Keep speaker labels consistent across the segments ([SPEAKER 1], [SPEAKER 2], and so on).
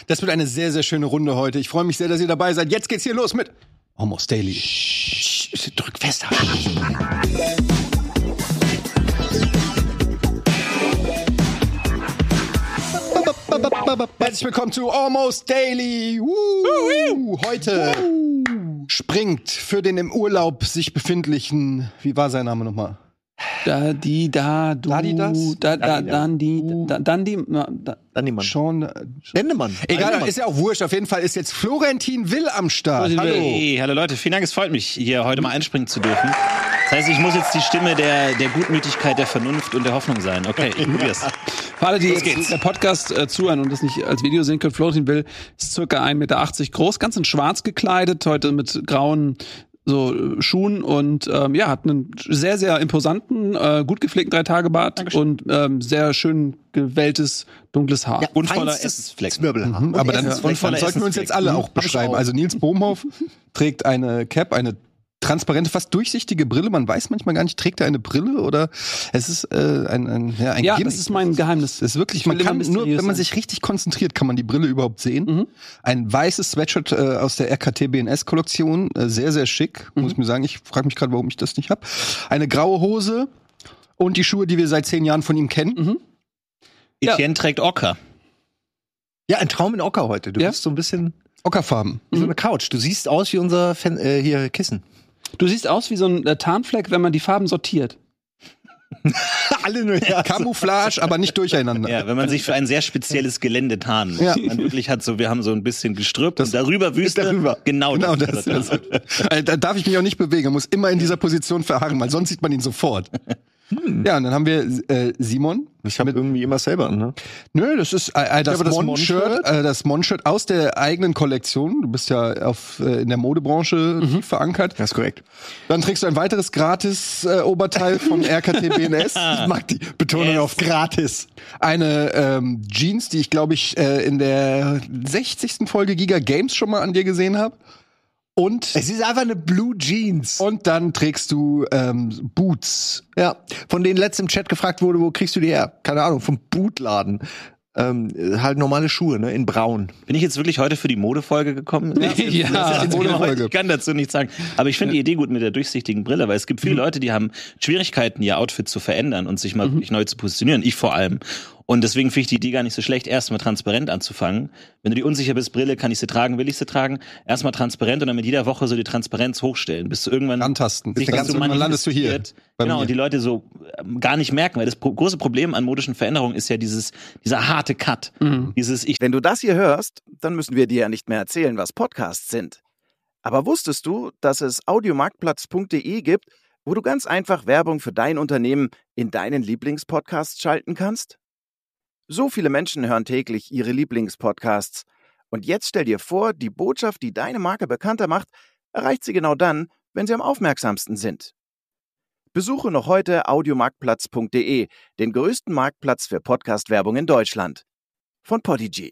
[SPEAKER 1] Das wird eine sehr, sehr schöne Runde heute. Ich freue mich sehr, dass ihr dabei seid. Jetzt geht's hier los mit Almost Daily. Drück fest. Herzlich willkommen zu Almost Daily. Heute springt für den im Urlaub sich befindlichen, wie war sein Name nochmal?
[SPEAKER 2] Dandimann.
[SPEAKER 1] Sean
[SPEAKER 3] Dendemann.
[SPEAKER 1] Egal, ist ja auch wurscht. Auf jeden Fall ist jetzt Florentin Will am Start.
[SPEAKER 4] Hallo. Hey, hallo Leute, vielen Dank, es freut mich, hier heute mal einspringen zu dürfen. Das heißt, ich muss jetzt die Stimme der Gutmütigkeit, der Vernunft und der Hoffnung sein. Okay, ich probier's.
[SPEAKER 2] Für alle, die jetzt der Podcast zuhören und das nicht als Video sehen können, Florentin Will ist circa 1,80 Meter groß, ganz in schwarz gekleidet, heute mit grauen Schuhen und hat einen sehr, sehr imposanten, gut gepflegten 3-Tage-Bart und sehr schön gewelltes, dunkles Haar.
[SPEAKER 4] Ja, und voller Essensflecken.
[SPEAKER 1] Aber dann sollten wir uns jetzt alle auch beschreiben. Also Nils Bohmhoff trägt eine Cap, eine transparente, fast durchsichtige Brille. Man weiß manchmal gar nicht, trägt er eine Brille oder es ist ein Gimmick.
[SPEAKER 2] Das ist mein Geheimnis.
[SPEAKER 1] Das ist wirklich, man kann nur, wenn man sich richtig konzentriert, kann man die Brille überhaupt sehen. Ein weißes Sweatshirt aus der RKT BNS-Kollektion, sehr, sehr schick, muss ich mir sagen. Ich frage mich gerade, warum ich das nicht habe. Eine graue Hose und die Schuhe, die wir seit 10 Jahren von ihm kennen.
[SPEAKER 4] Etienne trägt Ocker.
[SPEAKER 3] Ja, ein Traum in Ocker heute. Du bist so ein bisschen
[SPEAKER 1] Ockerfarben.
[SPEAKER 3] wie so eine Couch. Du siehst aus wie unser hier Kissen.
[SPEAKER 2] Du siehst aus wie so ein Tarnfleck, wenn man die Farben sortiert.
[SPEAKER 1] Alle nur Camouflage, aber nicht durcheinander.
[SPEAKER 4] Ja, wenn man sich für ein sehr spezielles Gelände tarnt.
[SPEAKER 1] Ja.
[SPEAKER 4] Man wirklich hat wir haben so ein bisschen Gestrüpp und darüber Wüste. Genau das.
[SPEAKER 1] Da darf ich mich auch nicht bewegen, muss immer in dieser Position verharren, weil sonst sieht man ihn sofort. Ja, und dann haben wir Simon.
[SPEAKER 3] Ich habe irgendwie immer selber an, ne?
[SPEAKER 1] Nö, das ist das Mon-Shirt aus der eigenen Kollektion. Du bist ja in der Modebranche tief verankert.
[SPEAKER 3] Das ist korrekt.
[SPEAKER 1] Dann trägst du ein weiteres Gratis-Oberteil von RKT BNS.
[SPEAKER 3] Ich mag die Betonung auf gratis.
[SPEAKER 1] Eine Jeans, die ich, glaube ich, in der 60. Folge Giga Games schon mal an dir gesehen habe. Und
[SPEAKER 3] es ist einfach eine Blue Jeans.
[SPEAKER 1] Und dann trägst du Boots.
[SPEAKER 3] Ja, von denen letztens im Chat gefragt wurde, wo kriegst du die her? Keine Ahnung, vom Bootladen. Halt normale Schuhe, ne, in braun.
[SPEAKER 4] Bin ich jetzt wirklich heute für die Modefolge gekommen?
[SPEAKER 1] Ja,
[SPEAKER 4] die Modefolge. Ich kann dazu nichts sagen. Aber ich finde die Idee gut mit der durchsichtigen Brille, weil es gibt viele Leute, die haben Schwierigkeiten, ihr Outfit zu verändern und sich mal wirklich neu zu positionieren. Ich vor allem. Und deswegen finde ich die Idee gar nicht so schlecht, erstmal transparent anzufangen. Wenn du dir unsicher bist, Brille, kann ich sie tragen, will ich sie tragen? Erstmal transparent und dann mit jeder Woche so die Transparenz hochstellen, bis du irgendwann
[SPEAKER 1] antasten.
[SPEAKER 4] Dann landest du hier. Genau, und die Leute so gar nicht merken, weil das große Problem an modischen Veränderungen ist ja dieser harte Cut.
[SPEAKER 5] Wenn du das hier hörst, dann müssen wir dir ja nicht mehr erzählen, was Podcasts sind. Aber wusstest du, dass es audiomarktplatz.de gibt, wo du ganz einfach Werbung für dein Unternehmen in deinen Lieblingspodcasts schalten kannst? So viele Menschen hören täglich ihre Lieblingspodcasts. Und jetzt stell dir vor, die Botschaft, die deine Marke bekannter macht, erreicht sie genau dann, wenn sie am aufmerksamsten sind. Besuche noch heute audiomarktplatz.de, den größten Marktplatz für Podcast-Werbung in Deutschland. Von Podigy.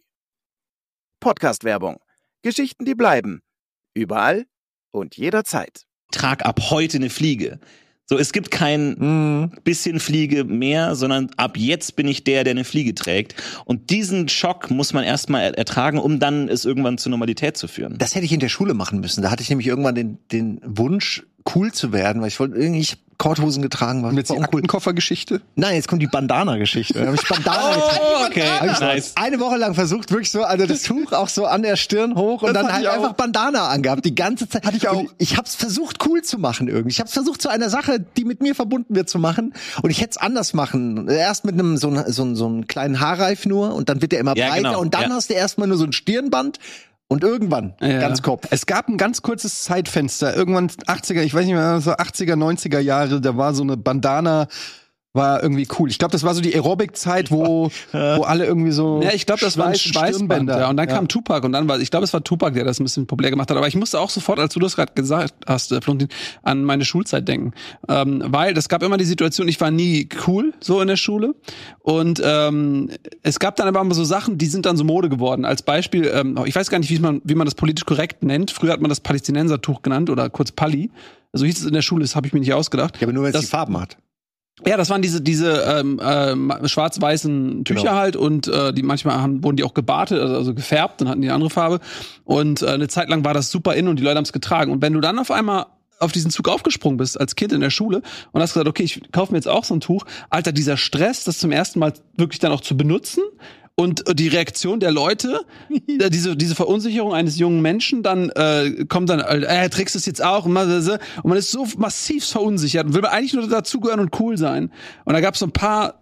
[SPEAKER 5] Podcast-Werbung. Geschichten, die bleiben. Überall und jederzeit.
[SPEAKER 4] Trag ab heute eine Fliege. So, es gibt kein bisschen Fliege mehr, sondern ab jetzt bin ich der eine Fliege trägt. Und diesen Schock muss man erstmal ertragen, um dann es irgendwann zur Normalität zu führen.
[SPEAKER 3] Das hätte ich in der Schule machen müssen. Da hatte ich nämlich irgendwann den Wunsch, cool zu werden, weil ich wollte irgendwie Korthosen getragen.
[SPEAKER 1] Und jetzt die Aktenkoffer-Geschichte?
[SPEAKER 3] Nein, jetzt kommt die Bandana-Geschichte. Da habe ich Bandana getragen.
[SPEAKER 4] Okay, nice.
[SPEAKER 3] Eine Woche lang versucht, wirklich so, also das Tuch auch so an der Stirn hoch und dann halt einfach Bandana angehabt. Die ganze Zeit.
[SPEAKER 1] Hatte ich auch.
[SPEAKER 3] Und ich hab's versucht, cool zu machen irgendwie. Ich hab's versucht, zu einer Sache, die mit mir verbunden wird, zu machen. Und ich hätte es anders machen. Erst mit einem so einen kleinen Haarreif nur und dann wird der immer breiter. Genau. Und dann hast du erstmal nur so ein Stirnband. Und irgendwann, ganz Kopf.
[SPEAKER 1] Es gab ein ganz kurzes Zeitfenster, irgendwann 80er, ich weiß nicht mehr, so 80er, 90er Jahre, da war so eine Bandana, war irgendwie cool. Ich glaube, das war so die Aerobic-Zeit, wo alle irgendwie so.
[SPEAKER 2] Ja, ich glaube, das war ein Schweißband. Ja. Und dann kam Tupac und dann ich glaube, es war Tupac, der das ein bisschen populär gemacht hat. Aber ich musste auch sofort, als du das gerade gesagt hast, Florentin, an meine Schulzeit denken. Weil es gab immer die Situation, ich war nie cool so in der Schule. Und es gab dann aber immer so Sachen, die sind dann so Mode geworden. Als Beispiel, ich weiß gar nicht, wie man das politisch korrekt nennt. Früher hat man das Palästinensertuch genannt oder kurz Pali. So hieß es in der Schule, das habe ich mir nicht ausgedacht.
[SPEAKER 3] Ja, aber nur, wenn es die Farben hat.
[SPEAKER 2] Ja, das waren diese schwarz-weißen Tücher halt und die manchmal wurden die auch gebartet, also gefärbt, dann hatten die eine andere Farbe und eine Zeit lang war das super in und die Leute haben es getragen und wenn du dann auf einmal auf diesen Zug aufgesprungen bist als Kind in der Schule und hast gesagt, okay, ich kaufe mir jetzt auch so ein Tuch, Alter, dieser Stress, das zum ersten Mal wirklich dann auch zu benutzen und die Reaktion der Leute, diese Verunsicherung eines jungen Menschen, dann kommt dann, trägst du es jetzt auch? Und man ist so massiv verunsichert und will man eigentlich nur dazugehören und cool sein. Und da gab es so ein paar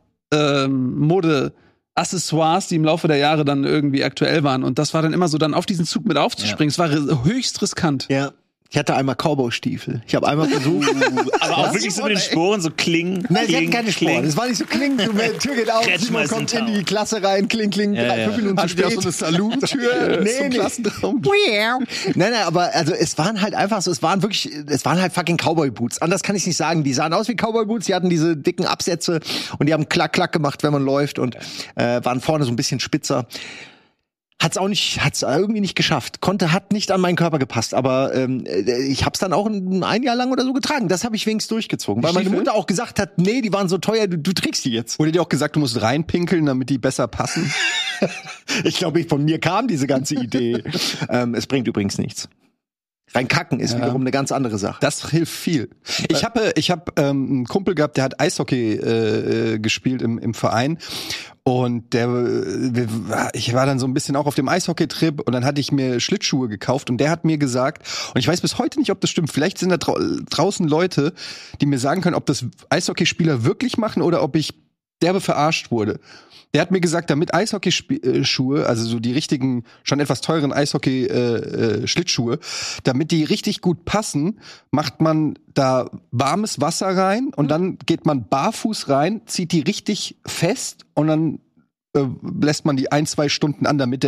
[SPEAKER 2] Mode-Accessoires, die im Laufe der Jahre dann irgendwie aktuell waren. Und das war dann immer so, dann auf diesen Zug mit aufzuspringen. Es war höchst riskant.
[SPEAKER 3] Ja. Ich hatte einmal Cowboy-Stiefel. Ich habe einmal versucht.
[SPEAKER 4] Aber auch wirklich so mit den Sporen, so kling.
[SPEAKER 3] Nein, sie hatten keine Sporen. Es war nicht so kling. Die Tür geht auf, Simon kommt in die Klasse rein, kling, 5 Minuten zu spät.
[SPEAKER 1] Auch so eine Saloon-Tür zum Klassenraum.
[SPEAKER 3] Nein, aber also es waren halt einfach so, es waren halt fucking Cowboy-Boots. Anders kann ich nicht sagen. Die sahen aus wie Cowboy-Boots, die hatten diese dicken Absätze und die haben klack gemacht, wenn man läuft und waren vorne so ein bisschen spitzer. Hat's irgendwie nicht geschafft. Hat nicht an meinen Körper gepasst, aber ich hab's dann auch ein Jahr lang oder so getragen. Das habe ich wenigstens durchgezogen, weil meine Mutter auch gesagt hat, nee, die waren so teuer, du trägst die jetzt.
[SPEAKER 1] Wurde dir auch gesagt, du musst reinpinkeln, damit die besser passen?
[SPEAKER 3] Ich glaube, von mir kam diese ganze Idee. Es bringt übrigens nichts. Reinkacken ist wiederum eine ganz andere Sache.
[SPEAKER 1] Das hilft viel. Ich hab einen Kumpel gehabt, der hat Eishockey gespielt im Verein. Und ich war dann so ein bisschen auch auf dem Eishockey-Trip und dann hatte ich mir Schlittschuhe gekauft und der hat mir gesagt, und ich weiß bis heute nicht, ob das stimmt, vielleicht sind da draußen Leute, die mir sagen können, ob das Eishockeyspieler wirklich machen oder ob ich derbe verarscht wurde. Der hat mir gesagt, damit Eishockeyschuhe, also so die richtigen, schon etwas teuren Eishockey-Schlittschuhe, damit die richtig gut passen, macht man da warmes Wasser rein und dann geht man barfuß rein, zieht die richtig fest und dann lässt man die 1-2 Stunden an, damit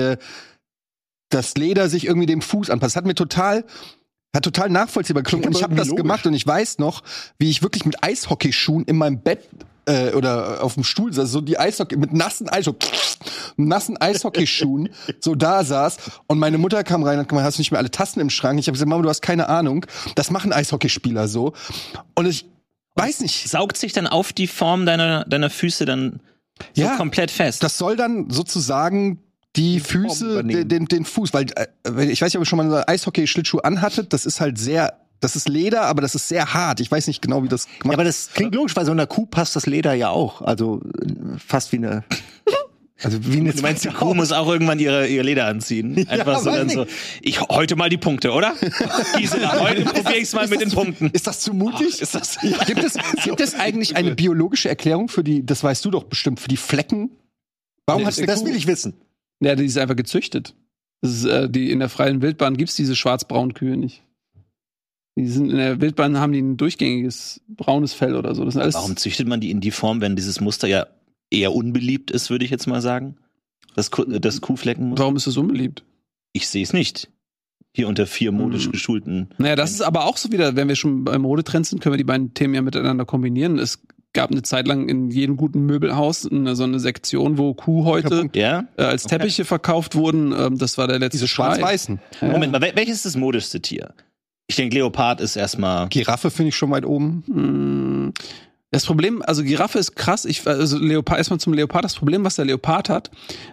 [SPEAKER 1] das Leder sich irgendwie dem Fuß anpasst. Hat total nachvollziehbar geklungen. Und ich habe das gemacht und ich weiß noch, wie ich wirklich mit Eishockeyschuhen in meinem Bett oder auf dem Stuhl saß, so die mit nassen Eishockeyschuhen so da saß und meine Mutter kam rein und hat gesagt, hast du nicht mehr alle Tassen im Schrank? Ich habe gesagt, Mama, du hast keine Ahnung. Das machen Eishockeyspieler so. Und ich weiß nicht.
[SPEAKER 4] Saugt sich dann auf die Form deiner Füße dann so komplett fest?
[SPEAKER 1] Das soll dann sozusagen die Füße, den Fuß, weil ich weiß nicht, ob ihr schon mal eine Eishockey-Schlittschuh anhattet, das ist halt das ist Leder, aber das ist sehr hart. Ich weiß nicht genau, wie das gemacht wird.
[SPEAKER 3] Ja, aber das klingt logisch, weil so einer Kuh passt das Leder ja auch. Also fast wie eine...
[SPEAKER 4] Du meinst, die Kuh muss auch irgendwann ihr Leder anziehen? Einfach so dann so, heute mal die Punkte, oder? Gisela, heute probiere ich's mal mit den Punkten.
[SPEAKER 1] Ist das zu mutig? Gibt es eigentlich eine biologische Erklärung für das weißt du doch bestimmt, für die Flecken?
[SPEAKER 3] Warum das will ich wissen.
[SPEAKER 2] Ja, die ist einfach gezüchtet. Das ist, in der freien Wildbahn gibt's diese schwarz-braunen Kühe nicht. Die sind in der Wildbahn, haben die ein durchgängiges braunes Fell oder so. Das ist alles.
[SPEAKER 4] Warum züchtet man die in die Form, wenn dieses Muster ja eher unbeliebt ist, würde ich jetzt mal sagen? Das Kuhfleckenmuster.
[SPEAKER 2] Warum ist das unbeliebt?
[SPEAKER 4] Ich sehe es nicht. Hier unter 4 modisch geschulten.
[SPEAKER 2] Naja, das ist aber auch so wieder, wenn wir schon beim Modetrend sind, können wir die beiden Themen ja miteinander kombinieren. Es gab eine Zeit lang in jedem guten Möbelhaus so eine Sektion, wo Kuhhäute als Teppiche verkauft wurden. Das war der letzte
[SPEAKER 1] Diese schwarz-weißen.
[SPEAKER 4] Moment mal, welches ist das modischste Tier? Ich denke, Leopard ist erstmal...
[SPEAKER 1] Giraffe finde ich schon weit oben.
[SPEAKER 2] Das Problem, also Giraffe ist krass. Leopard, erstmal zum Leopard. Das Problem, was der Leopard hat,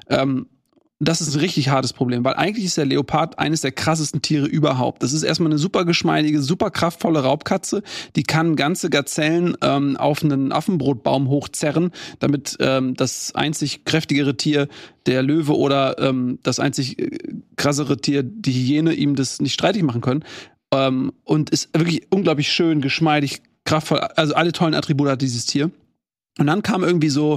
[SPEAKER 2] das ist ein richtig hartes Problem, weil eigentlich ist der Leopard eines der krassesten Tiere überhaupt. Das ist erstmal eine super geschmeidige, super kraftvolle Raubkatze. Die kann ganze Gazellen auf einen Affenbrotbaum hochzerren, damit das einzig kräftigere Tier, der Löwe oder das einzig krassere Tier, die Hyäne, ihm das nicht streitig machen können. Und ist wirklich unglaublich schön, geschmeidig, kraftvoll. Also alle tollen Attribute hat dieses Tier. Und dann kamen irgendwie so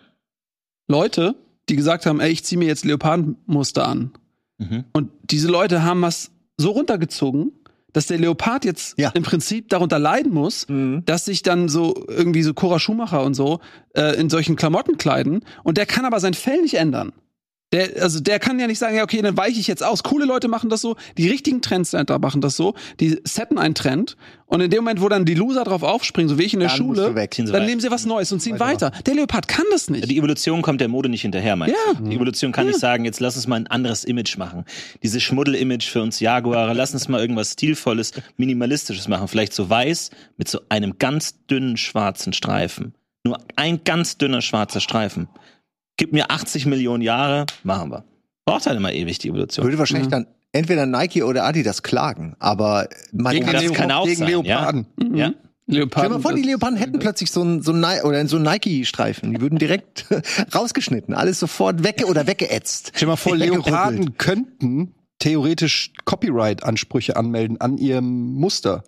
[SPEAKER 2] Leute, die gesagt haben, ey, ich ziehe mir jetzt Leopardenmuster an. Mhm. Und diese Leute haben was so runtergezogen, dass der Leopard jetzt im Prinzip darunter leiden muss, dass sich dann so irgendwie so Cora Schumacher und so in solchen Klamotten kleiden. Und der kann aber sein Fell nicht ändern. Der kann ja nicht sagen, ja, okay, dann weiche ich jetzt aus. Coole Leute machen das so, die richtigen Trendsetter machen das so, die setten einen Trend und in dem Moment, wo dann die Loser drauf aufspringen, so wie ich in der Schule, dann nehmen sie was Neues und ziehen weiter. Der Leopard kann das nicht.
[SPEAKER 4] Die Evolution kommt der Mode nicht hinterher, meinst du? Die Evolution kann nicht sagen, jetzt lass uns mal ein anderes Image machen. Dieses Schmuddel-Image für uns Jaguare, lass uns mal irgendwas Stilvolles, Minimalistisches machen. Vielleicht so weiß mit so einem ganz dünnen schwarzen Streifen. Nur ein ganz dünner schwarzer Streifen. Gib mir 80 Millionen Jahre, machen wir. Braucht halt immer ewig die Evolution.
[SPEAKER 3] Würde wahrscheinlich dann entweder Nike oder Adidas klagen, aber
[SPEAKER 4] gegen Leoparden.
[SPEAKER 2] Ja?
[SPEAKER 3] Stell dir mal vor, die Leoparden hätten plötzlich so einen Nike-Streifen. Die würden direkt rausgeschnitten, alles sofort weggeätzt.
[SPEAKER 1] Stell dir mal vor, Leoparden könnten theoretisch Copyright-Ansprüche anmelden an ihrem Muster.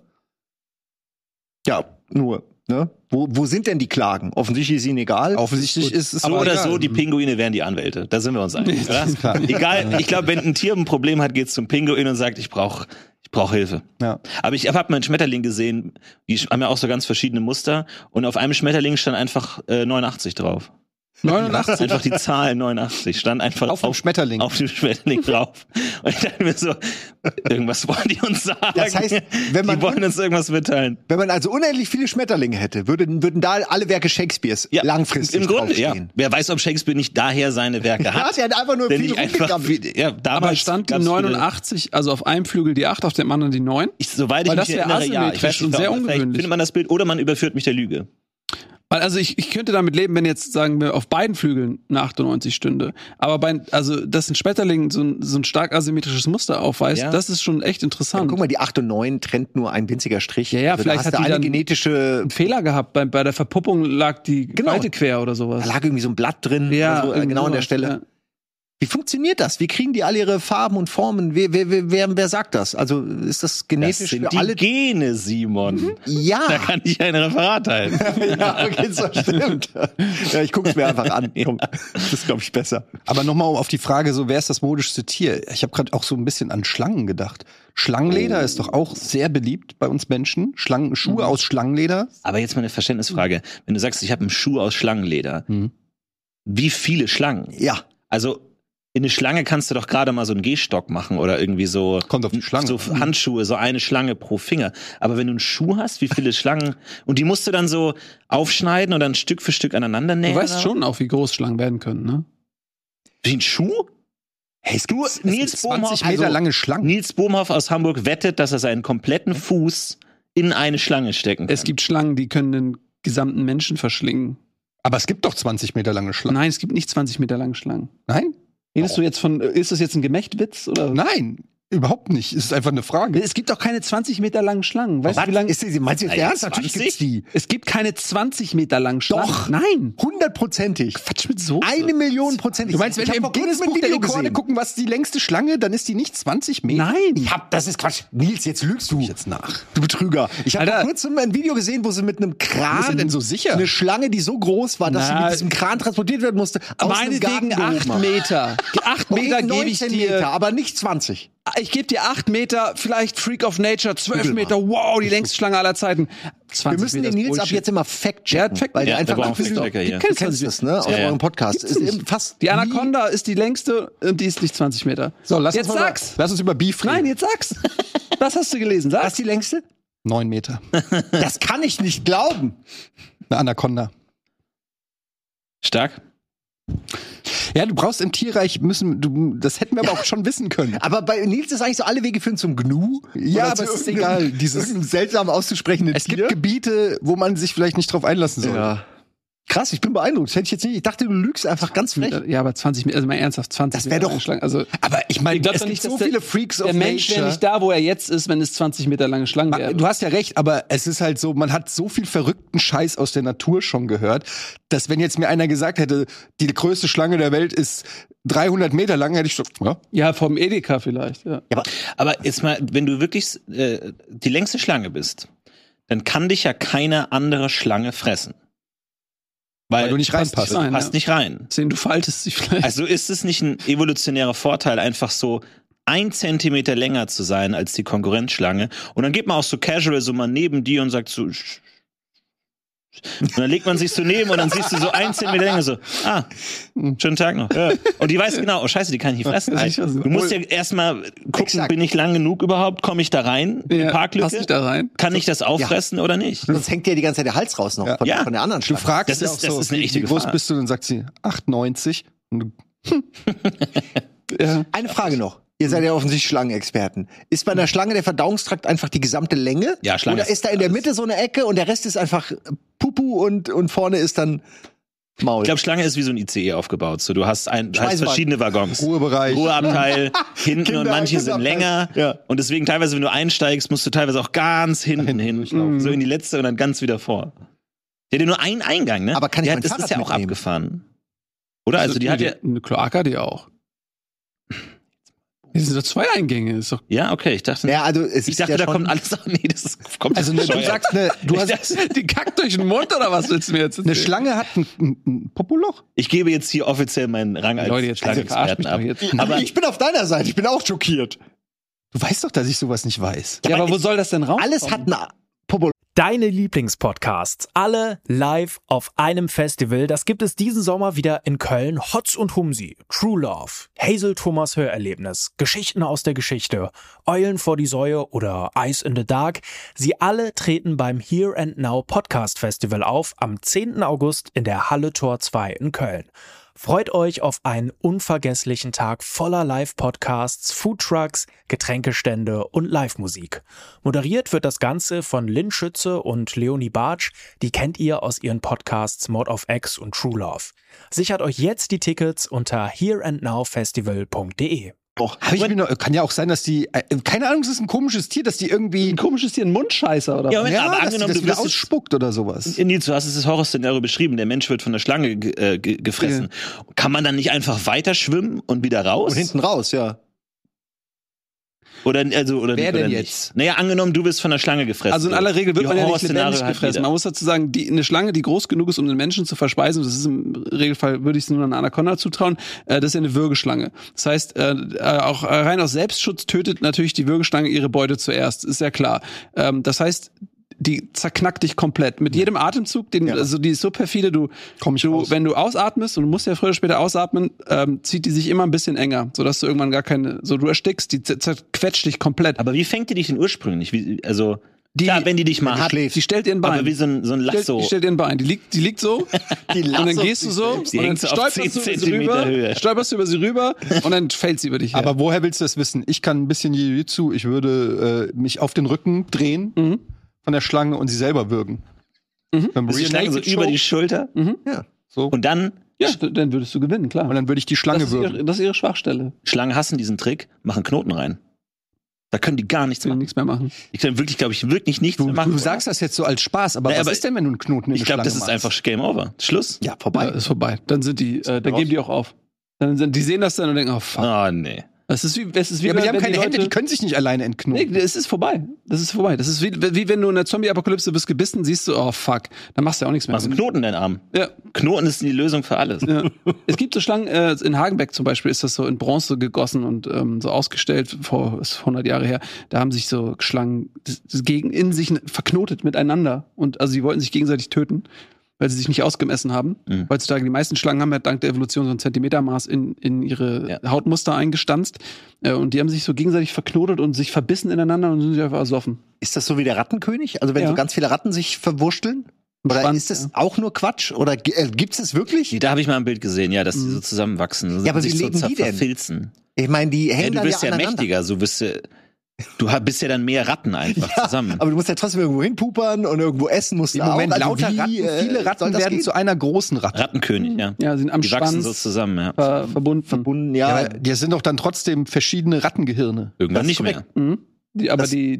[SPEAKER 3] Ja, nur. Ne? Wo sind denn die Klagen? Offensichtlich ist ihnen egal.
[SPEAKER 1] Offensichtlich ist es
[SPEAKER 4] so oder so, die Pinguine wären die Anwälte. Da sind wir uns einig. Egal, ich glaube, wenn ein Tier ein Problem hat, geht's zum Pinguin und sagt, ich brauche Hilfe.
[SPEAKER 1] Ja.
[SPEAKER 4] Aber ich habe mal einen Schmetterling gesehen, die haben ja auch so ganz verschiedene Muster und auf einem Schmetterling stand einfach 89 drauf.
[SPEAKER 2] 89?
[SPEAKER 4] Einfach die Zahl 89 stand einfach
[SPEAKER 1] auf dem Schmetterling.
[SPEAKER 4] Auf dem Schmetterling drauf. Und ich dachte mir so, irgendwas wollen die uns sagen.
[SPEAKER 3] Das heißt,
[SPEAKER 4] die wollen uns irgendwas mitteilen.
[SPEAKER 3] Wenn man also unendlich viele Schmetterlinge hätte, würden da alle Werke Shakespeares langfristig
[SPEAKER 4] im Grunde,
[SPEAKER 3] draufstehen.
[SPEAKER 4] Ja. Wer weiß, ob Shakespeare nicht daher seine Werke hat.
[SPEAKER 3] Der hat einfach nur viel
[SPEAKER 2] aber stand die 89, also auf einem Flügel die 8, auf dem anderen die 9?
[SPEAKER 4] Soweit ich mich erinnere, ja. Ich weiß
[SPEAKER 2] nicht, sehr ungewöhnlich.
[SPEAKER 4] Findet man das Bild oder man überführt mich der Lüge.
[SPEAKER 2] Weil, also ich könnte damit leben, wenn jetzt, sagen wir, auf beiden Flügeln eine 98 stünde. Aber dass ein Schmetterling so ein stark asymmetrisches Muster aufweist, das ist schon echt interessant.
[SPEAKER 3] Ja, guck mal, die 8 und 9 trennt nur ein winziger Strich.
[SPEAKER 2] Ja, also vielleicht hat die
[SPEAKER 3] eine genetische
[SPEAKER 2] einen Fehler gehabt. Bei der Verpuppung lag die Seite quer oder sowas.
[SPEAKER 3] Da lag irgendwie so ein Blatt drin, genau an der Stelle. Ja. Wie funktioniert das? Wie kriegen die alle ihre Farben und Formen? Wer sagt das? Also ist das genetisch
[SPEAKER 4] für
[SPEAKER 3] alle?
[SPEAKER 4] Die Gene, Simon.
[SPEAKER 3] Ja.
[SPEAKER 4] Da kann ich ein Referat halten.
[SPEAKER 3] Ja, okay, so stimmt. Ja, ich guck's mir einfach an. Das ist, glaube ich, besser.
[SPEAKER 1] Aber nochmal auf die Frage, so, wer ist das modischste Tier? Ich habe gerade auch so ein bisschen an Schlangen gedacht. Schlangenleder ist doch auch sehr beliebt bei uns Menschen. Schuhe aus Schlangenleder.
[SPEAKER 4] Aber jetzt mal eine Verständnisfrage. Wenn du sagst, ich habe einen Schuh aus Schlangenleder, wie viele Schlangen?
[SPEAKER 3] Ja.
[SPEAKER 4] Also in eine Schlange kannst du doch gerade mal so einen Gehstock machen oder irgendwie so.
[SPEAKER 1] Kommt auf die Schlange.
[SPEAKER 4] So Handschuhe, so eine Schlange pro Finger. Aber wenn du einen Schuh hast, wie viele Schlangen? Und die musst du dann so aufschneiden und dann Stück für Stück aneinander nähen?
[SPEAKER 2] Du weißt schon auch, wie groß Schlangen werden können, ne?
[SPEAKER 4] Wie ein Schuh?
[SPEAKER 1] Hey, Nils Bohmhoff, 20 Meter lange Schlangen.
[SPEAKER 4] Nils Bohmhoff aus Hamburg wettet, dass er seinen kompletten Fuß in eine Schlange stecken kann.
[SPEAKER 2] Es gibt Schlangen, die können den gesamten Menschen verschlingen.
[SPEAKER 1] Aber es gibt doch 20 Meter lange Schlangen.
[SPEAKER 2] Nein, es gibt nicht 20 Meter lange Schlangen.
[SPEAKER 1] Nein?
[SPEAKER 2] Redest du jetzt ist das jetzt ein Gemächtwitz oder?
[SPEAKER 1] Nein, überhaupt nicht. Es ist einfach eine Frage.
[SPEAKER 2] Es gibt doch keine 20 Meter langen Schlangen. Weißt du, wie lang
[SPEAKER 3] ist die? Meinst du jetzt ernst? Natürlich gibt's die.
[SPEAKER 2] Es gibt keine 20 Meter langen Schlangen.
[SPEAKER 3] Doch.
[SPEAKER 2] Nein.
[SPEAKER 3] 100%.
[SPEAKER 2] Quatsch mit so.
[SPEAKER 3] 1.000.000%.
[SPEAKER 1] Du meinst, wenn wir im Guinness-Buch gucken, was ist die längste Schlange, dann ist die nicht 20 Meter?
[SPEAKER 2] Nein.
[SPEAKER 3] Das ist Quatsch. Nils, jetzt lügst du.
[SPEAKER 1] Jetzt nach.
[SPEAKER 3] Du Betrüger. Ich habe vor kurzem ein Video gesehen, wo sie mit einem Kran.
[SPEAKER 1] Ist denn so sicher?
[SPEAKER 3] Eine Schlange, die so groß war, dass sie mit diesem Kran transportiert werden musste.
[SPEAKER 2] Meinetwegen 8 Meter. 8 Meter gebe ich dir.
[SPEAKER 3] Meter, aber nicht 20.
[SPEAKER 2] Ich gebe dir 8 Meter, vielleicht Freak of Nature, 12 Meter, wow, die längste Schlange aller Zeiten.
[SPEAKER 3] 20 Wir müssen den Nils
[SPEAKER 2] Bullshit.
[SPEAKER 3] ab jetzt immer fact-checken, weil der einfach
[SPEAKER 4] ein Fact-Checker hier.
[SPEAKER 3] Du kennst das, ne? Aus eurem Podcast. Ist fast
[SPEAKER 2] die Anaconda ist die längste und die ist nicht 20 Meter.
[SPEAKER 1] So, lass
[SPEAKER 2] uns
[SPEAKER 1] über Beef reden.
[SPEAKER 2] Nein, jetzt sag's. Was hast du gelesen? Sag's.
[SPEAKER 3] Was ist die längste?
[SPEAKER 1] 9 Meter.
[SPEAKER 3] Das kann ich nicht glauben.
[SPEAKER 1] Eine Anaconda.
[SPEAKER 4] Stark.
[SPEAKER 1] Ja, du brauchst im Tierreich das hätten wir aber auch schon wissen können.
[SPEAKER 3] Aber bei Nils ist eigentlich so, alle Wege führen zum Gnu.
[SPEAKER 1] Ja, aber es ist egal.
[SPEAKER 3] Dieses seltsam auszusprechende
[SPEAKER 1] Tier. Es gibt Gebiete, wo man sich vielleicht nicht drauf einlassen soll.
[SPEAKER 3] Ja. Krass, ich bin beeindruckt. Das hätte ich jetzt nicht. Ich dachte, du lügst einfach ganz frech.
[SPEAKER 2] Ja, aber 20 Meter, also mal ernsthaft, 20
[SPEAKER 3] Meter. Das wäre doch.
[SPEAKER 2] Also,
[SPEAKER 1] aber ich meine,
[SPEAKER 2] es gibt
[SPEAKER 1] so viele Freaks of Nature.
[SPEAKER 2] Der Mensch wäre nicht da, wo er jetzt ist, wenn es 20 Meter lange Schlangen wären.
[SPEAKER 1] Du hast ja recht, aber es ist halt so, man hat so viel verrückten Scheiß aus der Natur schon gehört, dass wenn jetzt mir einer gesagt hätte, die größte Schlange der Welt ist 300 Meter lang, hätte ich so,
[SPEAKER 2] ja, vom Edeka vielleicht, ja.
[SPEAKER 4] Aber jetzt mal, wenn du wirklich die längste Schlange bist, dann kann dich ja keine andere Schlange fressen. Weil
[SPEAKER 1] du nicht reinpasst.
[SPEAKER 4] Du passt nicht rein.
[SPEAKER 2] Du faltest sie vielleicht.
[SPEAKER 4] Also ist es nicht ein evolutionärer Vorteil, einfach so 1 Zentimeter länger zu sein als die Konkurrenzschlange? Und dann geht man auch so casual so mal neben dir und sagt so, Und dann legt man sich so neben und dann siehst du so 1 Zentimeter länger so, schönen Tag noch. Ja. Und die weiß genau, oh scheiße, die kann ich nicht fressen. Du musst ja erstmal gucken, bin ich lang genug überhaupt? Komme ich da rein? In die Parklücke?
[SPEAKER 2] Pass ich da rein?
[SPEAKER 4] Kann ich das auffressen oder nicht?
[SPEAKER 3] Sonst hängt dir die ganze Zeit der Hals raus noch von der anderen Schlange.
[SPEAKER 1] Du fragst
[SPEAKER 4] das ist eine echte
[SPEAKER 1] wie groß
[SPEAKER 4] Gefahr.
[SPEAKER 1] bist du? Dann sagt sie 8,90. Und
[SPEAKER 3] Eine Frage noch. Ihr seid ja offensichtlich Schlangenexperten. Ist bei einer Schlange der Verdauungstrakt einfach die gesamte Länge?
[SPEAKER 4] Ja, Schlange.
[SPEAKER 3] Oder ist da in der Mitte so eine Ecke und der Rest ist einfach Pupu und vorne ist dann Maul?
[SPEAKER 4] Ich glaube, Schlange ist wie so ein ICE aufgebaut. So, du hast verschiedene Waggons.
[SPEAKER 1] Ruhebereich.
[SPEAKER 4] Ruheabteil, hinten und manche sind länger.
[SPEAKER 3] Ja.
[SPEAKER 4] Und deswegen teilweise, wenn du einsteigst, musst du teilweise auch ganz hinten hin. So in die letzte und dann ganz wieder vor. Der hat ja nur einen Eingang, ne?
[SPEAKER 3] Aber kann ich mein
[SPEAKER 4] das
[SPEAKER 3] Fahrrad
[SPEAKER 4] ist ja auch
[SPEAKER 3] mitnehmen?
[SPEAKER 4] abgefahren. Oder? Also die hat ja...
[SPEAKER 2] Eine Kloake, die auch. Das sind doch 2 Eingänge. Ist doch
[SPEAKER 4] Ja, okay, ich dachte...
[SPEAKER 3] Ja, also
[SPEAKER 4] Ich dachte, da kommt alles... Nee, das kommt...
[SPEAKER 1] Also du sagst, du hast
[SPEAKER 2] die kackt durch den Mund oder was willst du mir jetzt
[SPEAKER 1] eine Schlange hat ein Popoloch.
[SPEAKER 4] Ich gebe jetzt hier offiziell meinen Rang als
[SPEAKER 2] Leute, jetzt
[SPEAKER 4] Schlangenexperten ab.
[SPEAKER 3] aber ich bin auf deiner Seite, ich bin auch schockiert.
[SPEAKER 1] Du weißt doch, dass ich sowas nicht weiß.
[SPEAKER 2] Ja, aber wo soll das denn raus?
[SPEAKER 3] Alles hat eine Popoloch.
[SPEAKER 6] Deine Lieblingspodcasts, alle live auf einem Festival. Das gibt es diesen Sommer wieder in Köln. Hotz und Humsi, True Love, Hazel Thomas Hörerlebnis, Geschichten aus der Geschichte, Eulen vor die Säue oder Ice in the Dark. Sie alle treten beim Here and Now Podcast Festival auf am 10. August in der Halle Tor 2 in Köln. Freut euch auf einen unvergesslichen Tag voller Live-Podcasts, Foodtrucks, Getränkestände und Live-Musik. Moderiert wird das Ganze von Lynn Schütze und Leonie Bartsch. Die kennt ihr aus ihren Podcasts Mode of X und True Love. Sichert euch jetzt die Tickets unter hereandnowfestival.de.
[SPEAKER 1] Kann ja auch sein, dass die, keine Ahnung, es ist ein komisches Tier, dass die irgendwie
[SPEAKER 2] ein komisches Tier, ein Mundscheißer oder
[SPEAKER 4] Ja,
[SPEAKER 2] was?
[SPEAKER 4] Moment, aber
[SPEAKER 1] dass
[SPEAKER 4] angenommen,
[SPEAKER 1] die
[SPEAKER 4] du
[SPEAKER 1] das
[SPEAKER 4] wirst
[SPEAKER 1] ausspuckt oder sowas.
[SPEAKER 4] Nils, du hast das Horrorszenario beschrieben, der Mensch wird von der Schlange gefressen. Kann man dann nicht einfach weiter schwimmen und wieder raus?
[SPEAKER 3] Und hinten raus, ja.
[SPEAKER 4] Oder
[SPEAKER 1] Wer
[SPEAKER 4] nicht,
[SPEAKER 1] denn
[SPEAKER 4] oder
[SPEAKER 1] jetzt?
[SPEAKER 4] Nicht? Naja, angenommen, du wirst von der Schlange gefressen.
[SPEAKER 2] Also in aller Regel wird
[SPEAKER 4] Die
[SPEAKER 2] man ja nicht
[SPEAKER 4] Horrorszenario
[SPEAKER 2] lebendig
[SPEAKER 4] hat
[SPEAKER 2] gefressen.
[SPEAKER 4] jeder.
[SPEAKER 2] Man muss dazu sagen, eine Schlange, die groß genug ist, um den Menschen zu verspeisen, das ist im Regelfall, würde ich es nur einer Anaconda zutrauen, das ist ja eine Würgeschlange. Das heißt, auch rein aus Selbstschutz tötet natürlich die Würgeschlange ihre Beute zuerst, ist ja klar. Das heißt, die zerknackt dich komplett. Mit jedem Atemzug, also die ist so perfide, wenn du ausatmest, und du musst ja früher oder später ausatmen, zieht die sich immer ein bisschen enger, sodass du irgendwann du erstickst, die zerquetscht dich komplett.
[SPEAKER 4] Aber wie fängt die dich denn ursprünglich? Klar, wenn die dich mal hat,
[SPEAKER 2] die stellt ihr ein Bein.
[SPEAKER 4] aber wie so ein Lasso.
[SPEAKER 2] Die stellt ihr ein Bein. Die liegt so. Und dann gehst du so.
[SPEAKER 4] Sie
[SPEAKER 2] und dann
[SPEAKER 4] hängt so auf 10 Zentimeter Höhe.
[SPEAKER 2] Stolperst du über sie rüber und dann fällt sie über dich her.
[SPEAKER 1] Aber woher willst du das wissen? Ich kann ein bisschen Jiu-Jitsu, ich würde mich auf den Rücken drehen von der Schlange und sie selber würgen.
[SPEAKER 4] Die Schlange so über die Schulter.
[SPEAKER 1] Ja. So.
[SPEAKER 4] Und dann...
[SPEAKER 2] Ja, dann würdest du gewinnen, klar.
[SPEAKER 1] Und dann würde ich die Schlange würgen.
[SPEAKER 2] Das ist ihre Schwachstelle.
[SPEAKER 4] Schlangen hassen diesen Trick, machen Knoten rein. Da können die gar nichts
[SPEAKER 2] Die können
[SPEAKER 4] machen.
[SPEAKER 2] nichts mehr machen.
[SPEAKER 4] Die können wirklich, glaube ich, wirklich nichts mehr machen.
[SPEAKER 1] Du sagst das jetzt so als Spaß, aber was ist denn, wenn du einen Knoten in die
[SPEAKER 4] Ich glaube,
[SPEAKER 1] Schlange
[SPEAKER 4] das ist
[SPEAKER 1] machst?
[SPEAKER 4] einfach Game Over. Schluss.
[SPEAKER 3] Ja, vorbei.
[SPEAKER 2] Ja, ist vorbei. Dann sind die, dann geben die auch auf. Die sehen das dann und denken, oh fuck.
[SPEAKER 4] Oh, nee.
[SPEAKER 2] Es ist wie
[SPEAKER 1] Ja, aber die haben
[SPEAKER 2] wenn
[SPEAKER 1] keine
[SPEAKER 2] Leute,
[SPEAKER 1] Hände, die können sich nicht alleine entknoten.
[SPEAKER 2] Nee, es ist vorbei. Das ist vorbei. Das ist wie wenn du in der Zombie-Apokalypse bist gebissen, siehst du, oh fuck, dann machst du ja auch nichts mehr.
[SPEAKER 4] Machst einen Knoten in deinen Arm.
[SPEAKER 2] Ja.
[SPEAKER 4] Knoten ist die Lösung für alles.
[SPEAKER 2] Ja. Es gibt so Schlangen, in Hagenbeck zum Beispiel ist das so in Bronze gegossen und so ausgestellt, ist 100 Jahre her. Da haben sich so Schlangen in sich verknotet miteinander. Und also sie wollten sich gegenseitig töten, weil sie sich nicht ausgemessen haben. Heutzutage, die meisten Schlangen haben ja dank der Evolution so ein Zentimetermaß in ihre Hautmuster eingestanzt. Und die haben sich so gegenseitig verknotet und sich verbissen ineinander und sind sich einfach ersoffen.
[SPEAKER 3] Ist das so wie der Rattenkönig? Also wenn so ganz viele Ratten sich verwurschteln? Oder
[SPEAKER 2] Spannend,
[SPEAKER 3] ist das auch nur Quatsch? Oder gibt's es wirklich?
[SPEAKER 4] Da habe ich mal ein Bild gesehen, ja, dass die so zusammenwachsen.
[SPEAKER 3] Ja, aber wie
[SPEAKER 4] sich
[SPEAKER 3] leben die denn?
[SPEAKER 4] verfilzen.
[SPEAKER 3] Ich meine, die hängen
[SPEAKER 4] Du
[SPEAKER 3] dann
[SPEAKER 4] wirst ja
[SPEAKER 3] aneinander.
[SPEAKER 4] mächtiger, du bist ja dann mehr Ratten einfach zusammen.
[SPEAKER 3] Aber du musst ja trotzdem irgendwo hinpupern und irgendwo essen musst du
[SPEAKER 1] Im Moment
[SPEAKER 3] auch. Also
[SPEAKER 1] lauter
[SPEAKER 3] wie,
[SPEAKER 1] Ratten, viele Ratten
[SPEAKER 3] soll das
[SPEAKER 1] werden
[SPEAKER 3] gehen?
[SPEAKER 1] zu einer großen Ratte.
[SPEAKER 4] Rattenkönig, ja.
[SPEAKER 2] Ja, sind am
[SPEAKER 4] Die wachsen
[SPEAKER 2] Schwanz
[SPEAKER 4] so zusammen, ja.
[SPEAKER 2] verbunden.
[SPEAKER 1] Ja, aber die sind doch dann trotzdem verschiedene Rattengehirne.
[SPEAKER 4] Irgendwann
[SPEAKER 3] das ist
[SPEAKER 4] nicht mehr.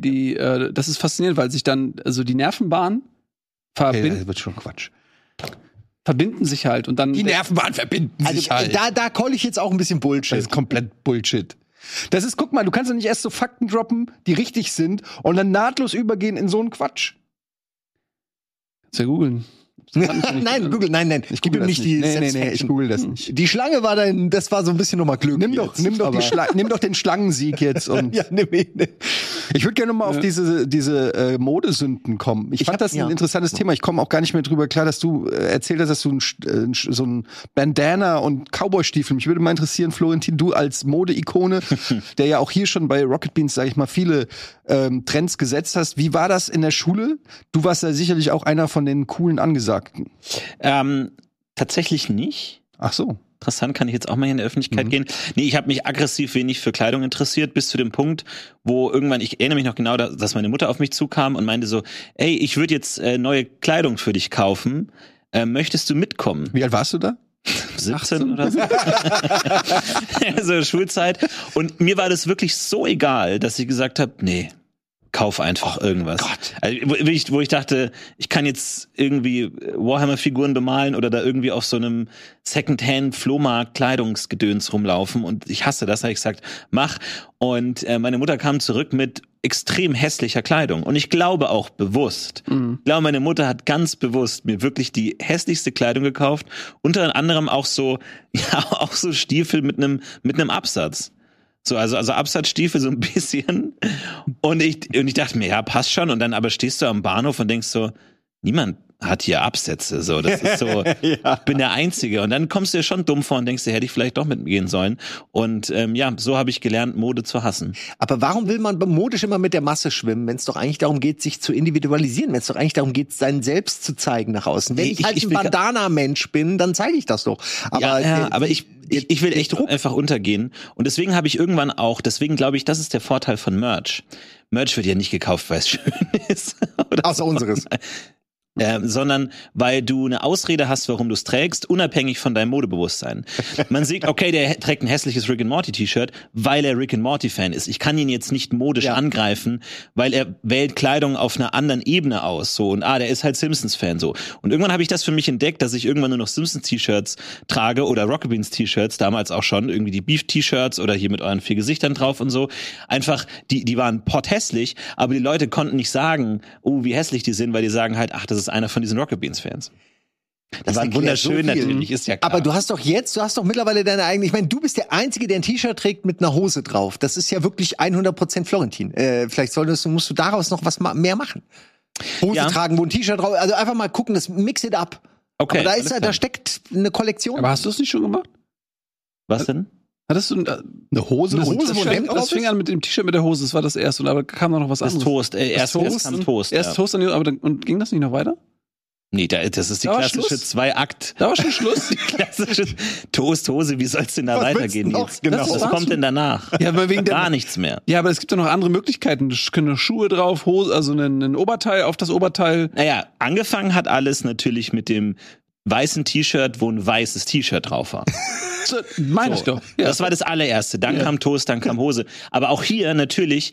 [SPEAKER 2] Das ist faszinierend, weil sich dann, also die Nervenbahnen
[SPEAKER 1] Das wird schon Quatsch.
[SPEAKER 2] verbinden sich halt und dann.
[SPEAKER 1] Die Nervenbahnen verbinden sich halt.
[SPEAKER 3] Da call ich jetzt auch ein bisschen Bullshit.
[SPEAKER 1] Das ist komplett Bullshit. Das ist, guck mal, du kannst doch nicht erst so Fakten droppen, die richtig sind und dann nahtlos übergehen in so einen Quatsch.
[SPEAKER 2] Kannst ja googeln.
[SPEAKER 3] Nein, Google, nein. Ich gebe ihm nicht die
[SPEAKER 1] Nee, ich google das nicht.
[SPEAKER 3] Die Schlange das war so ein bisschen nochmal Glück.
[SPEAKER 1] Nimm doch den Schlangensieg jetzt und
[SPEAKER 3] ja, nimm ihn.
[SPEAKER 1] Ich würde gerne mal auf diese Modesünden kommen. Ich fand das ein interessantes Thema. Ich komme auch gar nicht mehr drüber klar, dass du erzählt hast, dass du so ein Bandana und Cowboy-Stiefel. Mich würde mal interessieren, Florentin, du als Mode-Ikone, der ja auch hier schon bei Rocket Beans, sag ich mal, viele Trends gesetzt hast. Wie war das in der Schule? Du warst ja sicherlich auch einer von den coolen Angesagten.
[SPEAKER 4] Tatsächlich nicht.
[SPEAKER 1] Ach so.
[SPEAKER 4] Interessant, kann ich jetzt auch mal hier in der Öffentlichkeit gehen. Nee, ich habe mich aggressiv wenig für Kleidung interessiert, bis zu dem Punkt, wo irgendwann, ich erinnere mich noch genau, dass meine Mutter auf mich zukam und meinte so, ey, ich würde jetzt neue Kleidung für dich kaufen. Möchtest du mitkommen?
[SPEAKER 1] Wie alt warst du da?
[SPEAKER 4] 17 oder so. Also Schulzeit. Und mir war das wirklich so egal, dass ich gesagt habe, nee, kauf einfach irgendwas.
[SPEAKER 1] Gott.
[SPEAKER 4] Also, wo ich dachte, ich kann jetzt irgendwie Warhammer-Figuren bemalen oder da irgendwie auf so einem Secondhand-Flohmarkt-Kleidungsgedöns rumlaufen und ich hasse das, habe ich gesagt, mach. Und meine Mutter kam zurück mit extrem hässlicher Kleidung und ich glaube auch bewusst. Ich glaube, meine Mutter hat ganz bewusst mir wirklich die hässlichste Kleidung gekauft, unter anderem auch so Stiefel mit einem Absatz. So, also Absatzstiefel so ein bisschen. Und ich dachte mir, ja, passt schon. Und dann aber stehst du am Bahnhof und denkst so, niemand hat hier Absätze. So, das ist so, ich bin der Einzige. Und dann kommst du dir schon dumm vor und denkst dir, hätte ich vielleicht doch mitgehen sollen. Und so habe ich gelernt, Mode zu hassen.
[SPEAKER 3] Aber warum will man modisch immer mit der Masse schwimmen, wenn es doch eigentlich darum geht, sich zu individualisieren, wenn es doch eigentlich darum geht, sein Selbst zu zeigen nach außen? Wenn ich ein Bandana-Mensch bin, dann zeige ich das doch.
[SPEAKER 4] Aber ich will echt einfach untergehen. Und deswegen habe ich irgendwann auch, deswegen glaube ich, das ist der Vorteil von Merch. Merch wird ja nicht gekauft, weil es schön ist.
[SPEAKER 3] Außer unseres.
[SPEAKER 4] Sondern weil du eine Ausrede hast, warum du es trägst, unabhängig von deinem Modebewusstsein. Man sieht, okay, der trägt ein hässliches Rick and Morty T-Shirt, weil er Rick and Morty Fan ist. Ich kann ihn jetzt nicht modisch angreifen, weil er wählt Kleidung auf einer anderen Ebene aus, so, und der ist halt Simpsons Fan, so. Und irgendwann habe ich das für mich entdeckt, dass ich irgendwann nur noch Simpsons T-Shirts trage oder Rocket Beans T-Shirts, damals auch schon, irgendwie die Beef T-Shirts oder hier mit euren 4 Gesichtern drauf und so. Einfach, die waren potthässlich, aber die Leute konnten nicht sagen, oh, wie hässlich die sind, weil die sagen halt, ach, das ist einer von diesen Rocket Beans Fans. Das war wunderschön, so natürlich, ist ja klar.
[SPEAKER 3] Aber du hast doch mittlerweile deine eigene, ich meine, du bist der Einzige, der ein T-Shirt trägt mit einer Hose drauf. Das ist ja wirklich 100% Florentin. Vielleicht musst du daraus noch was mehr machen. Hose tragen, wo ein T-Shirt drauf, also einfach mal gucken, das mix it up.
[SPEAKER 4] Okay.
[SPEAKER 3] Aber da steckt eine Kollektion.
[SPEAKER 2] Aber hast du es nicht schon gemacht?
[SPEAKER 4] Was denn?
[SPEAKER 2] Hattest du eine Hose? Das fing an mit dem T-Shirt mit der Hose, das war das erste. Aber kam noch was anderes.
[SPEAKER 4] Toast. Erst kam Toast.
[SPEAKER 2] Erst Toast, und ging das nicht noch weiter?
[SPEAKER 4] Nee, das ist die klassische 2-Akt.
[SPEAKER 2] Da war schon Schluss.
[SPEAKER 4] Die klassische Toast-Hose, wie soll's denn da weitergehen jetzt?
[SPEAKER 3] Genau.
[SPEAKER 4] Was kommt denn danach?
[SPEAKER 2] Ja, aber wegen
[SPEAKER 4] gar nichts mehr.
[SPEAKER 2] Ja, aber es gibt ja noch andere Möglichkeiten. Es können Schuhe drauf, Hose, also ein Oberteil auf das Oberteil.
[SPEAKER 4] Naja, angefangen hat alles natürlich mit dem weißen T-Shirt, wo ein weißes T-Shirt drauf war.
[SPEAKER 2] Meine ich doch. Ja.
[SPEAKER 4] Das war das allererste. Dann kam Toast, dann kam Hose. Aber auch hier natürlich,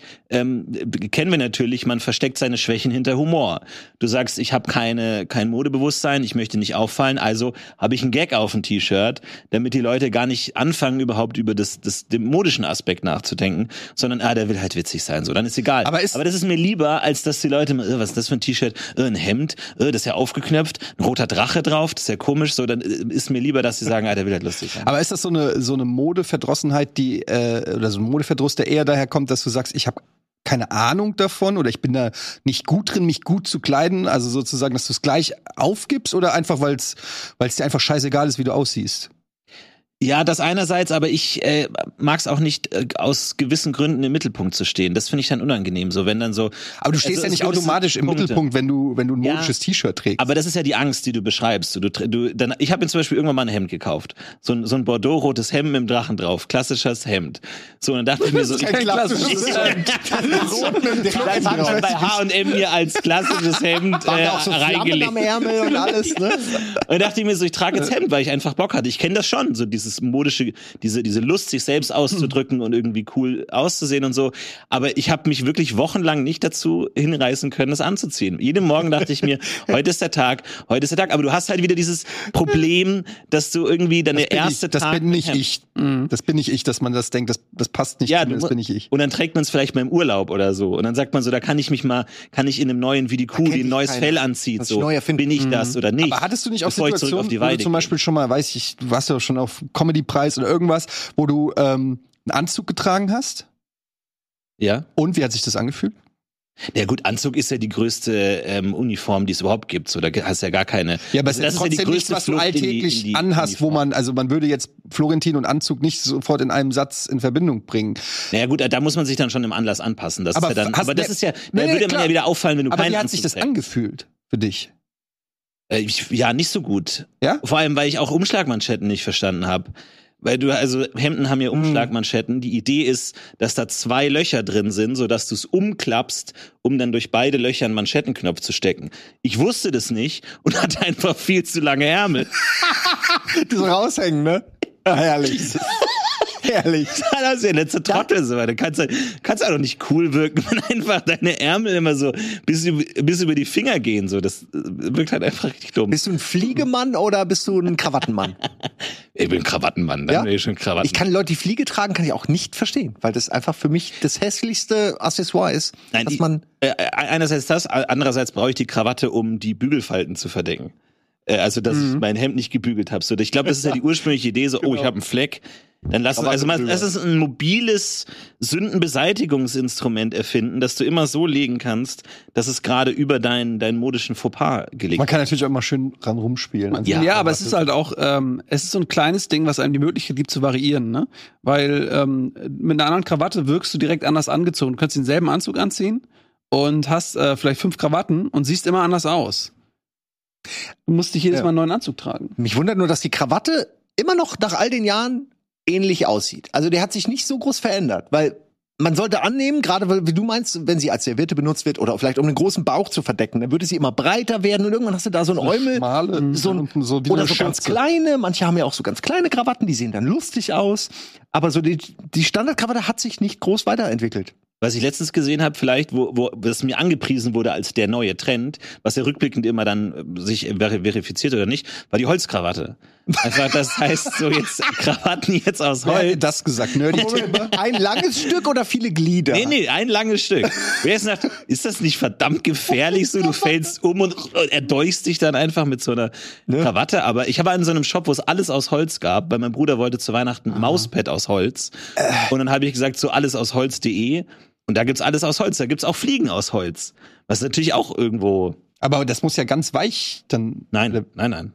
[SPEAKER 4] kennen wir natürlich, man versteckt seine Schwächen hinter Humor. Du sagst, ich habe kein Modebewusstsein, ich möchte nicht auffallen, also habe ich einen Gag auf dem T-Shirt, damit die Leute gar nicht anfangen, überhaupt über den modischen Aspekt nachzudenken, sondern, der will halt witzig sein. So, dann ist egal. Aber das ist mir lieber, als dass die Leute, was ist das für ein T-Shirt? Ein Hemd, das ist ja aufgeknöpft, ein roter Drache drauf, das ist ja komisch. So, dann ist mir lieber, dass sie sagen, der will halt lustig sein.
[SPEAKER 1] Aber ist das so eine Modeverdrossenheit, oder so ein Modeverdruss, der eher daher kommt, dass du sagst, ich habe keine Ahnung davon oder ich bin da nicht gut drin, mich gut zu kleiden, also sozusagen, dass du es gleich aufgibst oder einfach, weil es dir einfach scheißegal ist, wie du aussiehst?
[SPEAKER 4] Ja, das einerseits, aber ich mag es auch nicht, aus gewissen Gründen im Mittelpunkt zu stehen. Das finde ich dann unangenehm, so wenn dann so.
[SPEAKER 1] Aber du stehst ja nicht automatisch im Mittelpunkt, wenn du ein modisches T-Shirt trägst.
[SPEAKER 4] Aber das ist ja die Angst, die du beschreibst. Ich habe mir zum Beispiel irgendwann mal ein Hemd gekauft, so ein Bordeaux-rotes Hemd mit dem Drachen drauf, klassisches Hemd. So, und dann dachte ich mir so,
[SPEAKER 1] kein klassisches Hemd.
[SPEAKER 4] Rot mit dem Drachen drauf. Bei H&M mir als klassisches Hemd reingelegt.
[SPEAKER 3] Am Ärmel und alles, ne?
[SPEAKER 4] Und dachte ich mir so, ich trage jetzt Hemd, weil ich einfach Bock hatte. Ich kenne das schon, so dieses modische, diese Lust, sich selbst auszudrücken und irgendwie cool auszusehen und so. Aber ich habe mich wirklich wochenlang nicht dazu hinreißen können, das anzuziehen. Jeden Morgen dachte ich mir, heute ist der Tag. Aber du hast halt wieder dieses Problem, dass du irgendwie deine erste Tag...
[SPEAKER 1] Das bin nicht ich. Das bin nicht ich, dass man das denkt, das passt nicht zu mir, das bin nicht ich.
[SPEAKER 4] Und dann trägt man es vielleicht mal im Urlaub oder so. Und dann sagt man so, da kann ich in einem neuen, wie die Kuh, die ein neues Fell anzieht, so, bin ich das oder nicht?
[SPEAKER 1] Aber hattest du nicht auch Situationen, wo du zum Beispiel schon mal, du warst ja schon auf Comedy-Preis oder irgendwas, wo du einen Anzug getragen hast?
[SPEAKER 4] Ja.
[SPEAKER 1] Und wie hat sich das angefühlt?
[SPEAKER 4] Ja gut, Anzug ist ja die größte Uniform, die es überhaupt gibt. So, da hast du ja gar keine.
[SPEAKER 1] Ja, aber das ist trotzdem ja die größte, was du alltäglich anhast, wo man würde jetzt Florentin und Anzug nicht sofort in einem Satz in Verbindung bringen.
[SPEAKER 4] Naja gut, da muss man sich dann schon im Anlass anpassen. Das aber ist ja dann, aber das ist ja, da würde man ja wieder auffallen, wenn du keinen Anzug
[SPEAKER 1] hast. Aber wie hat sich das angefühlt für dich?
[SPEAKER 4] Ja, nicht so gut.
[SPEAKER 1] Ja?
[SPEAKER 4] Vor allem, weil ich auch Umschlagmanschetten nicht verstanden habe. Weil Hemden haben ja Umschlagmanschetten. Die Idee ist, dass da 2 Löcher drin sind, sodass du es umklappst, um dann durch beide Löcher einen Manschettenknopf zu stecken. Ich wusste das nicht und hatte einfach viel zu lange Ärmel.
[SPEAKER 1] Die so raushängen, ne? Ja, herrlich. Herrlich.
[SPEAKER 4] Das ist ja letzte Trottel so. Du kannst ja doch nicht cool wirken, wenn einfach deine Ärmel immer so bis über die Finger gehen. So. Das wirkt halt einfach richtig dumm.
[SPEAKER 3] Bist du ein Fliegemann oder bist du ein Krawattenmann?
[SPEAKER 4] Ich bin ein Krawattenmann. Dann bin ich schon Krawatten.
[SPEAKER 3] Ich kann Leute, die Fliege tragen, kann ich auch nicht verstehen, weil das einfach für mich das hässlichste Accessoire ist.
[SPEAKER 4] Nein,
[SPEAKER 3] dass man
[SPEAKER 4] einerseits das, andererseits brauche ich die Krawatte, um die Bügelfalten zu verdecken. Also, dass ich mein Hemd nicht gebügelt habe. So, ich glaube, das ist ja die ursprüngliche Idee, so, ich habe einen Fleck. Dann lass uns, es ist ein mobiles Sündenbeseitigungsinstrument erfinden, das du immer so legen kannst, dass es gerade über deinen modischen Fauxpas gelegt wird.
[SPEAKER 1] Man kann natürlich auch mal schön dran rumspielen.
[SPEAKER 2] Also aber es ist halt auch, es ist so ein kleines Ding, was einem die Möglichkeit gibt zu variieren, ne? Weil mit einer anderen Krawatte wirkst du direkt anders angezogen. Du kannst denselben Anzug anziehen und hast vielleicht 5 Krawatten und siehst immer anders aus. Du musst nicht jedes Mal einen neuen Anzug tragen.
[SPEAKER 3] Mich wundert nur, dass die Krawatte immer noch nach all den Jahren ähnlich aussieht. Also der hat sich nicht so groß verändert, weil man sollte annehmen, gerade wie du meinst, wenn sie als Serviette benutzt wird oder vielleicht um den großen Bauch zu verdecken, dann würde sie immer breiter werden und irgendwann hast du da so ein Eumel, oder so ganz kleine, manche haben ja auch so ganz kleine Krawatten, die sehen dann lustig aus, aber so die Standardkrawatte hat sich nicht groß weiterentwickelt.
[SPEAKER 4] Was ich letztens gesehen habe, vielleicht, wo das mir angepriesen wurde als der neue Trend, was ja rückblickend immer dann sich verifiziert oder nicht, war die Holzkrawatte. Einfach, das heißt, so jetzt Krawatten jetzt aus Holz.
[SPEAKER 1] Wer hat das gesagt? Nerdy.
[SPEAKER 3] Ein langes Stück oder viele Glieder?
[SPEAKER 4] Nee, ein langes Stück. Wer jetzt sagt, ist das nicht verdammt gefährlich so? Du fällst um und erdolchst dich dann einfach mit so einer Krawatte. Aber ich habe in so einem Shop, wo es alles aus Holz gab, weil mein Bruder wollte zu Weihnachten ein Mauspad aus Holz. Und dann habe ich gesagt, so alles aus Holz.de. Und da gibt's alles aus Holz. Da gibt's auch Fliegen aus Holz. Was natürlich auch irgendwo.
[SPEAKER 1] Aber das muss ja ganz weich dann.
[SPEAKER 4] Nein.
[SPEAKER 1] Nein,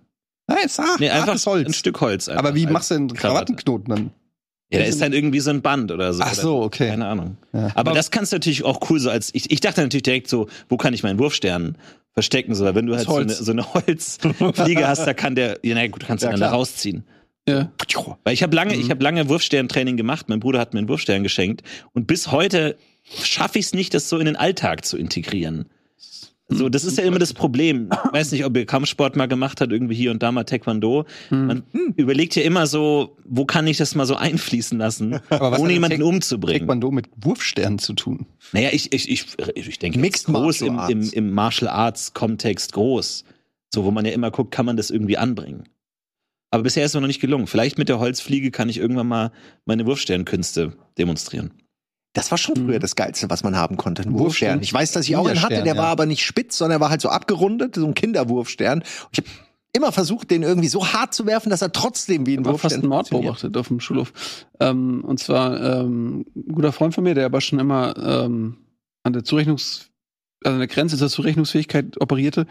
[SPEAKER 4] einfach
[SPEAKER 1] Holz.
[SPEAKER 4] Ein Stück Holz.
[SPEAKER 1] Aber wie machst du denn einen Krawattenknoten dann?
[SPEAKER 4] Ja, da ist dann irgendwie so ein Band oder so.
[SPEAKER 1] Ach so, okay.
[SPEAKER 4] Keine Ahnung. Ja. Aber das kannst du natürlich auch cool so als, ich dachte natürlich direkt so, wo kann ich meinen Wurfstern verstecken? So, weil wenn du halt so eine Holzfliege hast, da kann der, du kannst den dann da rausziehen.
[SPEAKER 2] Ja.
[SPEAKER 4] Weil ich habe lange Wurfsterntraining gemacht. Mein Bruder hat mir einen Wurfstern geschenkt. Und bis heute schaffe ich es nicht, das so in den Alltag zu integrieren. So, das ist ja immer das Problem. Ich weiß nicht, ob ihr Kampfsport mal gemacht habt, irgendwie hier und da mal Taekwondo. Man überlegt ja immer so, wo kann ich das mal so einfließen lassen, ohne jemanden umzubringen.
[SPEAKER 1] Taekwondo mit Wurfsternen zu tun?
[SPEAKER 4] Naja, ich denke, Mixed groß im Martial Arts Kontext groß. So, wo man ja immer guckt, kann man das irgendwie anbringen. Aber bisher ist es mir noch nicht gelungen. Vielleicht mit der Holzfliege kann ich irgendwann mal meine Wurfsternkünste demonstrieren.
[SPEAKER 3] Das war schon früher das Geilste, was man haben konnte, ein Wurfstern. Ich weiß, dass ich auch einen hatte, der war aber nicht spitz, sondern er war halt so abgerundet, so ein Kinderwurfstern. Und ich habe immer versucht, den irgendwie so hart zu werfen, dass er trotzdem wie ein Wurfstern
[SPEAKER 2] fast einen Mord beobachtet auf dem Schulhof. Und zwar ein guter Freund von mir, der aber schon immer an der an der Grenze zur Zurechnungsfähigkeit operierte.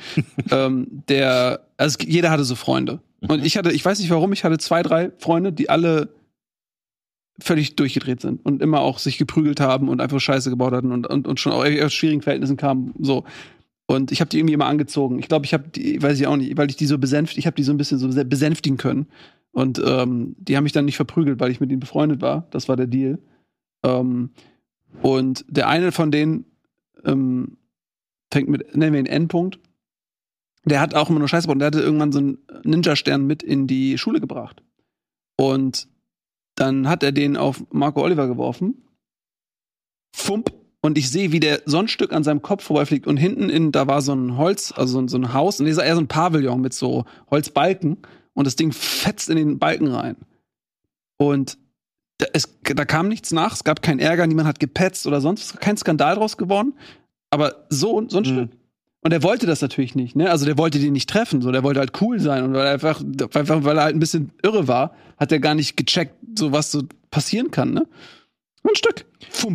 [SPEAKER 2] Jeder hatte so Freunde. Und ich weiß nicht warum, ich hatte 2, 3 Freunde, die alle völlig durchgedreht sind und immer auch sich geprügelt haben und einfach Scheiße gebaut hatten und schon auch aus schwierigen Verhältnissen kamen, so. Und ich habe die irgendwie immer angezogen. Ich glaube, ich habe die, weiß ich auch nicht, weil ich die so ich habe die so ein bisschen so besänftigen können. Und die haben mich dann nicht verprügelt, weil ich mit ihnen befreundet war. Das war der Deal. Und der eine von denen fängt mit, nennen wir ihn N-Punkt. Der hat auch immer nur Scheiße gebaut. Der hatte irgendwann so einen Ninja-Stern mit in die Schule gebracht. Und dann hat er den auf Marco Oliver geworfen. Fump. Und ich sehe, wie der so ein Stück an seinem Kopf vorbeifliegt. Und hinten da war so ein Holz, also so ein Haus. Und dieser eher so ein Pavillon mit so Holzbalken. Und das Ding fetzt in den Balken rein. Und da kam nichts nach. Es gab keinen Ärger. Niemand hat gepetzt oder sonst. Es ist kein Skandal draus geworden. Aber so ein Stück. Und er wollte das natürlich nicht, ne? Also der wollte den nicht treffen, so, der wollte halt cool sein. Und weil er halt ein bisschen irre war, hat er gar nicht gecheckt, so was so passieren kann, ne? Ein Stück. Fump.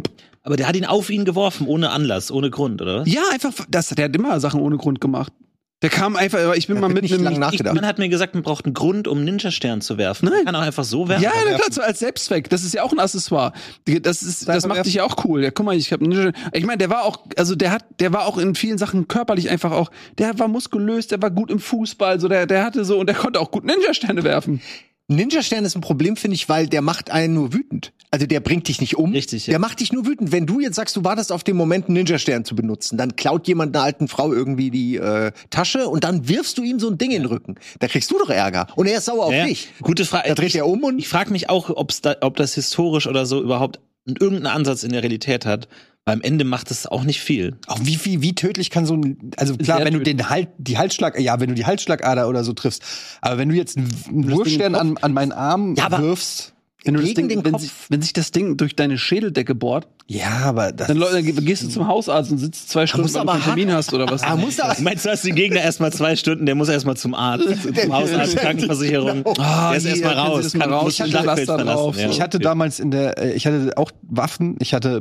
[SPEAKER 4] Aber der hat ihn auf ihn geworfen, ohne Anlass, ohne Grund, oder was?
[SPEAKER 2] Ja, einfach, der hat immer Sachen ohne Grund gemacht. Der kam einfach, ich bin mal mit einem
[SPEAKER 4] nachgedacht. Man hat mir gesagt, man braucht einen Grund, um einen Ninja-Stern zu werfen. Nein. Man kann auch einfach so werfen.
[SPEAKER 2] Ja, klar, so als Selbstzweck. Das ist ja auch ein Accessoire. Das macht dich ja auch cool. Ja, guck mal, ich habe einen Ninja. Ich meine, der war auch in vielen Sachen körperlich einfach auch, der war muskulös, der war gut im Fußball, so der hatte so und der konnte auch gut Ninja-Sterne werfen.
[SPEAKER 3] Ninja-Stern ist ein Problem, finde ich, weil der macht einen nur wütend. Also der bringt dich nicht um.
[SPEAKER 4] Richtig, ja.
[SPEAKER 3] Der macht dich nur wütend. Wenn du jetzt sagst, du wartest auf den Moment, einen Ninja-Stern zu benutzen, dann klaut jemand einer alten Frau irgendwie die Tasche und dann wirfst du ihm so ein Ding in den Rücken. Da kriegst du doch Ärger. Und er ist sauer auf dich.
[SPEAKER 4] Gute Frage.
[SPEAKER 3] Da dreht er um und...
[SPEAKER 4] Ich frage mich auch, ob das historisch oder so überhaupt irgendeinen Ansatz in der Realität hat. Weil am Ende macht es auch nicht viel.
[SPEAKER 1] Auch wie tödlich kann so ein, also klar, wenn du wenn du die Halsschlagader oder so triffst, aber wenn du jetzt einen Wurfstern an meinen Arm wirfst,
[SPEAKER 2] wenn sich das Ding durch deine Schädeldecke bohrt,
[SPEAKER 1] aber
[SPEAKER 2] dann gehst du zum Hausarzt und sitzt 2 Stunden, weil du einen Termin hast oder was.
[SPEAKER 4] Meinst du, hast den Gegner erstmal 2 Stunden, der muss erstmal zum Arzt, zum Hausarzt, Krankenversicherung. Der ist erstmal raus.
[SPEAKER 1] Ich hatte damals ich hatte auch Waffen,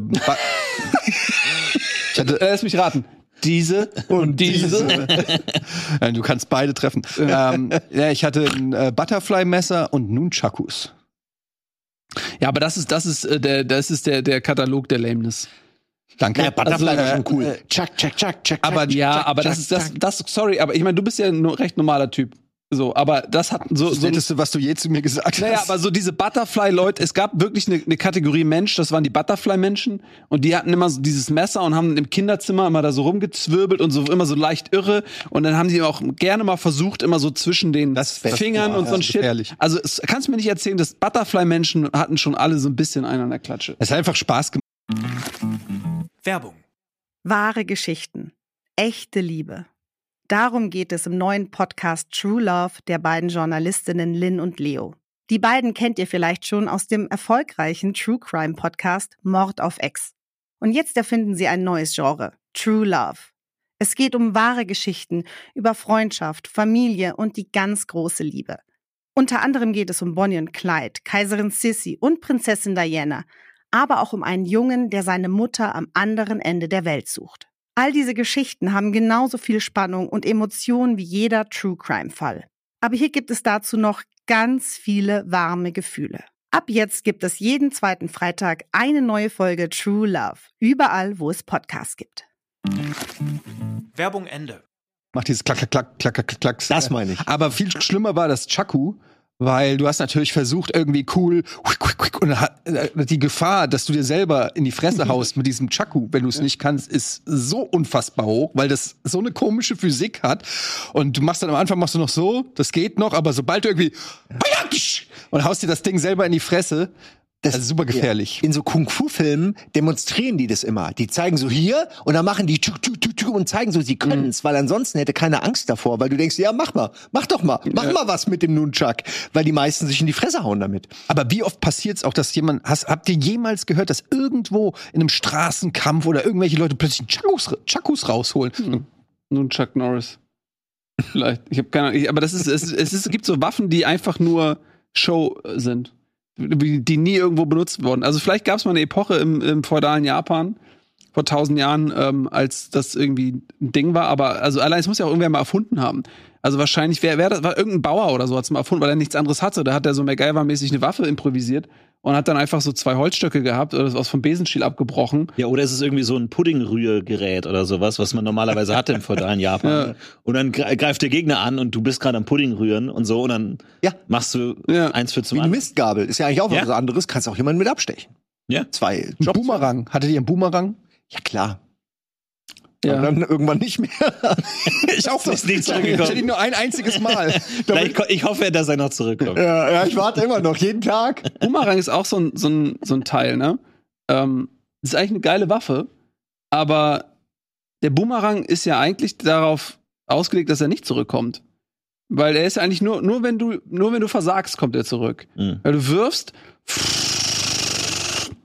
[SPEAKER 2] lass mich raten. Diese und diese.
[SPEAKER 1] Du kannst beide treffen. Ich hatte ein Butterfly-Messer und Nunchakus.
[SPEAKER 2] Ja, aber das ist der Katalog der Lameness.
[SPEAKER 1] Danke.
[SPEAKER 3] Ja, Butterfly ist schon cool.
[SPEAKER 2] Sorry, aber ich meine, du bist ja ein recht normaler Typ. So, aber das hat so.
[SPEAKER 1] Das Netteste, was du je zu mir gesagt hast.
[SPEAKER 2] Naja, aber so diese Butterfly-Leute, es gab wirklich eine Kategorie Mensch, das waren die Butterfly-Menschen und die hatten immer so dieses Messer und haben im Kinderzimmer immer da so rumgezwirbelt und so immer so leicht irre und dann haben die auch gerne mal versucht, immer so zwischen den Fingern und so ein Shit. Gefährlich. Also kannst du mir nicht erzählen, dass Butterfly-Menschen hatten schon alle so ein bisschen einen an der Klatsche.
[SPEAKER 1] Es hat einfach Spaß gemacht.
[SPEAKER 6] Werbung.
[SPEAKER 7] Wahre Geschichten. Echte Liebe. Darum geht es im neuen Podcast True Love der beiden Journalistinnen Lynn und Leo. Die beiden kennt ihr vielleicht schon aus dem erfolgreichen True Crime Podcast Mord auf Ex. Und jetzt erfinden sie ein neues Genre, True Love. Es geht um wahre Geschichten über Freundschaft, Familie und die ganz große Liebe. Unter anderem geht es um Bonnie und Clyde, Kaiserin Sissi und Prinzessin Diana, aber auch um einen Jungen, der seine Mutter am anderen Ende der Welt sucht. All diese Geschichten haben genauso viel Spannung und Emotionen wie jeder True-Crime-Fall. Aber hier gibt es dazu noch ganz viele warme Gefühle. Ab jetzt gibt es jeden 2. Freitag eine neue Folge True Love, überall, wo es Podcasts gibt.
[SPEAKER 6] Werbung Ende.
[SPEAKER 1] Macht dieses Klack, Klack, Klack, Klack, Klack.
[SPEAKER 3] Das meine ich.
[SPEAKER 1] Aber viel schlimmer war das Chaku, weil du hast natürlich versucht, irgendwie cool, und die Gefahr, dass du dir selber in die Fresse haust mit diesem Chaku, wenn du es nicht kannst, ist so unfassbar hoch, weil das so eine komische Physik hat. Und du machst dann am Anfang noch so, das geht noch, aber sobald du irgendwie und haust dir das Ding selber in die Fresse, das ist super gefährlich.
[SPEAKER 3] In so Kung-Fu-Filmen demonstrieren die das immer. Die zeigen so hier und dann machen die und zeigen so, sie können's, weil ansonsten hätte keiner Angst davor, weil du denkst, ja, mach mal was mit dem Nunchak, weil die meisten sich in die Fresse hauen damit.
[SPEAKER 1] Aber wie oft passiert's auch, dass habt ihr jemals gehört, dass irgendwo in einem Straßenkampf oder irgendwelche Leute plötzlich Chakus rausholen?
[SPEAKER 2] Nun Chuck Norris. Vielleicht. Ich habe keine Ahnung. Aber es gibt so Waffen, die einfach nur Show sind. Die nie irgendwo benutzt wurden. Also vielleicht gab es mal eine Epoche im feudalen Japan vor 1000 Jahren, als das irgendwie ein Ding war. Aber also allein, es muss ja auch irgendwer mal erfunden haben. Also wahrscheinlich war irgendein Bauer oder so, hat es mal erfunden, weil er nichts anderes hatte. Da hat er so MacGyver-mäßig eine Waffe improvisiert und hat dann einfach so 2 Holzstöcke gehabt oder was vom Besenstiel abgebrochen.
[SPEAKER 4] Ja, oder ist es irgendwie so ein Puddingrührgerät oder sowas, was man normalerweise hatte im feudalen Japan. Ja. Und dann greift der Gegner an und du bist gerade am Pudding rühren und so und dann machst du eins für zum
[SPEAKER 3] anderen. Wie eine Mistgabel. Ist ja eigentlich auch was anderes. Kannst auch jemanden mit abstechen.
[SPEAKER 4] Ja.
[SPEAKER 3] 2
[SPEAKER 1] Jobs. Boomerang. Hattet ihr einen Boomerang?
[SPEAKER 3] Ja, klar.
[SPEAKER 1] Ja.
[SPEAKER 3] Aber dann irgendwann nicht mehr.
[SPEAKER 1] Ich auch nicht zurückgekommen. Ich hatte ihn nur ein einziges Mal.
[SPEAKER 4] Ich hoffe, dass er noch zurückkommt.
[SPEAKER 3] Ja, ich warte immer noch, jeden Tag.
[SPEAKER 2] Boomerang ist auch so ein Teil, ne? Ist eigentlich eine geile Waffe, aber der Boomerang ist ja eigentlich darauf ausgelegt, dass er nicht zurückkommt. Weil er ist eigentlich nur wenn du versagst, kommt er zurück. Mhm. Weil du wirfst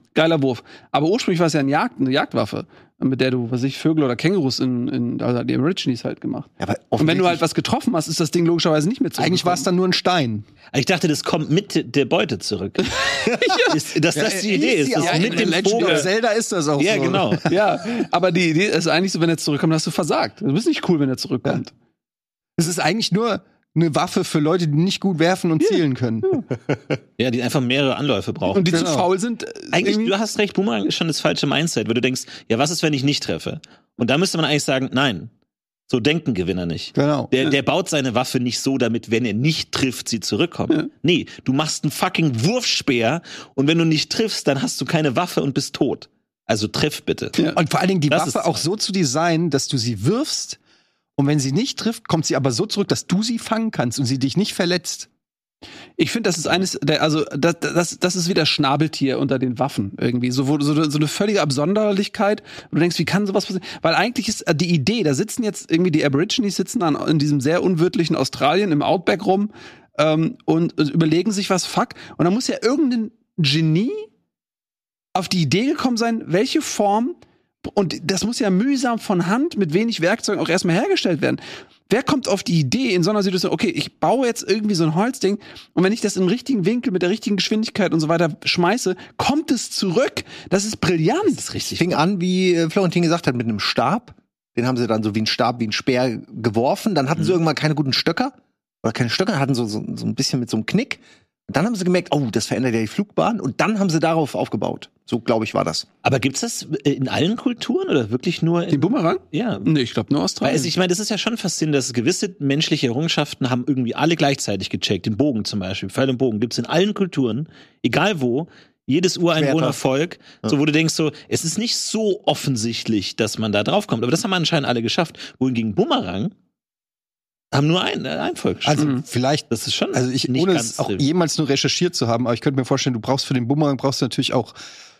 [SPEAKER 2] geiler Wurf. Aber ursprünglich war es ja eine Jagdwaffe, mit der du, Vögel oder Kängurus also die Aborigines halt gemacht.
[SPEAKER 3] Ja,
[SPEAKER 2] und wenn du halt was getroffen hast, ist das Ding logischerweise nicht mehr zurück.
[SPEAKER 1] Eigentlich war es dann nur ein Stein.
[SPEAKER 4] Ich dachte, das kommt mit der Beute zurück. Dass das die Idee ist.
[SPEAKER 1] Ja, mit dem Legend of Zelda ist das auch so.
[SPEAKER 4] Ja, genau.
[SPEAKER 2] Ja, aber die Idee ist eigentlich so, wenn er zurückkommt, hast du versagt. Du bist nicht cool, wenn er zurückkommt.
[SPEAKER 1] Es ist eigentlich nur eine Waffe für Leute, die nicht gut werfen und zielen können.
[SPEAKER 4] Ja, die einfach mehrere Anläufe brauchen.
[SPEAKER 2] Und die zu faul sind.
[SPEAKER 4] Eigentlich, du hast recht, Boomerang ist schon das falsche Mindset, weil du denkst, ja, was ist, wenn ich nicht treffe? Und da müsste man eigentlich sagen, nein, so denken Gewinner nicht.
[SPEAKER 1] Genau.
[SPEAKER 4] Der baut seine Waffe nicht so, damit, wenn er nicht trifft, sie zurückkommt. Ja. Nee, du machst einen fucking Wurfspeer und wenn du nicht triffst, dann hast du keine Waffe und bist tot. Also triff bitte.
[SPEAKER 1] Ja. Und vor allen Dingen die Waffe auch so zu designen, dass du sie wirfst und wenn sie nicht trifft, kommt sie aber so zurück, dass du sie fangen kannst und sie dich nicht verletzt.
[SPEAKER 2] Ich finde, das ist das ist wieder Schnabeltier unter den Waffen irgendwie. So eine völlige Absonderlichkeit. Und du denkst, wie kann sowas passieren? Weil eigentlich ist die Idee, da sitzen jetzt irgendwie die Aborigines sitzen in diesem sehr unwirtlichen Australien im Outback rum und überlegen sich was, fuck. Und da muss ja irgendein Genie auf die Idee gekommen sein, welche Form, und das muss ja mühsam von Hand mit wenig Werkzeugen auch erstmal hergestellt werden. Wer kommt auf die Idee in so einer Situation, okay, ich baue jetzt irgendwie so ein Holzding und wenn ich das im richtigen Winkel mit der richtigen Geschwindigkeit und so weiter schmeiße, kommt es zurück. Das ist brillant. Das ist richtig.
[SPEAKER 3] Fing an, wie Florentin gesagt hat, mit einem Stab. Den haben sie dann so wie ein Stab, wie ein Speer geworfen. Dann hatten sie irgendwann keine guten Stöcker. Oder keine Stöcker, hatten so ein bisschen mit so einem Knick. Und dann haben sie gemerkt, oh, das verändert ja die Flugbahn. Und dann haben sie darauf aufgebaut. So, glaube ich, war das.
[SPEAKER 4] Aber gibt's das in allen Kulturen oder wirklich nur in...
[SPEAKER 2] Den Bumerang?
[SPEAKER 4] Ja.
[SPEAKER 2] Nee, ich glaube nur Australien.
[SPEAKER 4] Also ich meine, das ist ja schon faszinierend, dass gewisse menschliche Errungenschaften haben irgendwie alle gleichzeitig gecheckt. Den Bogen zum Beispiel, Pfeil und Bogen gibt's in allen Kulturen, egal wo. Jedes Ureinwohnervolk, so wo du denkst so, es ist nicht so offensichtlich, dass man da drauf kommt. Aber das haben anscheinend alle geschafft. Wohingegen Bumerang haben nur ein Volk.
[SPEAKER 1] Also vielleicht,
[SPEAKER 4] das ist schon
[SPEAKER 1] also ohne es auch jemals nur recherchiert zu haben, aber ich könnte mir vorstellen, du brauchst für den Bumerang natürlich auch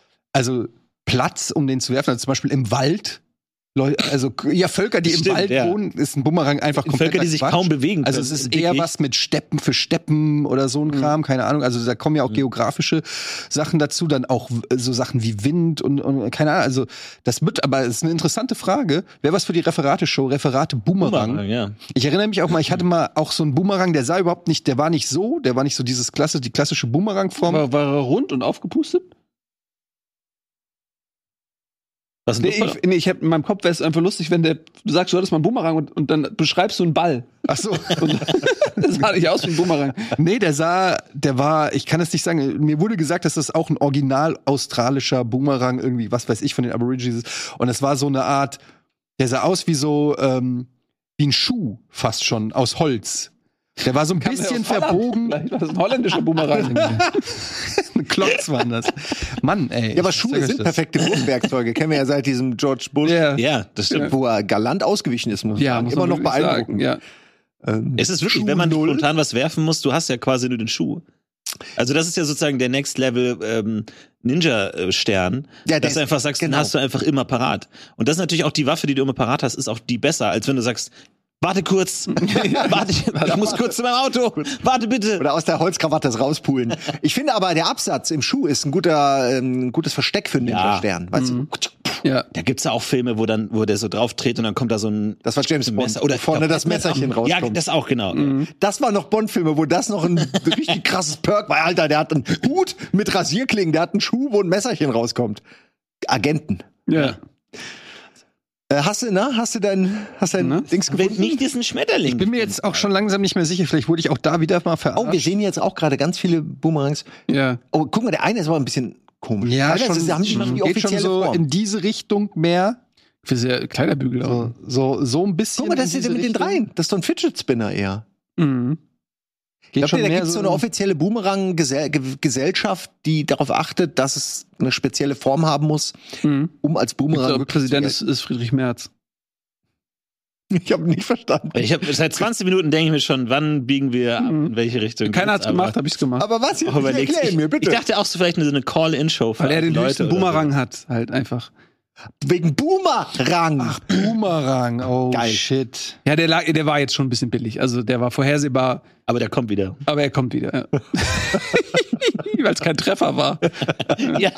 [SPEAKER 1] Platz, um den zu werfen. Also zum Beispiel im Wald. Völker, die im Wald wohnen, ist ein Bumerang einfach komplett.
[SPEAKER 4] Völker, die sich kaum bewegen können.
[SPEAKER 1] Also es ist eher was mit Steppen für Steppen oder so ein Kram, keine Ahnung. Also da kommen ja auch geografische Sachen dazu, dann auch so Sachen wie Wind und keine Ahnung. Also das aber es ist eine interessante Frage. Wäre was für die Referate-Show, Referate Boomerang.
[SPEAKER 4] Ja.
[SPEAKER 1] Ich erinnere mich auch mal, ich hatte mal auch so einen Boomerang, der war nicht so die klassische Boomerang-Form.
[SPEAKER 2] War er rund und aufgepustet? Ich hab in meinem Kopf, wäre es einfach lustig, wenn du sagst, du hattest mal einen Bumerang und dann beschreibst du einen Ball.
[SPEAKER 1] Ach so.
[SPEAKER 2] Das sah nicht aus wie ein Bumerang.
[SPEAKER 1] Nee, ich kann es nicht sagen, mir wurde gesagt, dass das auch ein original australischer Bumerang irgendwie, was weiß ich, von den Aborigines ist. Und es war so eine Art, der sah aus wie so, wie ein Schuh fast schon, aus Holz. Der war so ein bisschen verbogen.
[SPEAKER 2] Vielleicht war das ein holländischer Boomerang.
[SPEAKER 1] Ein Klotz waren das. Mann, ey.
[SPEAKER 3] Ja, aber Schuhe sind perfekte Wurfwerkzeuge. Kennen wir ja seit diesem George Bush.
[SPEAKER 4] Ja, das stimmt.
[SPEAKER 3] Wo er galant ausgewichen ist, muss man sagen. Immer noch beeindruckend.
[SPEAKER 2] Ja.
[SPEAKER 4] Es ist wirklich, wenn man spontan was werfen muss, du hast ja quasi nur den Schuh. Also das ist ja sozusagen der Next Level Ninja-Stern, dass du einfach sagst, den hast du einfach immer parat. Und das ist natürlich auch die Waffe, die du immer parat hast, ist auch die besser, als wenn du sagst, warte kurz, ich muss kurz zu meinem Auto, warte bitte.
[SPEAKER 3] Oder aus der Holzkrawatte das rauspulen. Ich finde aber, der Absatz im Schuh ist ein gutes Versteck für einen Ninja-Stern. Weißt du?
[SPEAKER 4] Ja. Da gibt's ja auch Filme, wo der so drauf dreht und dann kommt da so ein...
[SPEAKER 3] Das war James Bond,
[SPEAKER 4] Messer, oder
[SPEAKER 3] vorne das Messerchen rauskommt.
[SPEAKER 4] Ja, das auch, genau.
[SPEAKER 3] Das war noch Bond-Filme, wo das noch ein richtig krasses Perk war. Alter, der hat einen Hut mit Rasierklingen, der hat einen Schuh, wo ein Messerchen rauskommt. Agenten.
[SPEAKER 2] Ja.
[SPEAKER 3] Hast du dein Dings gefunden?
[SPEAKER 4] Nicht diesen Schmetterling.
[SPEAKER 1] Ich bin mir jetzt auch schon langsam nicht mehr sicher. Vielleicht wurde ich auch da wieder mal verarscht.
[SPEAKER 3] Oh, wir sehen jetzt auch gerade ganz viele Boomerangs.
[SPEAKER 2] Ja.
[SPEAKER 3] Oh, guck mal, der eine ist aber ein bisschen komisch.
[SPEAKER 1] Ja, geht schon so Form. In diese Richtung mehr.
[SPEAKER 2] Für sehr kleiner Bügel auch.
[SPEAKER 3] So
[SPEAKER 1] ein bisschen.
[SPEAKER 3] Guck mal, das ist ja mit den dreien. Das ist doch ein Fidget Spinner eher.
[SPEAKER 2] Mhm.
[SPEAKER 3] Glaubt ihr, da gibt es so eine offizielle Boomerang-Gesellschaft, die darauf achtet, dass es eine spezielle Form haben muss, um als Boomerang
[SPEAKER 2] wirklich Präsident ist Friedrich Merz.
[SPEAKER 3] Ich habe nicht verstanden.
[SPEAKER 4] Seit 20 Minuten denke ich mir schon, wann biegen wir ab, in welche Richtung.
[SPEAKER 2] Keiner hat's gemacht, habe ich's gemacht.
[SPEAKER 3] Aber was? Erklär mir, bitte.
[SPEAKER 4] Ich dachte auch so vielleicht eine Call-In-Show für
[SPEAKER 2] weil er den
[SPEAKER 4] Leute
[SPEAKER 2] höchsten Boomerang hat, halt einfach.
[SPEAKER 3] Wegen Boomerang.
[SPEAKER 1] Ach, Boomerang. Oh, geil. Shit.
[SPEAKER 2] Ja, der war jetzt schon ein bisschen billig. Also der war vorhersehbar.
[SPEAKER 4] Aber der kommt wieder.
[SPEAKER 2] Aber er kommt wieder, ja. Weil es kein Treffer war.
[SPEAKER 4] Ja.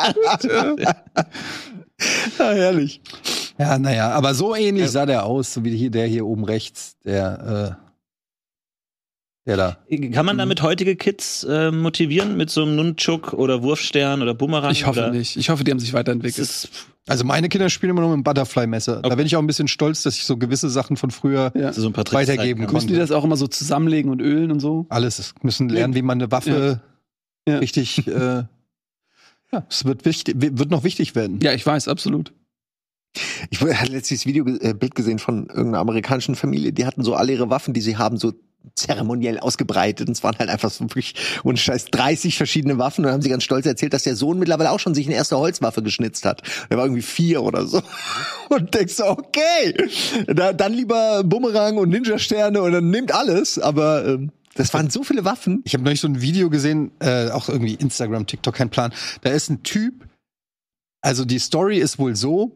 [SPEAKER 3] Herrlich.
[SPEAKER 1] Ja, naja, aber so ähnlich sah der aus, so wie der hier oben rechts, der da.
[SPEAKER 4] Kann man damit heutige Kids motivieren mit so einem Nunchuk oder Wurfstern oder Bumerang?
[SPEAKER 2] Ich hoffe nicht. Ich hoffe, die haben sich weiterentwickelt.
[SPEAKER 1] Also meine Kinder spielen immer noch mit dem Butterfly-Messer. Okay. Da bin ich auch ein bisschen stolz, dass ich so gewisse Sachen von früher
[SPEAKER 4] so ein paar
[SPEAKER 1] weitergeben konnte.
[SPEAKER 2] Müssen die das auch immer so zusammenlegen und ölen und so?
[SPEAKER 1] Alles. Müssen lernen, wie man eine Waffe richtig es wird noch wichtig werden.
[SPEAKER 2] Ja, ich weiß, absolut.
[SPEAKER 3] Ich hatte letztes Bild gesehen von irgendeiner amerikanischen Familie, die hatten so alle ihre Waffen, die sie haben, so zeremoniell ausgebreitet. Und es waren halt einfach so wirklich, ohne Scheiß, 30 verschiedene Waffen. Und dann haben sie ganz stolz erzählt, dass der Sohn mittlerweile auch schon sich eine erste Holzwaffe geschnitzt hat. Der war irgendwie 4 oder so. Und denkst so, okay, dann lieber Bumerang und Ninja-Sterne und dann nimmt alles. Aber das waren so viele Waffen.
[SPEAKER 1] Ich habe neulich so ein Video gesehen, auch irgendwie Instagram, TikTok, kein Plan. Da ist ein Typ, also die Story ist wohl so,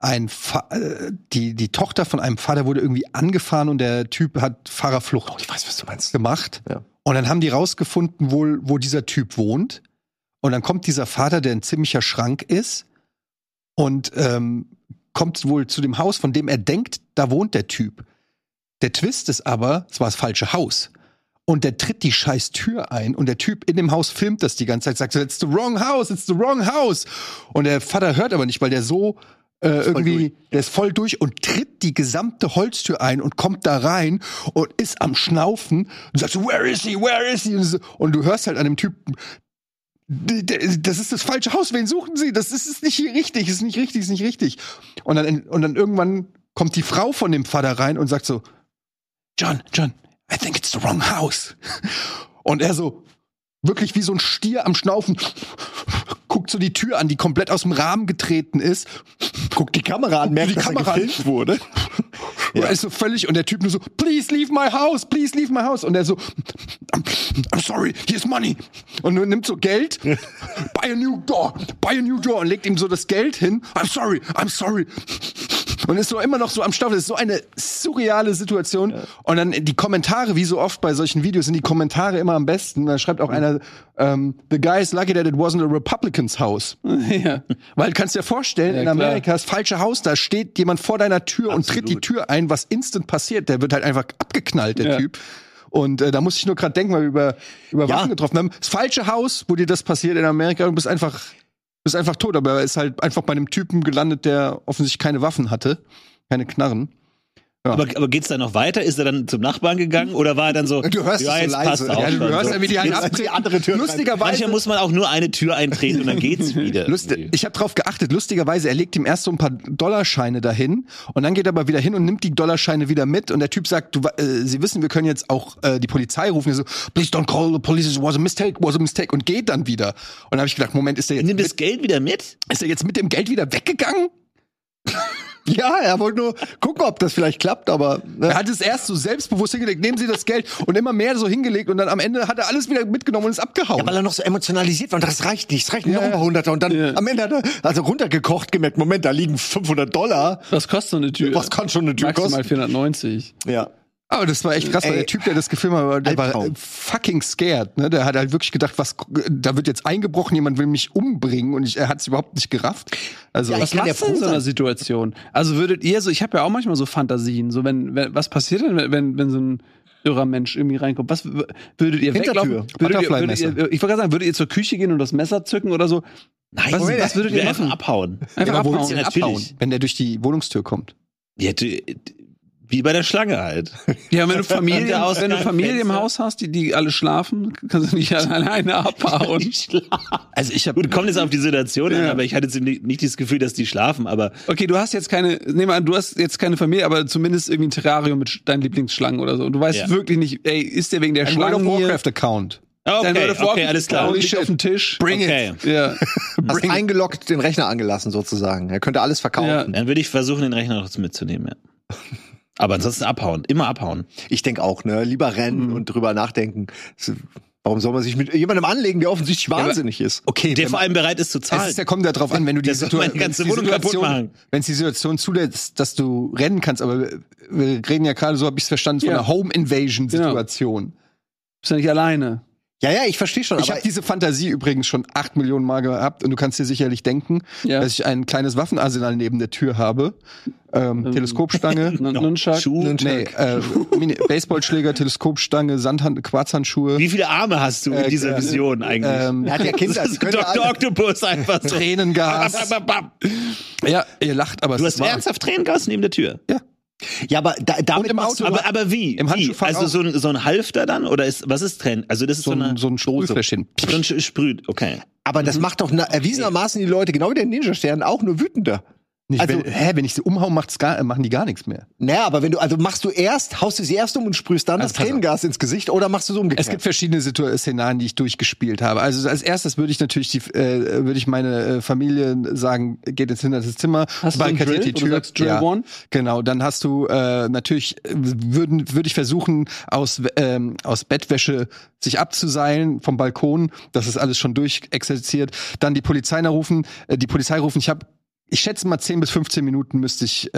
[SPEAKER 1] die Tochter von einem Vater wurde irgendwie angefahren und der Typ hat Fahrerflucht.
[SPEAKER 3] Oh, ich weiß, was du meinst.
[SPEAKER 1] Gemacht.
[SPEAKER 3] Ja.
[SPEAKER 1] Und dann haben die rausgefunden, wo dieser Typ wohnt. Und dann kommt dieser Vater, der ein ziemlicher Schrank ist, und kommt wohl zu dem Haus, von dem er denkt, da wohnt der Typ. Der Twist ist aber, es war das falsche Haus. Und der tritt die scheiß Tür ein und der Typ in dem Haus filmt das die ganze Zeit, sagt so, it's the wrong house, it's the wrong house. Und der Vater hört aber nicht, weil der so der ist voll durch und tritt die gesamte Holztür ein und kommt da rein und ist am Schnaufen und sagt so, where is he? Und du hörst halt an dem Typen, das ist das falsche Haus, wen suchen Sie? Das ist nicht hier richtig, ist nicht richtig. Und dann irgendwann kommt die Frau von dem Vater rein und sagt so, John, I think it's the wrong house. Und er so, wirklich wie so ein Stier am Schnaufen, guckt so die Tür an, die komplett aus dem Rahmen getreten ist.
[SPEAKER 3] Guckt die Kamera an, merkt, dass er gefilmt wurde.
[SPEAKER 1] Ja. Er ist so völlig, und der Typ nur so, please leave my house. Und er so, I'm sorry, here's money. Und er nimmt so Geld, buy a new door. Und legt ihm so das Geld hin. I'm sorry. Und ist so immer noch so am Staufen. Das ist so eine surreale Situation. Ja. Und dann die Kommentare, wie so oft bei solchen Videos, sind die Kommentare immer am besten. Da schreibt auch einer, the guy is lucky that it wasn't a Republican's house. Ja. Weil, kannst dir vorstellen, in Amerika, das falsche Haus, da steht jemand vor deiner Tür und tritt die Tür ein, was instant passiert. Der wird halt einfach abgeknallt, der Typ. Und da muss ich nur gerade denken, weil wir über Waffen getroffen haben. Das falsche Haus, wo dir das passiert in Amerika, du bist einfach tot, aber er ist halt einfach bei einem Typen gelandet, der offensichtlich keine Waffen hatte, keine Knarren. Ja.
[SPEAKER 4] Aber geht's da noch weiter? Ist er dann zum Nachbarn gegangen oder war er dann so?
[SPEAKER 1] Du hörst es so leise. Ja, du hörst ja, wie die andere Tür.
[SPEAKER 4] Lustigerweise manchmal muss man auch nur eine Tür eintreten und dann geht's wieder.
[SPEAKER 1] Ich habe drauf geachtet. Lustigerweise, er legt ihm erst so ein paar Dollarscheine dahin und dann geht er aber wieder hin und nimmt die Dollarscheine wieder mit und der Typ sagt, Sie wissen, wir können jetzt auch die Polizei rufen. Er so, please don't call the police, it was a mistake und geht dann wieder. Und dann habe ich gedacht, Moment, ist der jetzt
[SPEAKER 4] nimmt das Geld wieder mit?
[SPEAKER 1] Ist er jetzt mit dem Geld wieder weggegangen?
[SPEAKER 3] Ja, er wollte nur gucken, ob das vielleicht klappt, aber
[SPEAKER 1] er hat es erst so selbstbewusst hingelegt, nehmen Sie das Geld, und immer mehr so hingelegt und dann am Ende hat er alles wieder mitgenommen und ist abgehauen.
[SPEAKER 3] Ja, weil er noch so emotionalisiert war und das reicht nicht, es reichen noch ein paar Hunderter und dann am Ende hat er also runtergekocht, gemerkt, Moment, da liegen $500.
[SPEAKER 2] Was kostet so eine Tür?
[SPEAKER 3] Was kann schon eine Tür kosten?
[SPEAKER 2] Maximal 490.
[SPEAKER 3] Ja.
[SPEAKER 1] Aber das war echt krass, weil der Typ, der das gefilmt hat, der war fucking scared, ne? Der hat halt wirklich gedacht, da wird jetzt eingebrochen, jemand will mich umbringen, und er hat es überhaupt nicht gerafft. Also
[SPEAKER 2] was machst du in so einer Situation? Also würdet ihr so, ich habe ja auch manchmal so Fantasien, so wenn was passiert denn, wenn so ein irrer Mensch irgendwie reinkommt? Was würdet ihr weglaufen? Ich wollte gerade sagen, würdet ihr zur Küche gehen und das Messer zücken oder so?
[SPEAKER 4] Nein, was würdet ihr machen? Abhauen.
[SPEAKER 2] Einfach abhauen.
[SPEAKER 4] Natürlich.
[SPEAKER 1] Wenn der durch die Wohnungstür kommt.
[SPEAKER 4] Ja, wie bei der Schlange halt.
[SPEAKER 2] Ja, wenn du Familie im Haus hast, die alle schlafen, kannst du nicht alleine abhauen.
[SPEAKER 4] Also Gut, kommt jetzt auf die Situation an, aber ich hatte jetzt nicht das Gefühl, dass die schlafen, aber.
[SPEAKER 2] Okay, du hast jetzt keine Familie, aber zumindest irgendwie ein Terrarium mit deinen Lieblingsschlangen oder so. Und du weißt wirklich nicht, ey, ist der wegen der Schlangen
[SPEAKER 1] World of Warcraft-Account.
[SPEAKER 4] Okay, alles klar.
[SPEAKER 2] Liegt auf dem Tisch.
[SPEAKER 1] Bring it.
[SPEAKER 2] Ja.
[SPEAKER 3] Hast eingeloggt, den Rechner angelassen sozusagen. Er könnte alles verkaufen. Ja.
[SPEAKER 4] Dann würde ich versuchen, den Rechner noch mitzunehmen, ja. Aber ansonsten abhauen, immer abhauen.
[SPEAKER 3] Ich denke auch, ne? Lieber rennen und drüber nachdenken. Warum soll man sich mit jemandem anlegen, der offensichtlich wahnsinnig ist?
[SPEAKER 4] Okay, der vor allem bereit ist zu zahlen.
[SPEAKER 1] Es kommt ja drauf an, wenn du die
[SPEAKER 4] Situation
[SPEAKER 1] wenn es die Situation zulässt, dass du rennen kannst, aber wir reden ja gerade, so habe ich es verstanden, von einer Home-Invasion-Situation.
[SPEAKER 2] Genau. Bist ja nicht alleine.
[SPEAKER 3] Ja, ich verstehe schon.
[SPEAKER 1] Ich habe diese Fantasie übrigens schon 8 Millionen Mal gehabt und du kannst dir sicherlich denken, dass ich ein kleines Waffenarsenal neben der Tür habe. Teleskopstange,
[SPEAKER 2] Nunchuck,
[SPEAKER 1] Baseballschläger, Teleskopstange, Quarzhandschuhe.
[SPEAKER 4] Wie viele Arme hast du in dieser Vision eigentlich?
[SPEAKER 3] Er hat ja Kinder.
[SPEAKER 4] Dr. Octopus einfach so.
[SPEAKER 1] Tränengas. Ja, ihr lacht, aber
[SPEAKER 4] du hast ernsthaft Tränengas neben der Tür?
[SPEAKER 1] Ja.
[SPEAKER 3] Ja, aber damit
[SPEAKER 1] im Auto.
[SPEAKER 4] Aber wie?
[SPEAKER 1] Im Handschuhfach
[SPEAKER 4] also so ein Halfter dann? Oder was ist Tränen? Also das ist so
[SPEAKER 1] ein Sprühfläschchen.
[SPEAKER 4] So ein Sprüh, okay.
[SPEAKER 3] Aber das macht doch erwiesenermaßen die Leute, genau wie der Ninja-Stern, auch nur wütender.
[SPEAKER 1] Wenn ich sie umhau, machen die gar nichts mehr.
[SPEAKER 3] Naja, aber haust du sie erst um und sprühst dann das Tränengas ins Gesicht oder machst du so umgekehrt?
[SPEAKER 1] Es gibt verschiedene Szenarien, die ich durchgespielt habe. Also als erstes würde ich natürlich meine Familie sagen, geht jetzt hinter das Zimmer,
[SPEAKER 2] barrikadiert die Tür.
[SPEAKER 1] Ja, genau, dann hast du natürlich würde ich versuchen aus Bettwäsche sich abzuseilen vom Balkon, das ist alles schon durchexerziert, dann die Polizei rufen, ich schätze mal 10 bis 15 Minuten müsste ich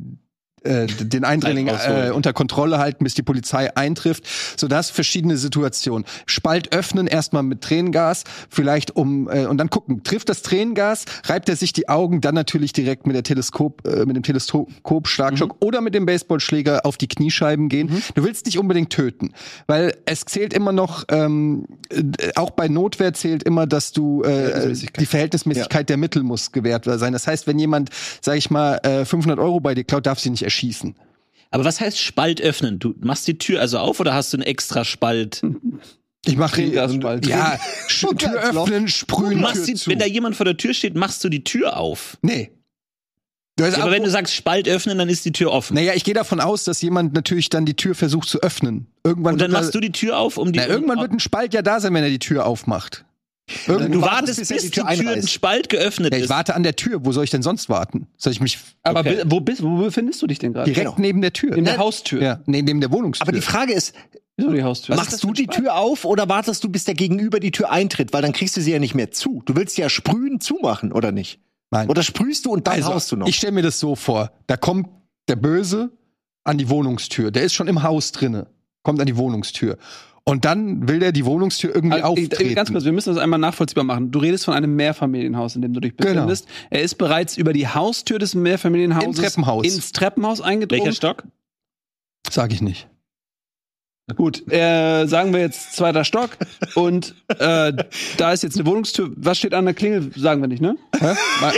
[SPEAKER 1] den Eindringling unter Kontrolle halten, bis die Polizei eintrifft. So, da hast du verschiedene Situationen. Spalt öffnen, erstmal mit Tränengas, vielleicht und dann gucken, trifft das Tränengas, reibt er sich die Augen, dann natürlich direkt mit dem Teleskop-Schlagstock oder mit dem Baseballschläger auf die Kniescheiben gehen. Du willst nicht unbedingt töten, weil es zählt immer noch, auch bei Notwehr zählt immer, dass du die Verhältnismäßigkeit der Mittel muss gewährt sein. Das heißt, wenn jemand, sag ich mal, 500 € bei dir klaut, darf sie nicht erschießen.
[SPEAKER 4] Aber was heißt Spalt öffnen? Du machst die Tür also auf oder hast du einen extra Spalt?
[SPEAKER 1] Ich mache Tränengasspalt. Ja, Tür öffnen, sprühen.
[SPEAKER 4] Wenn da jemand vor der Tür steht, machst du die Tür auf?
[SPEAKER 1] Nee.
[SPEAKER 4] Aber wenn du sagst Spalt öffnen, dann ist die Tür offen.
[SPEAKER 1] Naja, ich gehe davon aus, dass jemand natürlich dann die Tür versucht zu öffnen.
[SPEAKER 4] Und dann machst du die Tür auf,
[SPEAKER 1] irgendwann wird ein Spalt ja da sein, wenn er die Tür aufmacht.
[SPEAKER 4] Du wartest, bis die Tür ein Spalt geöffnet ist.
[SPEAKER 1] Ich warte an der Tür. Wo soll ich denn sonst warten? Soll ich mich?
[SPEAKER 2] Aber okay. Wo befindest du dich denn gerade?
[SPEAKER 1] Direkt neben der Tür.
[SPEAKER 2] Neben der Haustür.
[SPEAKER 1] Ja, neben der Wohnungstür.
[SPEAKER 3] Aber die Frage ist,
[SPEAKER 2] wieso die Haustür?
[SPEAKER 3] Machst du die Tür auf oder wartest du, bis der Gegenüber die Tür eintritt? Weil dann kriegst du sie ja nicht mehr zu. Du willst ja sprühen zumachen, oder nicht?
[SPEAKER 1] Nein.
[SPEAKER 3] Oder sprühst du und dann haust du noch?
[SPEAKER 1] Ich stelle mir das so vor. Da kommt der Böse an die Wohnungstür. Der ist schon im Haus drinne. Kommt an die Wohnungstür. Und dann will der die Wohnungstür irgendwie auftreten.
[SPEAKER 2] Ganz kurz, wir müssen das einmal nachvollziehbar machen. Du redest von einem Mehrfamilienhaus, in dem du dich befindest. Genau. Er ist bereits über die Haustür des Mehrfamilienhauses ins Treppenhaus eingedrungen.
[SPEAKER 4] Welcher Stock?
[SPEAKER 1] Sag ich nicht.
[SPEAKER 2] Gut, sagen wir jetzt 2. Stock und da ist jetzt eine Wohnungstür. Was steht an der Klingel? Sagen wir nicht, ne?
[SPEAKER 1] Hä?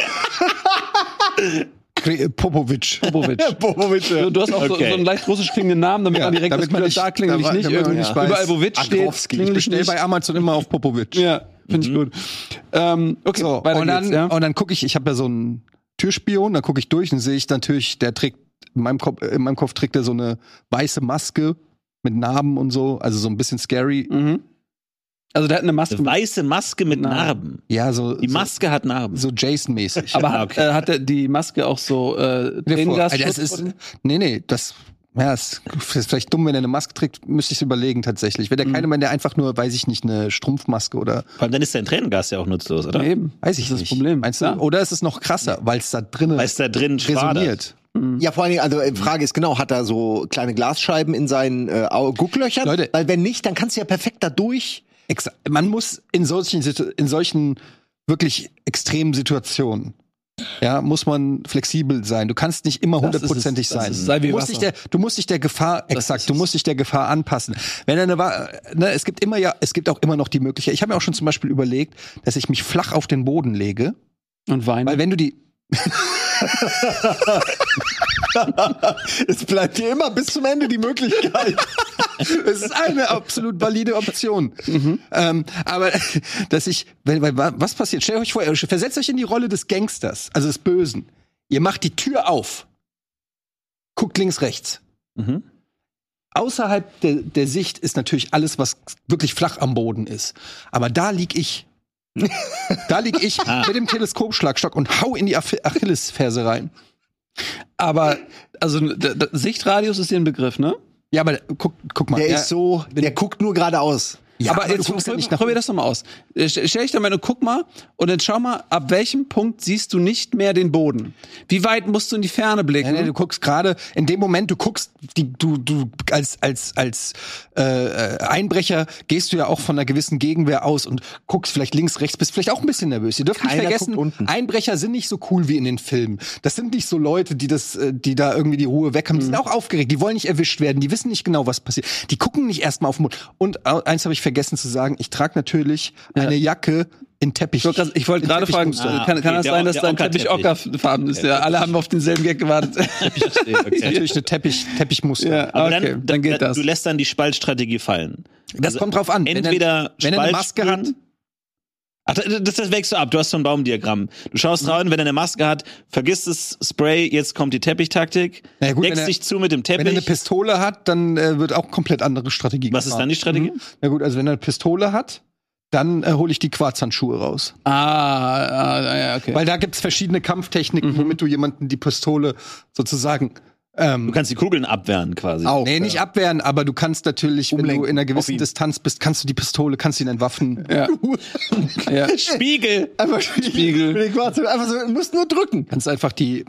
[SPEAKER 1] Popovic.
[SPEAKER 2] Du hast auch so einen leicht russisch klingenden Namen, damit man direkt da klingel ich nicht. Überall, wo Witsch steht,
[SPEAKER 1] klingel ich nicht. Bei Amazon immer auf Popovic.
[SPEAKER 2] Ja, finde ich gut. Okay,
[SPEAKER 1] so, und dann gucke ich habe ja so einen Türspion, da gucke ich durch und sehe ich natürlich, der trägt, in meinem Kopf trägt er so eine weiße Maske mit Narben und so, also so ein bisschen scary.
[SPEAKER 2] Also der hat eine Maske.
[SPEAKER 4] Eine weiße Maske mit Narben.
[SPEAKER 1] Ja, so.
[SPEAKER 4] Die Maske hat Narben.
[SPEAKER 1] So Jason-mäßig.
[SPEAKER 2] Aber hat er die Maske auch so Tränengasschutz?
[SPEAKER 1] Das ist vielleicht dumm, wenn er eine Maske trägt, müsste ich es überlegen tatsächlich. Wenn der einfach nur, weiß ich nicht, eine Strumpfmaske oder.
[SPEAKER 4] Vor allem dann ist sein Tränengas ja auch nutzlos, oder?
[SPEAKER 2] Eben.
[SPEAKER 1] Weiß ich nicht.
[SPEAKER 2] Das Problem.
[SPEAKER 1] Meinst du? Oder ist es noch krasser, weil es da drinnen resoniert?
[SPEAKER 3] Ja, vor allen Dingen, also die Frage ist genau, hat er so kleine Glasscheiben in seinen Gucklöchern?
[SPEAKER 1] Leute,
[SPEAKER 3] weil wenn nicht, dann kannst du ja perfekt da durch.
[SPEAKER 1] Man muss in solchen wirklich extremen Situationen, muss man flexibel sein. Du kannst nicht immer 100%ig sein. Du musst dich der Gefahr anpassen. Wenn es gibt auch immer noch die Möglichkeit. Ich habe mir auch schon zum Beispiel überlegt, dass ich mich flach auf den Boden lege
[SPEAKER 2] und weine.
[SPEAKER 1] Weil wenn du die
[SPEAKER 3] es bleibt dir immer bis zum Ende die Möglichkeit.
[SPEAKER 1] Es ist eine absolut valide Option. Aber was passiert? Stellt euch vor, versetzt euch in die Rolle des Gangsters, also des Bösen. Ihr macht die Tür auf, guckt links, rechts. Außerhalb der Sicht ist natürlich alles, was wirklich flach am Boden ist. Aber da lieg ich. Mit dem Teleskopschlagstock und hau in die Achillesferse rein.
[SPEAKER 2] Aber, also, der Sichtradius ist hier ein Begriff, ne?
[SPEAKER 1] Ja, aber guck mal.
[SPEAKER 3] Der guckt nur geradeaus.
[SPEAKER 2] Ja, aber jetzt probier das doch mal aus. Stell dich da mal und guck mal und dann schau mal, ab welchem Punkt siehst du nicht mehr den Boden? Wie weit musst du in die Ferne blicken?
[SPEAKER 1] Nee, du guckst gerade in dem Moment, du guckst, du als Einbrecher gehst du ja auch von einer gewissen Gegenwehr aus und guckst vielleicht links, rechts, bist vielleicht auch ein bisschen nervös. Ihr dürft nicht vergessen, Einbrecher sind nicht so cool wie in den Filmen. Das sind nicht so Leute, die da irgendwie die Ruhe weg haben. Die sind auch aufgeregt, die wollen nicht erwischt werden, die wissen nicht genau, was passiert. Die gucken nicht erstmal auf den Mund. Und eins habe ich vergessen zu sagen, ich trage natürlich eine Jacke in Teppich.
[SPEAKER 2] Ich wollte gerade fragen, kann das sein, dass dein Teppich ockerfarben ist? Ja, alle haben auf denselben Gag gewartet.
[SPEAKER 1] Okay. Natürlich eine Teppichmuster.
[SPEAKER 2] Ja, aber dann geht das.
[SPEAKER 4] Du lässt dann die Spaltstrategie fallen.
[SPEAKER 1] Das kommt drauf an.
[SPEAKER 4] Entweder
[SPEAKER 1] wenn er eine Maske hat.
[SPEAKER 4] Ach, das wächst du ab. Du hast so ein Baumdiagramm. Du schaust rein, wenn er eine Maske hat, vergiss das Spray, jetzt kommt die Teppichtaktik. Deckst dich zu mit dem Teppich.
[SPEAKER 1] Wenn er eine Pistole hat, dann wird auch komplett andere Strategie
[SPEAKER 4] Was ist dann die Strategie?
[SPEAKER 1] Na gut, also wenn er eine Pistole hat, dann hole ich die Quarzhandschuhe raus.
[SPEAKER 2] Ja, okay.
[SPEAKER 1] Weil da gibt's verschiedene Kampftechniken, womit du jemanden die Pistole sozusagen
[SPEAKER 4] du kannst die Kugeln abwehren quasi.
[SPEAKER 1] Auch, nicht abwehren, aber du kannst natürlich, wenn du in einer gewissen Distanz bist, kannst du die Pistole, kannst du ihn entwaffnen.
[SPEAKER 2] Ja.
[SPEAKER 4] Spiegel.
[SPEAKER 1] Einfach
[SPEAKER 2] Spiegel.
[SPEAKER 1] Einfach so, musst nur drücken. Kannst einfach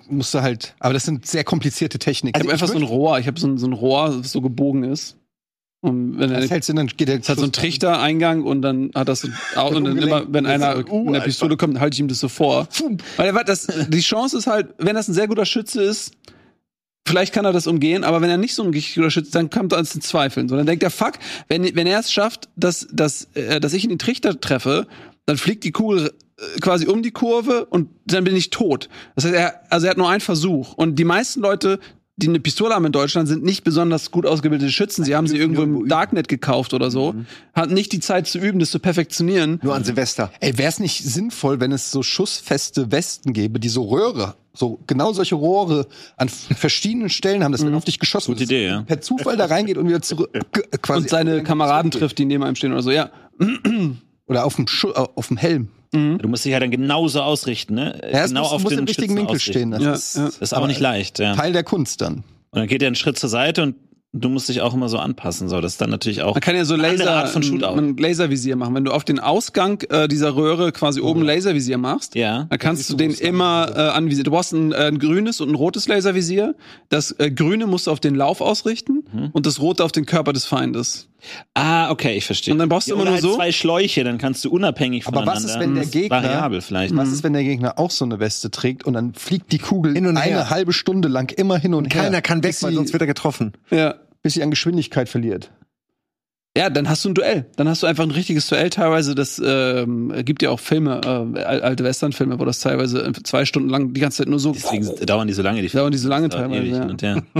[SPEAKER 1] aber das sind sehr komplizierte Techniken.
[SPEAKER 2] Ich habe einfach so ein Rohr, so ein Rohr, das so gebogen ist. Und wenn
[SPEAKER 1] das hältst du, dann geht
[SPEAKER 2] hat so einen Trichtereingang und dann hat das so, und dann immer, wenn einer mit der Pistole kommt, halte ich ihm das so vor. Weil die Chance ist halt, wenn das ein sehr guter Schütze ist, vielleicht kann er das umgehen, aber wenn er nicht so ein richtig guter Schütze ist, dann kommt er ans Zweifeln. So, dann denkt er, fuck, wenn er es schafft, dass ich in den Trichter treffe, dann fliegt die Kugel quasi um die Kurve und dann bin ich tot. Das heißt, er hat nur einen Versuch. Und die meisten Leute, die eine Pistole haben in Deutschland, sind nicht besonders gut ausgebildete Schützen. Sie haben sie irgendwo im Darknet gekauft oder so. Hatten nicht die Zeit zu üben, das zu perfektionieren.
[SPEAKER 3] Nur an Silvester.
[SPEAKER 1] Ey, wäre es nicht sinnvoll, wenn es so schussfeste Westen gäbe, die so Röhre, so genau solche Rohre an verschiedenen Stellen haben, dass wenn auf dich geschossen
[SPEAKER 4] Gute Idee, ja.
[SPEAKER 1] per Zufall da reingeht und wieder zurück quasi
[SPEAKER 2] und seine Kameraden trifft, die neben einem stehen oder so, ja.
[SPEAKER 1] Oder auf dem Helm.
[SPEAKER 4] Du musst dich ja dann genauso ausrichten, ne?
[SPEAKER 1] Ja,
[SPEAKER 4] genau
[SPEAKER 1] muss im richtigen Winkel stehen.
[SPEAKER 4] Das ist aber nicht leicht, ja.
[SPEAKER 1] Teil der Kunst dann.
[SPEAKER 4] Und dann geht er einen Schritt zur Seite und du musst dich auch immer so anpassen. So, das ist dann natürlich auch.
[SPEAKER 2] Man kann ja so ein Laservisier machen. Wenn du auf den Ausgang dieser Röhre quasi oben Laservisier machst, dann kannst du den immer anvisieren. Du brauchst ein grünes und ein rotes Laservisier. Das grüne musst du auf den Lauf ausrichten und das rote auf den Körper des Feindes.
[SPEAKER 4] Ah, okay, ich verstehe.
[SPEAKER 2] Und dann brauchst du immer nur
[SPEAKER 4] halt
[SPEAKER 2] so
[SPEAKER 4] zwei Schläuche, dann kannst du unabhängig voneinander.
[SPEAKER 1] Aber was ist, wenn der Gegner
[SPEAKER 4] variabel vielleicht.
[SPEAKER 1] Was ist, wenn der Gegner auch so eine Weste trägt und dann fliegt die Kugel eine halbe Stunde lang immer hin und her.
[SPEAKER 3] Keiner kann weg, weil sonst wird er getroffen.
[SPEAKER 2] Ja.
[SPEAKER 1] Bis sie an Geschwindigkeit verliert.
[SPEAKER 2] Ja, dann hast du ein Duell. Dann hast du einfach ein richtiges Duell teilweise. Das gibt ja auch Filme, alte Western-Filme, wo das teilweise 2 Stunden lang die ganze Zeit nur so.
[SPEAKER 4] Deswegen dauern die so lange,
[SPEAKER 2] teilweise.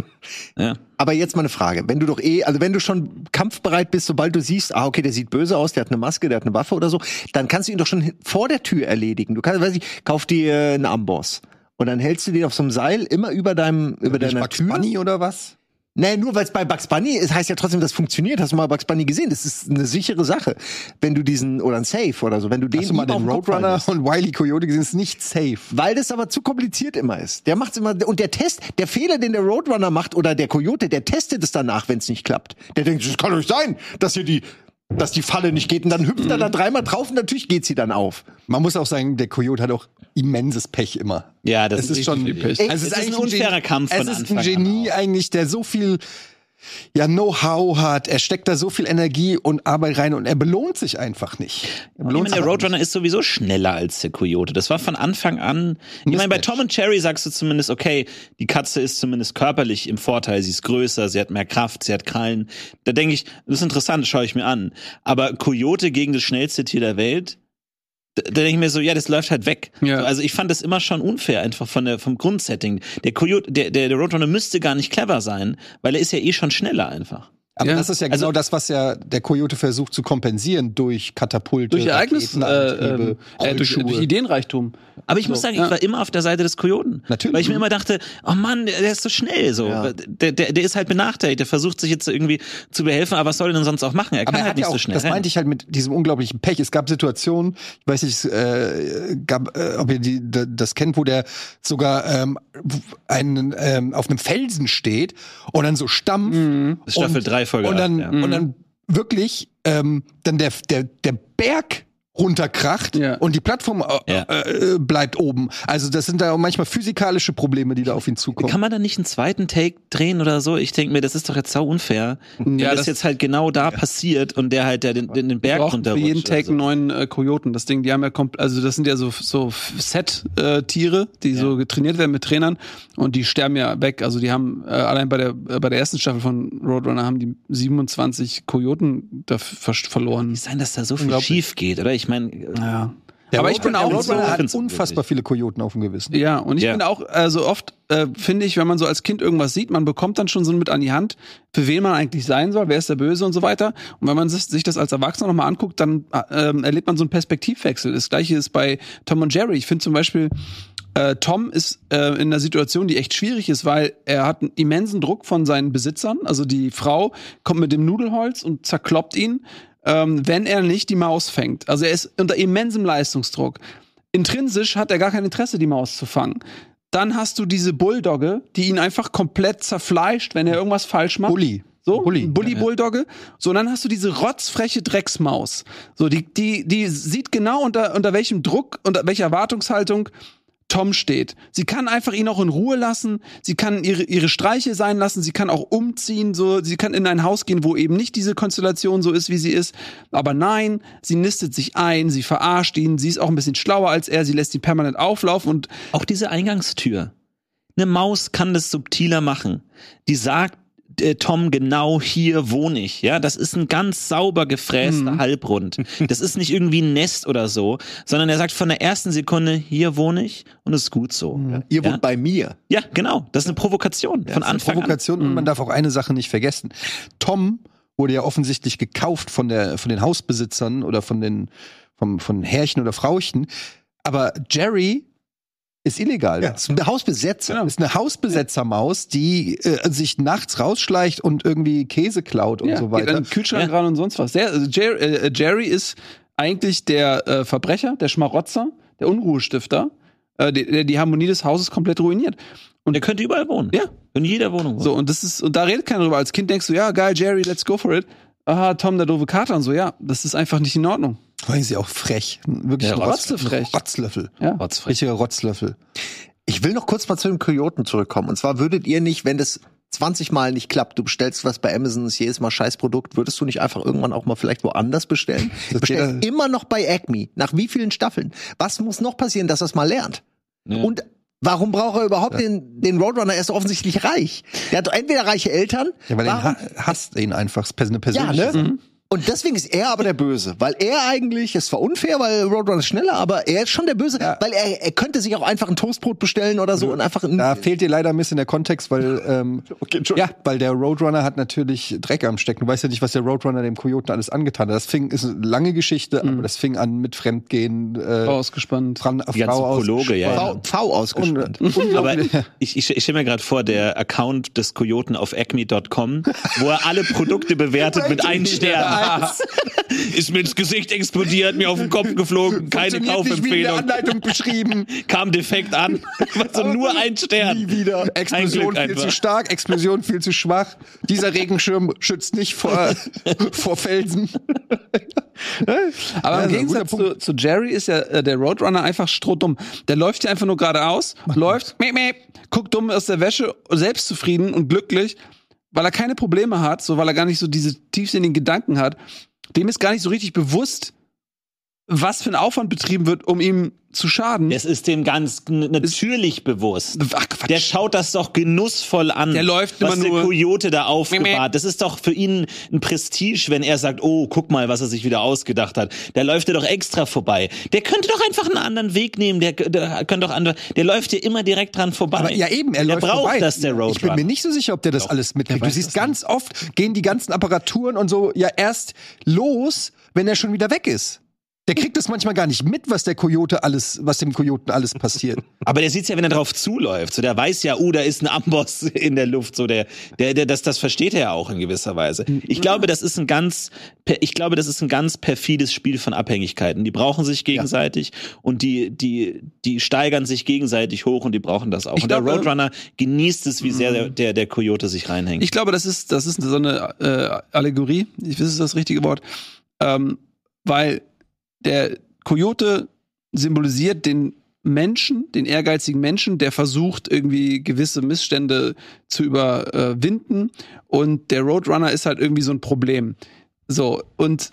[SPEAKER 4] Ja.
[SPEAKER 3] Aber jetzt mal eine Frage. Wenn du wenn du schon kampfbereit bist, sobald du siehst, okay, der sieht böse aus, der hat eine Maske, der hat eine Waffe oder so, dann kannst du ihn doch schon vor der Tür erledigen. Du kannst, kauf dir einen Amboss. Und dann hältst du den auf so einem Seil immer über deiner Tür.
[SPEAKER 1] Bunny oder was?
[SPEAKER 3] Nee, nur weil es bei Bugs Bunny ist, heißt ja trotzdem, das funktioniert. Hast du mal Bugs Bunny gesehen? Das ist eine sichere Sache. Wenn du oder ein Safe oder so, wenn du den
[SPEAKER 1] Hast du mal den Roadrunner und Wile E. Coyote gesehen, ist nicht safe.
[SPEAKER 3] Weil das aber zu kompliziert immer ist. Der macht's immer, und der Fehler, den der Roadrunner macht oder der Coyote, der testet es danach, wenn es nicht klappt. Der denkt, das kann doch nicht sein, dass die Falle nicht geht. Und dann hüpft er da 3-mal drauf und natürlich geht sie dann auf.
[SPEAKER 1] Man muss auch sagen, der Coyote hat auch immenses Pech immer.
[SPEAKER 4] Ja, das ist
[SPEAKER 1] schon
[SPEAKER 4] Pech.
[SPEAKER 1] Es ist
[SPEAKER 4] ein unfairer Kampf von
[SPEAKER 1] Anfang an. Es ist ein Genie eigentlich, der so viel Know-how hat. Er steckt da so viel Energie und Arbeit rein und er belohnt sich einfach nicht.
[SPEAKER 4] Der Roadrunner ist sowieso schneller als der Coyote. Das war von Anfang an. Ich meine, bei Tom und Jerry sagst du zumindest, okay, die Katze ist zumindest körperlich im Vorteil. Sie ist größer, sie hat mehr Kraft, sie hat Krallen. Da denke ich, das ist interessant, das schaue ich mir an. Aber Coyote gegen das schnellste Tier der Welt, da denke ich mir so, ja, das läuft halt weg. Ja. Also ich fand das immer schon unfair, einfach vom Grundsetting. Der Coyote, der Roadrunner müsste gar nicht clever sein, weil er ist ja eh schon schneller einfach.
[SPEAKER 1] Aber das ist ja genau das, was ja der Coyote versucht zu kompensieren durch Katapulte,
[SPEAKER 2] durch durch Ideenreichtum.
[SPEAKER 4] Aber ich muss sagen, ich war immer auf der Seite des Kojoten.
[SPEAKER 1] Natürlich.
[SPEAKER 4] Weil ich mir immer dachte, oh Mann, der ist so schnell. So. Ja. Der ist halt benachteiligt, der versucht sich jetzt irgendwie zu behelfen, aber was soll er denn sonst auch machen? Er kann halt nicht so schnell.
[SPEAKER 1] Das meinte ich halt mit diesem unglaublichen Pech. Es gab Situationen, ich weiß nicht, ob ihr das kennt, wo der sogar auf einem Felsen steht und dann so stampft.
[SPEAKER 4] Das ist Staffel 3 Folge.
[SPEAKER 1] Und dann wirklich dann der Berg runterkracht und die Plattform bleibt oben. Also das sind da auch manchmal physikalische Probleme, die da auf ihn zukommen.
[SPEAKER 4] Kann man da nicht einen zweiten Take drehen oder so? Ich denke mir, das ist doch jetzt sau unfair. Wenn das jetzt halt genau da passiert und der halt den Berg runterrutscht.
[SPEAKER 2] Für jeden Take einen neuen Kojoten. Das Ding, die haben ja also das sind ja so Set-Tiere, die so getrainiert werden mit Trainern und die sterben ja weg. Also die haben allein bei der ersten Staffel von Roadrunner haben die 27 Kojoten verloren.
[SPEAKER 4] Kann sein, dass da so viel schief geht, oder? Ich meine,
[SPEAKER 1] aber ich bin auch hat unfassbar viele Kojoten auf dem Gewissen.
[SPEAKER 2] Ja, und ich bin auch, also oft finde ich, wenn man so als Kind irgendwas sieht, man bekommt dann schon so mit an die Hand, für wen man eigentlich sein soll, wer ist der Böse und so weiter. Und wenn man sich das als Erwachsener nochmal anguckt, dann erlebt man so einen Perspektivwechsel. Das Gleiche ist bei Tom und Jerry. Ich finde zum Beispiel, Tom ist in einer Situation, die echt schwierig ist, weil er hat einen immensen Druck von seinen Besitzern. Also die Frau kommt mit dem Nudelholz und zerkloppt ihn, wenn er nicht die Maus fängt. Also er ist unter immensem Leistungsdruck. Intrinsisch hat er gar kein Interesse, die Maus zu fangen. Dann hast du diese Bulldogge, die ihn einfach komplett zerfleischt, wenn er irgendwas falsch macht. Bully-Bulldogge. So, und dann hast du diese rotzfreche Drecksmaus. So, die sieht genau unter welchem Druck, unter welcher Erwartungshaltung Tom steht. Sie kann einfach ihn auch in Ruhe lassen, sie kann ihre Streiche sein lassen, sie kann auch umziehen, so, sie kann in ein Haus gehen, wo eben nicht diese Konstellation so ist, wie sie ist. Aber nein, sie nistet sich ein, sie verarscht ihn, sie ist auch ein bisschen schlauer als er, sie lässt ihn permanent auflaufen und
[SPEAKER 4] auch diese Eingangstür. Eine Maus kann das subtiler machen. Die sagt Tom, genau hier wohne ich. Ja, das ist ein ganz sauber gefräster Halbrund. Das ist nicht irgendwie ein Nest oder so, sondern er sagt von der ersten Sekunde, hier wohne ich und es ist gut so.
[SPEAKER 3] Ihr wohnt bei mir.
[SPEAKER 4] Ja, genau. Das ist eine Provokation von Anfang
[SPEAKER 1] an. Und man darf auch eine Sache nicht vergessen. Tom wurde ja offensichtlich gekauft von den Hausbesitzern oder von Herrchen oder Frauchen. Aber Jerry ist illegal.
[SPEAKER 3] Ja, ist ein Hausbesetzer.
[SPEAKER 1] Genau. Ist eine Hausbesetzermaus, die sich nachts rausschleicht und irgendwie Käse klaut und so weiter.
[SPEAKER 2] Geht an den Kühlschrank ran und sonst was. Jerry ist eigentlich der Verbrecher, der Schmarotzer, der Unruhestifter, die Harmonie des Hauses komplett ruiniert.
[SPEAKER 4] Und der könnte überall wohnen.
[SPEAKER 2] Ja.
[SPEAKER 4] In jeder Wohnung wohnen.
[SPEAKER 2] So, und da redet keiner drüber. Als Kind denkst du, ja, geil, Jerry, let's go for it. Aha, Tom, der doofe Kater und so. Ja, das ist einfach nicht in Ordnung.
[SPEAKER 1] Vor allem ist sie auch frech. Wirklich ein Rotzlöffel.
[SPEAKER 2] Ja.
[SPEAKER 1] Richtiger Rotzlöffel.
[SPEAKER 3] Ich will noch kurz mal zu den Kojoten zurückkommen. Und zwar würdet ihr nicht, wenn das 20 Mal nicht klappt, du bestellst was bei Amazon, ist jedes Mal Scheißprodukt, würdest du nicht einfach irgendwann auch mal vielleicht woanders bestellen? Bestell immer noch bei Acme. Nach wie vielen Staffeln? Was muss noch passieren, dass er es mal lernt? Ja. Und warum braucht er überhaupt den Roadrunner? Er ist offensichtlich reich. Der hat entweder reiche Eltern.
[SPEAKER 1] Ja, weil er hasst ihn einfach. Eine persönliche
[SPEAKER 3] Sache. Und deswegen ist er aber der Böse, weil er eigentlich, ist zwar unfair, weil Roadrunner ist schneller, aber er ist schon der Böse, weil er könnte sich auch einfach ein Toastbrot bestellen oder so und einfach.
[SPEAKER 1] Da fehlt dir leider ein bisschen der Kontext, weil weil der Roadrunner hat natürlich Dreck am Stecken. Du weißt ja nicht, was der Roadrunner dem Kojoten alles angetan hat. Das ist eine lange Geschichte, aber das fing an mit Fremdgehen,
[SPEAKER 2] ausgespannt,
[SPEAKER 4] Frau
[SPEAKER 3] ausgespannt.
[SPEAKER 4] Aber ich stelle mir gerade vor, der Account des Kojoten auf acme.com, wo er alle Produkte bewertet mit 1 Stern. Ist mir ins Gesicht explodiert, mir auf den Kopf geflogen, keine Kaufempfehlung.
[SPEAKER 1] Nicht wie in der Anleitung beschrieben.
[SPEAKER 4] Kam defekt an. Also nur 1 Stern.
[SPEAKER 1] Nie wieder. Explosion viel zu stark, Explosion viel zu schwach. Dieser Regenschirm schützt nicht vor Felsen.
[SPEAKER 2] Aber im Gegensatz zu Jerry ist ja der Roadrunner einfach strohdumm. Der läuft ja einfach nur geradeaus, guckt dumm aus der Wäsche, selbstzufrieden und glücklich, weil er keine Probleme hat, so weil er gar nicht so diese tiefsinnigen Gedanken hat. Dem ist gar nicht so richtig bewusst, was für ein Aufwand betrieben wird, um ihm zu schaden.
[SPEAKER 4] Das ist dem ganz natürlich bewusst.
[SPEAKER 2] Ach, Quatsch.
[SPEAKER 4] Der schaut das doch genussvoll an,
[SPEAKER 2] der läuft
[SPEAKER 4] was
[SPEAKER 2] immer
[SPEAKER 4] der Kojote da aufbewahrt. Das ist doch für ihn ein Prestige, wenn er sagt, oh, guck mal, was er sich wieder ausgedacht hat. Da läuft er doch extra vorbei. Der könnte doch einfach einen anderen Weg nehmen. Der läuft hier immer direkt dran vorbei.
[SPEAKER 1] Aber ja eben, er läuft
[SPEAKER 4] braucht
[SPEAKER 1] vorbei.
[SPEAKER 4] Das, der Roadrunner.
[SPEAKER 1] Ich bin mir nicht so sicher, ob der das alles mitkriegt. Du siehst ganz oft, gehen die ganzen Apparaturen und so ja erst los, wenn er schon wieder weg ist. Der kriegt das manchmal gar nicht mit, was dem Kojoten alles passiert.
[SPEAKER 4] Aber der sieht's ja, wenn er drauf zuläuft. So, der weiß ja, da ist ein Amboss in der Luft. So, das versteht er ja auch in gewisser Weise. Ich glaube, das ist ein ganz perfides Spiel von Abhängigkeiten. Die brauchen sich gegenseitig und die steigern sich gegenseitig hoch und die brauchen das auch. Und der Roadrunner genießt es, wie sehr der Kojote sich reinhängt.
[SPEAKER 2] Ich glaube, das ist so eine Allegorie. Ich weiß, ist das richtige Wort. Weil der Kojote symbolisiert den Menschen, den ehrgeizigen Menschen, der versucht, irgendwie gewisse Missstände zu überwinden. Und der Roadrunner ist halt irgendwie so ein Problem. So, und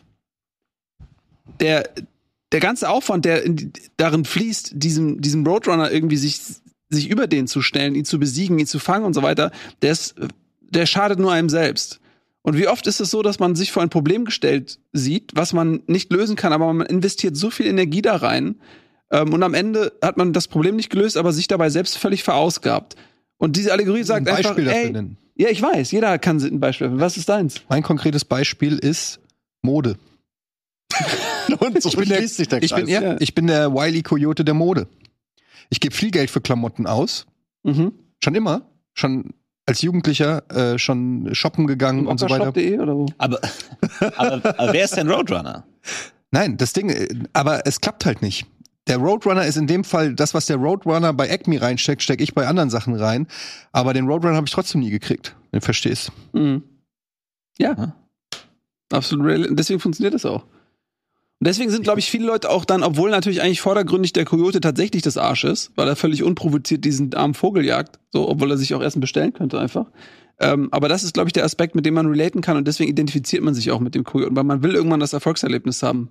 [SPEAKER 2] der ganze Aufwand, der darin fließt, diesem Roadrunner irgendwie sich über den zu stellen, ihn zu besiegen, ihn zu fangen und so weiter, der schadet nur einem selbst. Und wie oft ist es so, dass man sich vor ein Problem gestellt sieht, was man nicht lösen kann, aber man investiert so viel Energie da rein und am Ende hat man das Problem nicht gelöst, aber sich dabei selbst völlig verausgabt. Und diese Allegorie sagt einfach, nennen. Ja, ich weiß, jeder kann ein Beispiel. Was ist deins?
[SPEAKER 1] Mein konkretes Beispiel ist Mode.
[SPEAKER 3] Und so schließt sich der Kreis.
[SPEAKER 1] Ich bin der Wile E. Coyote der Mode. Ich gebe viel Geld für Klamotten aus. Mhm. Schon immer. Schon als Jugendlicher schon shoppen gegangen und so weiter.
[SPEAKER 2] Oder wo?
[SPEAKER 4] Aber wer ist denn Roadrunner?
[SPEAKER 1] Nein, das Ding, aber es klappt halt nicht. Der Roadrunner ist in dem Fall, das, was der Roadrunner bei Acme reinsteckt, stecke ich bei anderen Sachen rein. Aber den Roadrunner habe ich trotzdem nie gekriegt, wenn du verstehst.
[SPEAKER 2] Mhm. Ja. Absolut. Deswegen funktioniert das auch. Und deswegen sind, glaube ich, viele Leute auch dann, obwohl natürlich eigentlich vordergründig der Kojote tatsächlich das Arsch ist, weil er völlig unprovoziert diesen armen Vogel jagt, so, obwohl er sich auch Essen bestellen könnte einfach. Aber das ist, glaube ich, der Aspekt, mit dem man relaten kann und deswegen identifiziert man sich auch mit dem Kojoten, weil man will irgendwann das Erfolgserlebnis haben.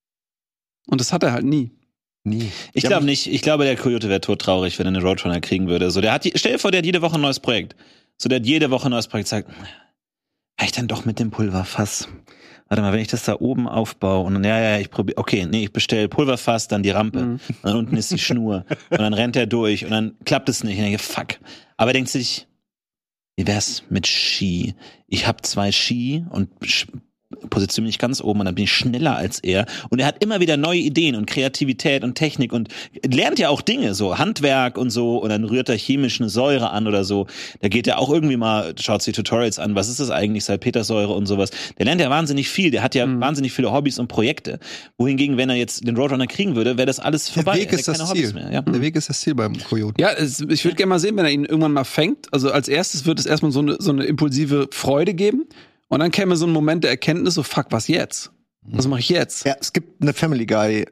[SPEAKER 2] Und das hat er halt nie.
[SPEAKER 4] Ich glaube nicht. Ich glaube, der Kojote wäre todtraurig, wenn er eine Roadrunner kriegen würde. So, stell dir vor, der hat jede Woche ein neues Projekt. So, der hat jede Woche ein neues Projekt, sagt, vielleicht dann doch mit dem Pulverfass. Warte mal, wenn ich das da oben aufbaue und dann, ich probiere, ich bestelle Pulverfass, dann die Rampe, und dann unten ist die Schnur und dann rennt er durch und dann klappt es nicht. Und ich denke, fuck. Aber er denkt sich, wie wär's mit Ski? Ich habe 2 Ski und positioniere mich ganz oben und dann bin ich schneller als er. Und er hat immer wieder neue Ideen und Kreativität und Technik und lernt ja auch Dinge, so Handwerk und so. Und dann rührt er chemisch eine Säure an oder so. Da geht er auch irgendwie mal, schaut sich Tutorials an, was ist das eigentlich, Salpetersäure und sowas. Der lernt ja wahnsinnig viel. Der hat ja wahnsinnig viele Hobbys und Projekte. Wohingegen, wenn er jetzt den Roadrunner kriegen würde, wäre das alles vorbei.
[SPEAKER 1] Der Weg ist das Ziel.
[SPEAKER 4] Ja.
[SPEAKER 1] Der Weg ist das Ziel beim Kojoten.
[SPEAKER 2] Ja, ich würde gerne mal sehen, wenn er ihn irgendwann mal fängt. Also als erstes wird es erstmal so eine impulsive Freude geben. Und dann käme so ein Moment der Erkenntnis, so fuck, was jetzt? Was mache ich jetzt?
[SPEAKER 3] Ja, es gibt ein Family Guy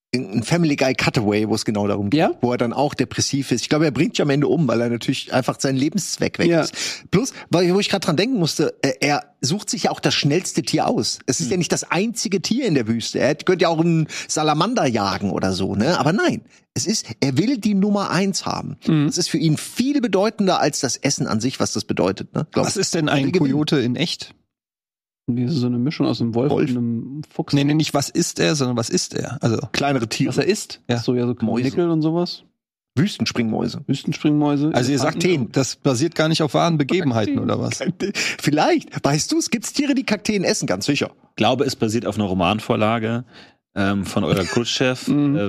[SPEAKER 3] Cutaway, wo es genau darum geht, wo er dann auch depressiv ist. Ich glaube, er bringt sich am Ende um, weil er natürlich einfach seinen Lebenszweck weg ist. Plus, wo ich gerade dran denken musste, er sucht sich ja auch das schnellste Tier aus. Es ist ja nicht das einzige Tier in der Wüste. Er könnte ja auch einen Salamander jagen oder so, ne? Aber nein, er will die Nummer 1 haben. Das ist für ihn viel bedeutender als das Essen an sich, was das bedeutet, ne?
[SPEAKER 1] Was ist denn ein Kojote in echt?
[SPEAKER 2] Wie so eine Mischung aus einem Wolf und einem Fuchs.
[SPEAKER 1] Nee, nicht was ist er, sondern was ist er? Also
[SPEAKER 3] kleinere Tiere.
[SPEAKER 2] Was er isst.
[SPEAKER 1] Ja.
[SPEAKER 2] So Nickel und sowas.
[SPEAKER 3] Wüstenspringmäuse.
[SPEAKER 1] Also ihr sagt, das basiert gar nicht auf wahren Begebenheiten oder was?
[SPEAKER 3] Vielleicht. Weißt du, es gibt Tiere, die Kakteen essen, ganz sicher.
[SPEAKER 4] Ich glaube, es basiert auf einer Romanvorlage von Olga Khrushchev,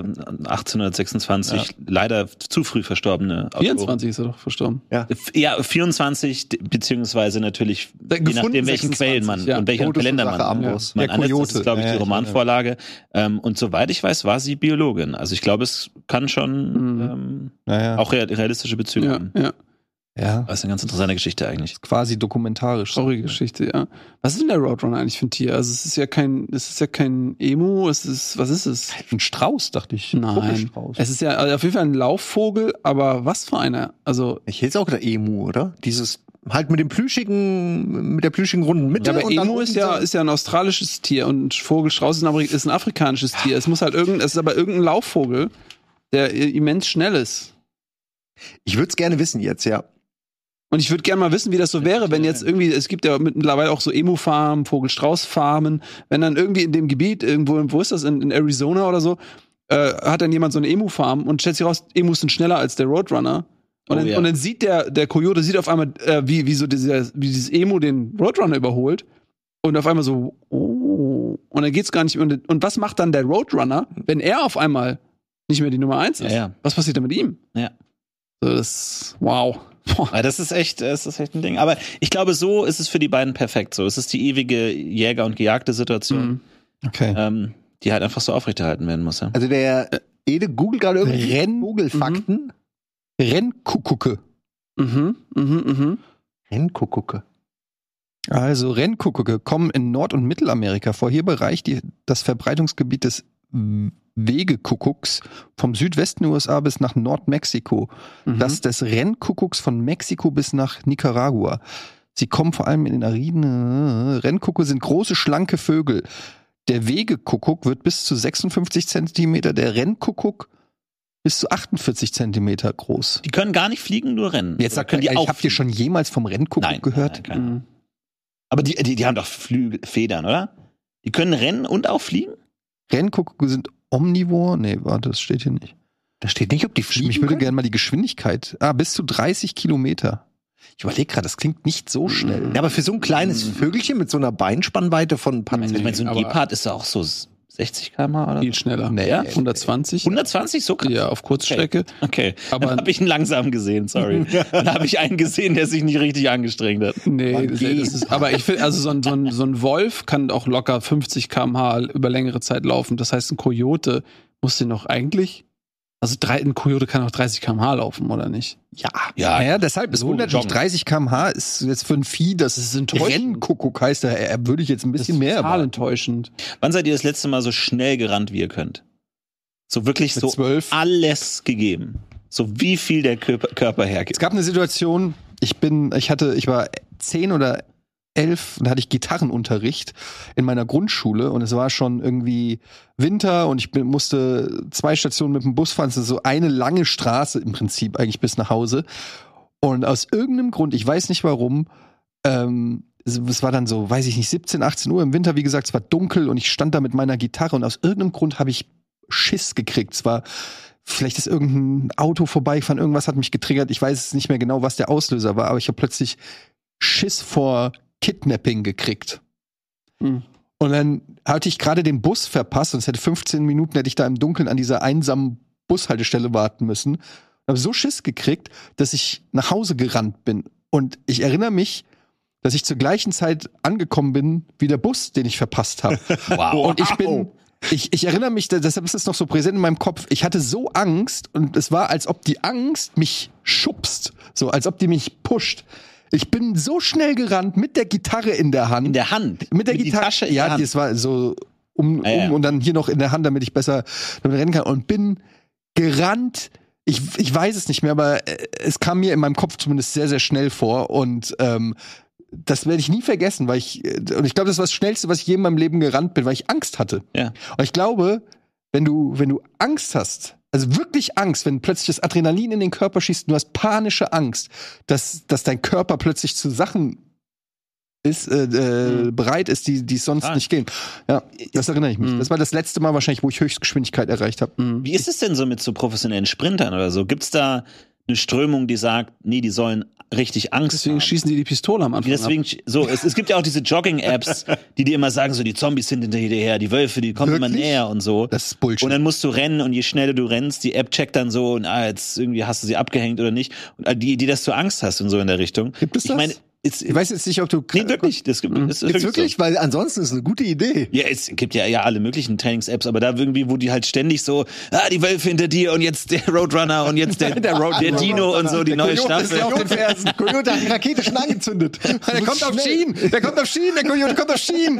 [SPEAKER 4] 1826, leider zu früh verstorbene Autorin.
[SPEAKER 2] 24 ist er doch verstorben.
[SPEAKER 4] Ja, 24, beziehungsweise natürlich, je nachdem, welchen Quellen man und welchen Kalender man ansetzt. Das ist, glaube ich, die Romanvorlage. Und soweit ich weiß, war sie Biologin. Also ich glaube, es kann schon auch realistische Bezüge haben.
[SPEAKER 1] Ja.
[SPEAKER 4] Das ist eine ganz interessante Geschichte eigentlich.
[SPEAKER 1] Quasi dokumentarisch.
[SPEAKER 2] Traurige Geschichte, ja. Was ist denn der Roadrunner eigentlich für ein Tier? Also es ist ja kein Emu, was ist es?
[SPEAKER 1] Ein Strauß, dachte ich.
[SPEAKER 2] Nein. Es ist ja auf jeden Fall ein Laufvogel, aber was für einer? Also
[SPEAKER 3] ich hätte auch der Emu, oder? Dieses halt mit der plüschigen runden Mitte.
[SPEAKER 2] Ja, aber Emu ist ja ein australisches Tier und Vogelstrauß ist ein afrikanisches Tier. Es ist aber irgendein Laufvogel, der immens schnell ist.
[SPEAKER 3] Ich würde es gerne wissen jetzt, ja.
[SPEAKER 2] Und ich würde gerne mal wissen, wie das so wäre, wenn jetzt irgendwie, es gibt ja mittlerweile auch so Emu-Farmen, Vogelstrauß-Farmen, wenn dann irgendwie in dem Gebiet, irgendwo, wo ist das, in Arizona oder so, hat dann jemand so eine Emu-Farm und stellt sich raus, Emus sind schneller als der Roadrunner. Und dann sieht der Kojote auf einmal, wie dieses Emu den Roadrunner überholt und auf einmal so, Und dann geht's gar nicht mehr. Und was macht dann der Roadrunner, wenn er auf einmal nicht mehr die Nummer 1 ist?
[SPEAKER 4] Ja.
[SPEAKER 2] Was passiert dann mit ihm?
[SPEAKER 4] Ja.
[SPEAKER 2] Wow.
[SPEAKER 4] Ja, das ist echt ein Ding. Aber ich glaube, so ist es für die beiden perfekt. So, es ist die ewige Jäger- und Gejagte-Situation, die halt einfach so aufrechterhalten werden muss. Ja?
[SPEAKER 3] Also der Ede googelt gerade irgendwie Google-Fakten.
[SPEAKER 1] Rennkuckucke.
[SPEAKER 3] Rennkuckucke.
[SPEAKER 1] Also Rennkuckucke kommen in Nord- und Mittelamerika vor. Hier bereicht das Verbreitungsgebiet des Wegekuckucks vom Südwesten USA bis nach Nordmexiko. Das des Rennkuckucks von Mexiko bis nach Nicaragua. Sie kommen vor allem in den ariden. Rennkuckucke sind große, schlanke Vögel. Der Wegekuckuck wird bis zu 56 Zentimeter, der Rennkuckuck bis zu 48 Zentimeter groß.
[SPEAKER 4] Die können gar nicht fliegen, nur rennen.
[SPEAKER 1] Jetzt sagt ihr, habt ihr schon jemals vom Rennkuckuck gehört?
[SPEAKER 4] Nein. Aber die haben doch Federn, oder? Die können rennen und auch fliegen?
[SPEAKER 1] Rennkuckucke sind omnivor? Nee, warte, das steht hier nicht.
[SPEAKER 3] Da steht nicht, ob die fliegen
[SPEAKER 1] Ich würde gerne mal die Geschwindigkeit. Bis zu 30 Kilometer. Ich überlege gerade, das klingt nicht so schnell.
[SPEAKER 3] Ja, aber für so ein kleines Vögelchen mit so einer Beinspannweite von ein paar
[SPEAKER 4] Ich meine, so ein Gepard ist ja auch so 60 km/h oder?
[SPEAKER 2] Viel schneller.
[SPEAKER 4] Naja,
[SPEAKER 2] 120.
[SPEAKER 4] 120, so krass?
[SPEAKER 2] Ja, auf Kurzstrecke.
[SPEAKER 4] Okay. Aber dann habe ich einen langsam gesehen, sorry. Dann habe ich einen gesehen, der sich nicht richtig angestrengt hat.
[SPEAKER 2] Nee, das ist, aber ich finde, also so ein Wolf kann auch locker 50 km/h über längere Zeit laufen. Das heißt, ein Kojote muss den noch eigentlich, also ein Kojote kann auch 30 km/h laufen, oder nicht?
[SPEAKER 1] Ja, deshalb ist 130 km/h ist jetzt für ein Vieh, das ist Rennkuckuck heißt, da würde ich jetzt ein bisschen mehr.
[SPEAKER 2] Total enttäuschend.
[SPEAKER 4] Wann seid ihr das letzte Mal so schnell gerannt, wie ihr könnt? So wirklich
[SPEAKER 1] Mit
[SPEAKER 4] so
[SPEAKER 1] 12.
[SPEAKER 4] Alles gegeben. So wie viel der Körper hergibt.
[SPEAKER 1] Es gab eine Situation, ich war 10 oder 11, da hatte ich Gitarrenunterricht in meiner Grundschule und es war schon irgendwie Winter und ich musste 2 Stationen mit dem Bus fahren, es ist so eine lange Straße im Prinzip eigentlich bis nach Hause und aus irgendeinem Grund, ich weiß nicht warum, es war dann so, weiß ich nicht, 17, 18 Uhr im Winter, wie gesagt, es war dunkel und ich stand da mit meiner Gitarre und aus irgendeinem Grund habe ich Schiss gekriegt. Es war, vielleicht ist irgendein Auto vorbeigefahren, irgendwas hat mich getriggert, ich weiß nicht mehr genau, was der Auslöser war, aber ich habe plötzlich Schiss vor Kidnapping gekriegt. Und dann hatte ich gerade den Bus verpasst und es hätte 15 Minuten, hätte ich da im Dunkeln an dieser einsamen Bushaltestelle warten müssen. Und habe so Schiss gekriegt, dass ich nach Hause gerannt bin. Und ich erinnere mich, dass ich zur gleichen Zeit angekommen bin wie der Bus, den ich verpasst habe.
[SPEAKER 4] Wow.
[SPEAKER 1] Und ich erinnere mich, deshalb ist es noch so präsent in meinem Kopf, ich hatte so Angst und es war, als ob die Angst mich schubst. So, als ob die mich pusht. Ich bin so schnell gerannt mit der Gitarre in der Hand.
[SPEAKER 4] In der Hand?
[SPEAKER 1] Mit der Gitarre.
[SPEAKER 4] Tasche in der Hand.
[SPEAKER 1] Das war so und dann hier noch in der Hand, damit ich besser damit rennen kann. Und bin gerannt. Ich weiß es nicht mehr, aber es kam mir in meinem Kopf zumindest sehr, sehr schnell vor. Und das werde ich nie vergessen, weil ich glaube, das war das Schnellste, was ich je in meinem Leben gerannt bin, weil ich Angst hatte.
[SPEAKER 4] Ja.
[SPEAKER 1] Und ich glaube, wenn du Angst hast, also wirklich Angst, wenn plötzlich das Adrenalin in den Körper schießt, du hast panische Angst, dass dein Körper plötzlich zu Sachen ist, bereit ist, die es sonst nicht gehen. Ja, das erinnere ich mich. Das war das letzte Mal wahrscheinlich, wo ich Höchstgeschwindigkeit erreicht habe.
[SPEAKER 4] Wie ist es denn so mit so professionellen Sprintern oder so? Gibt's da eine Strömung, die sagt, nee, die sollen richtig Angst
[SPEAKER 2] Deswegen
[SPEAKER 4] haben?
[SPEAKER 2] schießen die Pistole am Anfang
[SPEAKER 4] Deswegen, so, es gibt ja auch diese Jogging-Apps, die dir immer sagen, so, die Zombies sind hinterher, die Wölfe, die kommen immer näher und so.
[SPEAKER 1] Das ist Bullshit.
[SPEAKER 4] Und dann musst du rennen und je schneller du rennst, die App checkt dann so und jetzt irgendwie hast du sie abgehängt oder nicht. Und die Idee, dass du Angst hast und so in der Richtung.
[SPEAKER 1] Gibt es das?
[SPEAKER 4] Ich meine,
[SPEAKER 1] ich weiß jetzt nicht, ob du...
[SPEAKER 4] Nee, wirklich. Das gibt es
[SPEAKER 3] wirklich?
[SPEAKER 4] So.
[SPEAKER 3] Weil ansonsten ist es eine gute Idee.
[SPEAKER 4] Ja, es gibt ja alle möglichen Trainings-Apps, aber da irgendwie, wo die halt ständig so, die Wölfe hinter dir und jetzt der Roadrunner und jetzt der Dino und so, die neue Staffel.
[SPEAKER 3] Auf den Fersen. Coyote hat die Rakete schon angezündet.
[SPEAKER 1] Der kommt auf Schienen, der Coyote kommt auf Schienen.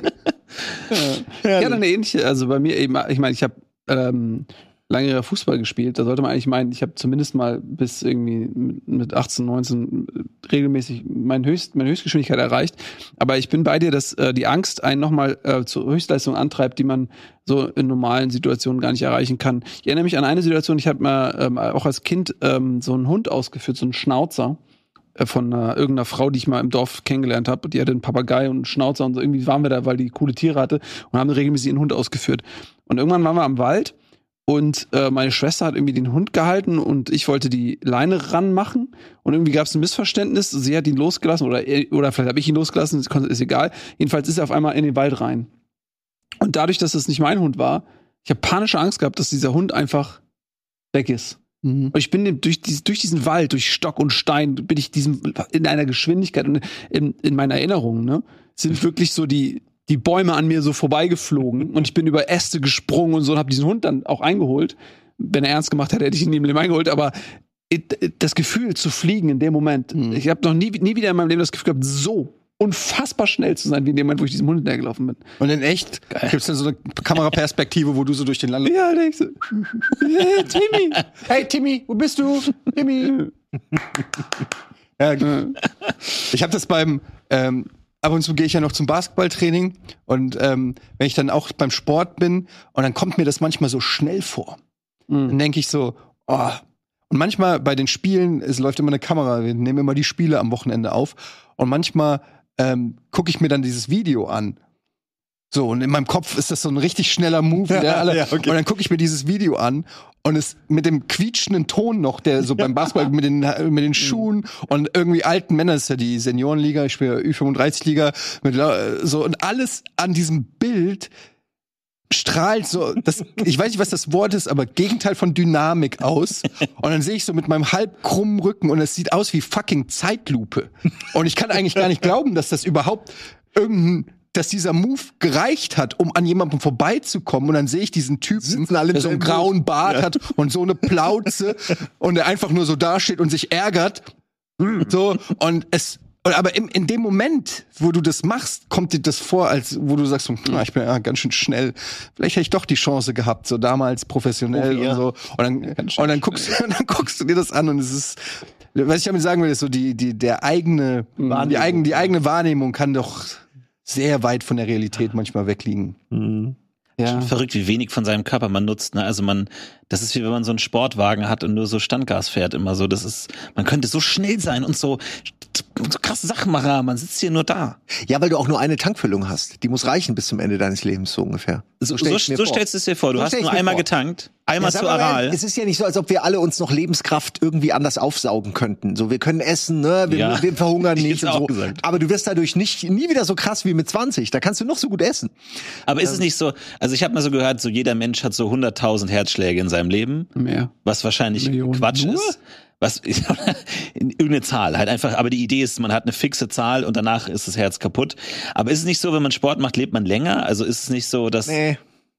[SPEAKER 2] Ja, dann ähnlich, also bei mir eben, ich meine, ich habe lange Fußball gespielt, da sollte man eigentlich meinen, ich habe zumindest mal bis irgendwie mit 18, 19 regelmäßig meine Höchstgeschwindigkeit erreicht. Aber ich bin bei dir, dass die Angst einen nochmal zur Höchstleistung antreibt, die man so in normalen Situationen gar nicht erreichen kann. Ich erinnere mich an eine Situation, ich habe mal auch als Kind so einen Hund ausgeführt, so einen Schnauzer von irgendeiner Frau, die ich mal im Dorf kennengelernt habe. Die hatte einen Papagei und einen Schnauzer und so. Irgendwie waren wir da, weil die coole Tiere hatte und haben regelmäßig ihren Hund ausgeführt. Und irgendwann waren wir am Wald und meine Schwester hat irgendwie den Hund gehalten und ich wollte die Leine ranmachen und irgendwie gab es ein Missverständnis. Sie hat ihn losgelassen oder vielleicht habe ich ihn losgelassen, ist egal. Jedenfalls ist er auf einmal in den Wald rein. Und dadurch, dass es nicht mein Hund war, ich habe panische Angst gehabt, dass dieser Hund einfach weg ist. Und ich bin durch diesen Wald, durch Stock und Stein, bin ich in einer Geschwindigkeit und in meiner Erinnerung, ne, sind wirklich so die Bäume an mir so vorbeigeflogen und ich bin über Äste gesprungen und so und habe diesen Hund dann auch eingeholt. Wenn er ernst gemacht hätte, hätte ich ihn nie im Leben eingeholt, aber das Gefühl zu fliegen in dem Moment, ich habe noch nie wieder in meinem Leben das Gefühl gehabt, so unfassbar schnell zu sein, wie in dem Moment, wo ich diesem Hund hinterhergelaufen bin.
[SPEAKER 1] Und in echt gibt's dann so eine Kameraperspektive, wo du so durch den Land...
[SPEAKER 2] Ja, denkst du,
[SPEAKER 1] Timmy! Hey, Timmy, wo bist du? Timmy! Ja, ich habe das beim... ab und zu gehe ich ja noch zum Basketballtraining und wenn ich dann auch beim Sport bin und dann kommt mir das manchmal so schnell vor. Dann denke ich so, oh. Und manchmal bei den Spielen, es läuft immer eine Kamera, wir nehmen immer die Spiele am Wochenende auf und manchmal gucke ich mir dann dieses Video an. So, und in meinem Kopf ist das so ein richtig schneller Move. Okay. Und dann gucke ich mir dieses Video an und es mit dem quietschenden Ton noch, der so beim Basketball mit den Schuhen und irgendwie alten Männern, das ist ja die Seniorenliga, ich spiele Ü35-Liga, so, und alles an diesem Bild strahlt so, ich weiß nicht, was das Wort ist, aber Gegenteil von Dynamik aus. Und dann sehe ich so mit meinem halb krummen Rücken und es sieht aus wie fucking Zeitlupe. Und ich kann eigentlich gar nicht glauben, dass das überhaupt dass dieser Move gereicht hat, um an jemandem vorbeizukommen. Und dann sehe ich diesen Typen, der so einen grauen Bart hat und so eine Plauze und der einfach nur so dasteht und sich ärgert. So, aber in dem Moment, wo du das machst, kommt dir das vor, als wo du sagst, ich bin ja ganz schön schnell. Vielleicht hätte ich doch die Chance gehabt, so damals professionell und so. Und dann guckst du dir das an und es ist, was ich damit sagen will, ist so die eigene Wahrnehmung kann doch sehr weit von der Realität manchmal wegliegen.
[SPEAKER 4] Ja. Schon verrückt, wie wenig von seinem Körper man nutzt. Ne? Also das ist wie wenn man so einen Sportwagen hat und nur so Standgas fährt immer so. Man könnte so schnell sein und so krasse Sachen machen. Man sitzt hier nur da.
[SPEAKER 3] Ja, weil du auch nur eine Tankfüllung hast. Die muss reichen bis zum Ende deines Lebens, so ungefähr.
[SPEAKER 4] So stellst du es dir vor. Du hast nur einmal getankt, einmal zu Aral.
[SPEAKER 3] Es ist ja nicht so, als ob wir alle uns noch Lebenskraft irgendwie anders aufsaugen könnten. So, wir können essen, ne? Wir verhungern nicht und so. Gesagt. Aber du wirst dadurch nie wieder so krass wie mit 20. Da kannst du noch so gut essen.
[SPEAKER 4] Aber ist es nicht so, also ich habe mal so gehört, so jeder Mensch hat so 100.000 Herzschläge in seinem Leben.
[SPEAKER 2] Mehr.
[SPEAKER 4] Was wahrscheinlich Millionen. Quatsch ist. Irgendeine Zahl halt einfach, aber die Idee ist, man hat eine fixe Zahl und danach ist das Herz kaputt. Aber ist es nicht so, wenn man Sport macht, lebt man länger? Also ist es nicht so, dass...
[SPEAKER 3] Nee.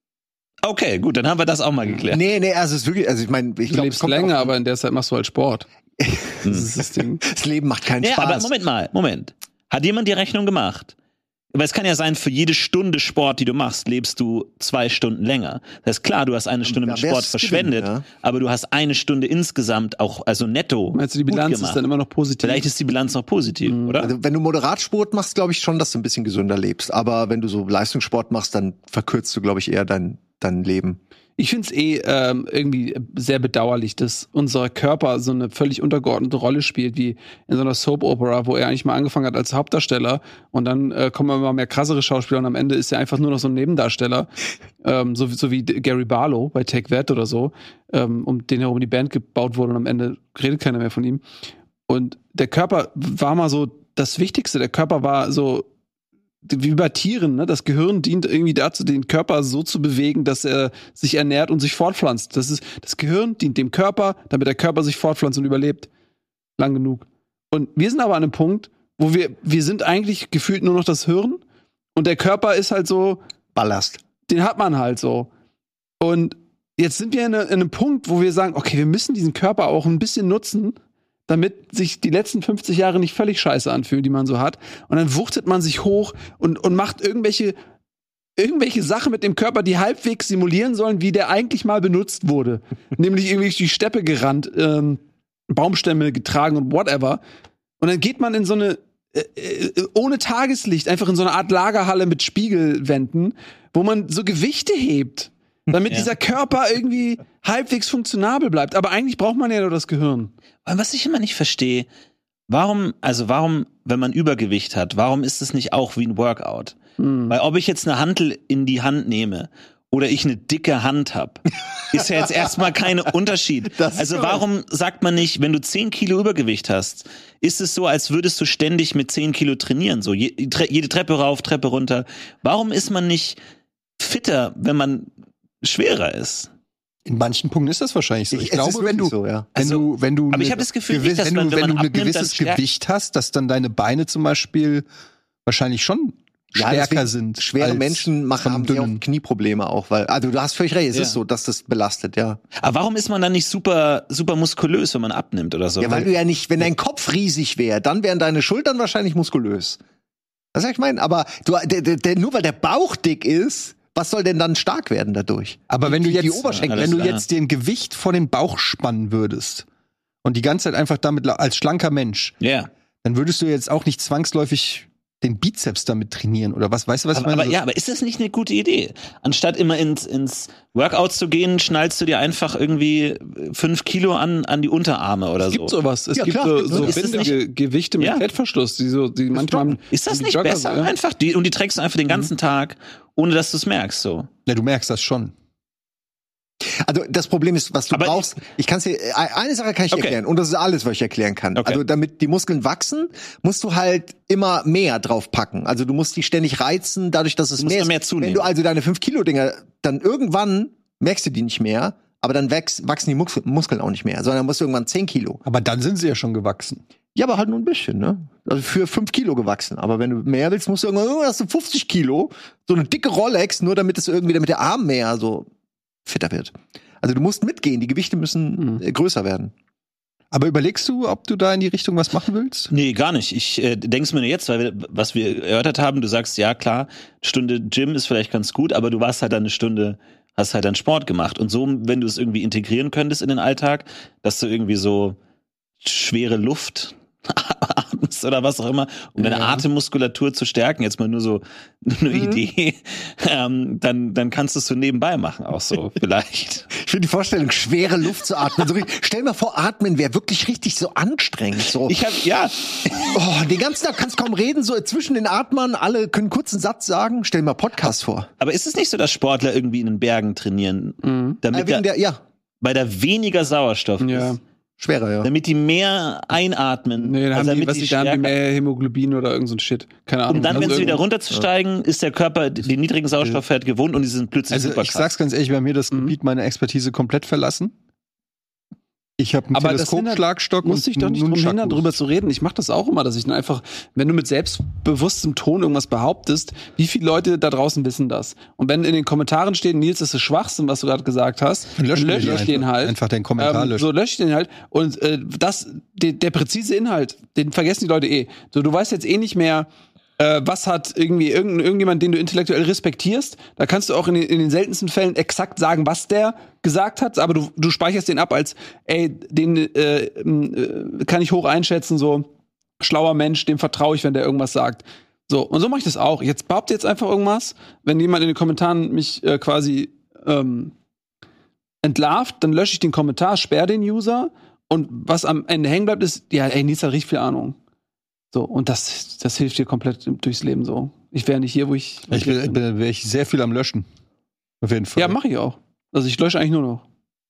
[SPEAKER 4] Okay, gut, dann haben wir das auch mal geklärt.
[SPEAKER 3] Nee, also es ist wirklich, also ich meine, ich glaube,
[SPEAKER 2] du lebst länger, aber in der Zeit machst du halt Sport.
[SPEAKER 3] Das ist das Ding. Das Leben macht keinen Spaß.
[SPEAKER 4] Aber Moment. Hat jemand die Rechnung gemacht? Aber es kann ja sein, für jede Stunde Sport, die du machst, lebst du 2 Stunden länger. Das ist klar, du hast eine Stunde mit Sport verschwendet, aber du hast eine Stunde insgesamt auch, also netto.
[SPEAKER 2] Meinst du, die Bilanz ist dann immer noch positiv?
[SPEAKER 4] Vielleicht ist die Bilanz noch positiv, oder?
[SPEAKER 3] Also, wenn du Moderatsport machst, glaube ich schon, dass du ein bisschen gesünder lebst. Aber wenn du so Leistungssport machst, dann verkürzt du, glaube ich, eher dein Leben.
[SPEAKER 2] Ich finde es irgendwie sehr bedauerlich, dass unser Körper so eine völlig untergeordnete Rolle spielt, wie in so einer Soap-Opera, wo er eigentlich mal angefangen hat als Hauptdarsteller und dann kommen immer mehr krassere Schauspieler und am Ende ist er einfach nur noch so ein Nebendarsteller, so wie Gary Barlow bei Take That oder so, um den herum die Band gebaut wurde und am Ende redet keiner mehr von ihm. Und der Körper war mal so das Wichtigste. Der Körper war so wie bei Tieren, ne? Das Gehirn dient irgendwie dazu, den Körper so zu bewegen, dass er sich ernährt und sich fortpflanzt. Das Gehirn dient dem Körper, damit der Körper sich fortpflanzt und überlebt. Lang genug. Und wir sind aber an einem Punkt, wo wir sind eigentlich gefühlt nur noch das Hirn und der Körper ist halt so
[SPEAKER 3] Ballast.
[SPEAKER 2] Den hat man halt so. Und jetzt sind wir in einem Punkt, wo wir sagen, okay, wir müssen diesen Körper auch ein bisschen nutzen, damit sich die letzten 50 Jahre nicht völlig scheiße anfühlen, die man so hat. Und dann wuchtet man sich hoch und macht irgendwelche Sachen mit dem Körper, die halbwegs simulieren sollen, wie der eigentlich mal benutzt wurde. Nämlich irgendwie durch die Steppe gerannt, Baumstämme getragen und whatever. Und dann geht man in so eine, ohne Tageslicht, einfach in so eine Art Lagerhalle mit Spiegelwänden, wo man so Gewichte hebt, damit dieser Körper irgendwie halbwegs funktionabel bleibt. Aber eigentlich braucht man ja nur das Gehirn.
[SPEAKER 4] Was ich immer nicht verstehe, warum, wenn man Übergewicht hat, warum ist es nicht auch wie ein Workout? Weil ob ich jetzt eine Hantel in die Hand nehme oder ich eine dicke Hand habe, ist ja jetzt erstmal kein Unterschied. Also warum sagt man nicht, wenn du 10 Kilo Übergewicht hast, ist es so, als würdest du ständig mit 10 Kilo trainieren, so jede Treppe rauf, Treppe runter. Warum ist man nicht fitter, wenn man schwerer ist.
[SPEAKER 1] In manchen Punkten ist das wahrscheinlich so. Ich glaube, wenn du,
[SPEAKER 4] so, ja.
[SPEAKER 1] wenn du,
[SPEAKER 4] aber ich habe das Gefühl, nicht, dass wenn du
[SPEAKER 1] ein gewisses Gewicht hast, dass dann deine Beine zum Beispiel wahrscheinlich schon stärker sind.
[SPEAKER 3] Schwere Menschen haben ja auch Knieprobleme auch, weil, also du hast völlig recht, es ist so, dass das belastet, ja.
[SPEAKER 4] Aber warum ist man dann nicht super muskulös, wenn man abnimmt oder so?
[SPEAKER 3] Ja, weil du ja nicht, wenn dein Kopf riesig wäre, dann wären deine Schultern wahrscheinlich muskulös. Das ist, was ich meine, aber nur weil der Bauch dick ist, was soll denn dann stark werden dadurch?
[SPEAKER 1] Aber wenn du jetzt den Gewicht vor den Bauch spannen würdest und die ganze Zeit einfach damit als schlanker Mensch, dann würdest du jetzt auch nicht zwangsläufig den Bizeps damit trainieren oder was? Weißt du, was ich meine?
[SPEAKER 4] Aber ist das nicht eine gute Idee? Anstatt immer ins Workout zu gehen, schnallst du dir einfach irgendwie 5 Kilo an die Unterarme oder so.
[SPEAKER 2] Es gibt sowas. Es gibt so Bindegewichte mit Fettverschluss, die manchmal haben.
[SPEAKER 4] Ist das nicht besser einfach? Die trägst du einfach den ganzen Tag, ohne dass du es merkst, so.
[SPEAKER 1] Ja, du merkst das schon.
[SPEAKER 3] Also das Problem ist, was du brauchst, eine Sache kann ich erklären und das ist alles, was ich erklären kann. Okay. Also damit die Muskeln wachsen, musst du halt immer mehr drauf packen. Also du musst die ständig reizen, dadurch, dass es mehr zunehmen. Wenn du also deine 5 Kilo Dinger, dann irgendwann merkst du die nicht mehr, aber dann wachsen die Muskeln auch nicht mehr, sondern musst du irgendwann 10 Kilo.
[SPEAKER 1] Aber dann sind sie ja schon gewachsen.
[SPEAKER 3] Ja, aber halt nur ein bisschen, ne? Also für 5 Kilo gewachsen. Aber wenn du mehr willst, musst du irgendwann hast du 50 Kilo, so eine dicke Rolex, nur damit der Arm mehr so fitter wird. Also du musst mitgehen, die Gewichte müssen größer werden.
[SPEAKER 1] Aber überlegst du, ob du da in die Richtung was machen willst?
[SPEAKER 4] Nee, gar nicht. Ich denke es mir nur jetzt, weil was wir erörtert haben, du sagst, ja klar, Stunde Gym ist vielleicht ganz gut, aber du warst halt dann eine Stunde, hast halt dann Sport gemacht. Und so, wenn du es irgendwie integrieren könntest in den Alltag, dass du irgendwie so schwere Luft atmest oder was auch immer, um deine Atemmuskulatur zu stärken, jetzt mal nur so eine Idee, dann kannst du es so nebenbei machen, auch so vielleicht.
[SPEAKER 3] Ich finde die Vorstellung, schwere Luft zu atmen. Stell dir mal vor, atmen wäre wirklich richtig so anstrengend. So. Den ganzen Tag kannst du kaum reden, so zwischen den Atmern, alle können kurz einen Satz sagen. Stell dir mal Podcast vor.
[SPEAKER 4] Aber ist es nicht so, dass Sportler irgendwie in den Bergen trainieren? Damit weil da weniger Sauerstoff ist?
[SPEAKER 3] Schwerer, ja.
[SPEAKER 4] Damit die mehr einatmen.
[SPEAKER 2] Nee, dann haben die mehr Hämoglobin oder irgend so ein Shit. Keine Ahnung.
[SPEAKER 4] Und dann, wenn sie wieder runterzusteigen, ist der Körper den niedrigen Sauerstoffwert gewohnt und die sind plötzlich super krass.
[SPEAKER 1] Ich sag's ganz ehrlich, bei mir das Gebiet meine Expertise komplett verlassen. Ich habe einen Teleskopschlagstock
[SPEAKER 2] muss ich doch nicht drum hindern, drüber zu reden. Ich mache das auch immer, dass ich dann einfach, wenn du mit selbstbewusstem Ton irgendwas behauptest, wie viele Leute da draußen wissen das? Und wenn in den Kommentaren steht, Nils, das ist Schwachsinn, was du gerade gesagt hast, dann lösch ich den halt.
[SPEAKER 1] Einfach den Kommentar löschen.
[SPEAKER 2] So lösch ich den halt. Und der präzise Inhalt, den vergessen die Leute eh. So, du weißt jetzt eh nicht mehr, was hat irgendwie irgendjemand, den du intellektuell respektierst, da kannst du auch in den seltensten Fällen exakt sagen, was der gesagt hat, aber du speicherst den ab als, den kann ich hoch einschätzen, so schlauer Mensch, dem vertraue ich, wenn der irgendwas sagt. So, und so mache ich das auch. Jetzt behaupte jetzt einfach irgendwas, wenn jemand in den Kommentaren mich quasi entlarvt, dann lösche ich den Kommentar, sperre den User und was am Ende hängen bleibt, ist, Nils hat richtig viel Ahnung. So, und das hilft dir komplett durchs Leben so. Ich wäre nicht hier, wo ich
[SPEAKER 1] wäre ich sehr viel am Löschen. Auf jeden Fall.
[SPEAKER 2] Ja, mache ich auch. Also ich lösche eigentlich nur noch.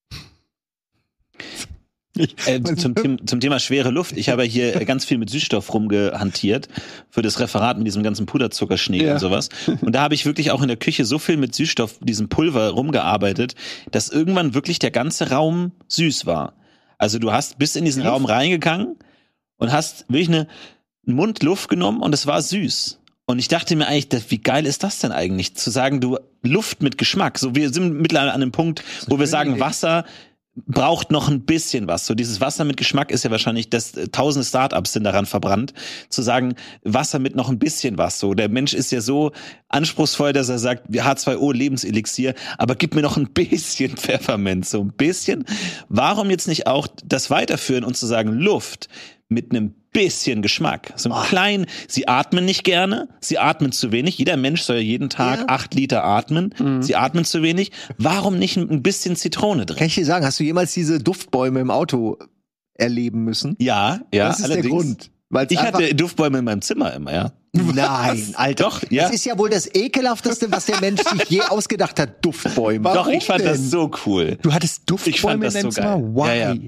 [SPEAKER 4] Zum Thema schwere Luft. Ich habe hier ganz viel mit Süßstoff rumgehantiert für das Referat mit diesem ganzen Puderzuckerschnee und sowas. Und da habe ich wirklich auch in der Küche so viel mit Süßstoff, diesem Pulver rumgearbeitet, dass irgendwann wirklich der ganze Raum süß war. Also du hast bis in diesen Raum reingegangen und hast wirklich einen Mund Luft genommen und es war süß. Und ich dachte mir eigentlich, wie geil ist das denn eigentlich, zu sagen, du Luft mit Geschmack. So, wir sind mittlerweile an einem Punkt, wo wir sagen, Wasser braucht noch ein bisschen was. So dieses Wasser mit Geschmack ist ja wahrscheinlich, tausende Startups sind daran verbrannt, zu sagen, Wasser mit noch ein bisschen was. So, der Mensch ist ja so anspruchsvoll, dass er sagt, H2O, Lebenselixier, aber gib mir noch ein bisschen Pfefferminz, so ein bisschen. Warum jetzt nicht auch das weiterführen und zu sagen, Luft mit einem bisschen Geschmack. So ein klein, sie atmen nicht gerne, sie atmen zu wenig. Jeder Mensch soll jeden Tag 8 Liter atmen. Sie atmen zu wenig. Warum nicht ein bisschen Zitrone drin?
[SPEAKER 3] Kann ich dir sagen, hast du jemals diese Duftbäume im Auto erleben müssen?
[SPEAKER 4] Ja.
[SPEAKER 3] Das ist allerdings der Grund.
[SPEAKER 4] Ich hatte Duftbäume in meinem Zimmer immer, ja.
[SPEAKER 3] Nein, Alter.
[SPEAKER 4] Doch, ja.
[SPEAKER 3] Das ist ja wohl das ekelhafteste, was der Mensch sich je ausgedacht hat, Duftbäume.
[SPEAKER 4] Doch, ich fand das so cool.
[SPEAKER 1] Du hattest Duftbäume in deinem Zimmer? Why?
[SPEAKER 4] Ja.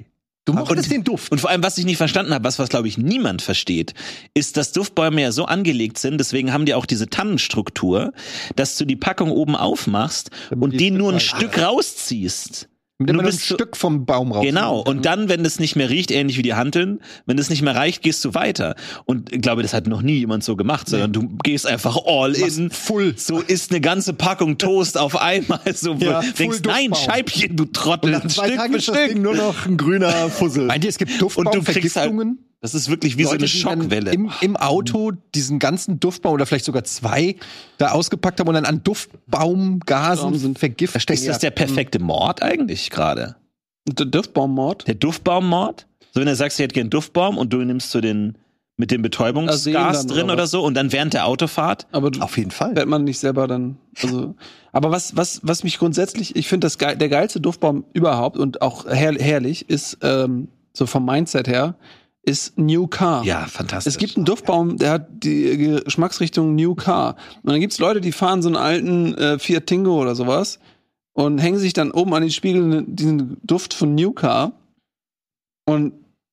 [SPEAKER 3] Du mochtest den Duft.
[SPEAKER 4] Und vor allem, was ich nicht verstanden habe, was glaube ich niemand versteht, ist, dass Duftbäume ja so angelegt sind, deswegen haben die auch diese Tannenstruktur, dass du die Packung oben aufmachst und die nur ein Stück rausziehst.
[SPEAKER 1] Mit ein Stück vom Baum raus.
[SPEAKER 4] Genau. Und dann, wenn es nicht mehr riecht, ähnlich wie die Hanteln, wenn es nicht mehr reicht, gehst du weiter. Und ich glaube, das hat noch nie jemand so gemacht, sondern du gehst einfach all in.
[SPEAKER 1] Full.
[SPEAKER 4] So isst eine ganze Packung Toast auf einmal. So denkst, nein, Scheibchen, du Trottel.
[SPEAKER 3] Und nach 2 Tagen ist das Ding nur noch ein grüner Fussel.
[SPEAKER 1] Meint ihr, es gibt Duftbaumvergiftungen?
[SPEAKER 4] Das ist wirklich wie Leute, so eine Schockwelle.
[SPEAKER 1] Im Auto diesen ganzen Duftbaum oder vielleicht sogar 2 da ausgepackt haben und dann an Duftbaumgasen sind vergiftet.
[SPEAKER 4] Ist das der perfekte Mord eigentlich gerade?
[SPEAKER 2] Der Duftbaummord?
[SPEAKER 4] Der Duftbaummord? So, wenn du sagst, ich hätte gern Duftbaum und du nimmst so mit dem Betäubungsgas drin oder so und dann während der Autofahrt?
[SPEAKER 2] Aber
[SPEAKER 3] auf jeden Fall.
[SPEAKER 2] Fährt man nicht selber dann. Also, aber was mich grundsätzlich, ich finde, der geilste Duftbaum überhaupt und auch herrlich ist, so vom Mindset her, ist New Car.
[SPEAKER 4] Ja, fantastisch.
[SPEAKER 2] Es gibt einen Duftbaum, der hat die Geschmacksrichtung New Car. Und dann gibt's Leute, die fahren so einen alten Fiat Tingo oder sowas und hängen sich dann oben an den Spiegel diesen Duft von New Car. Und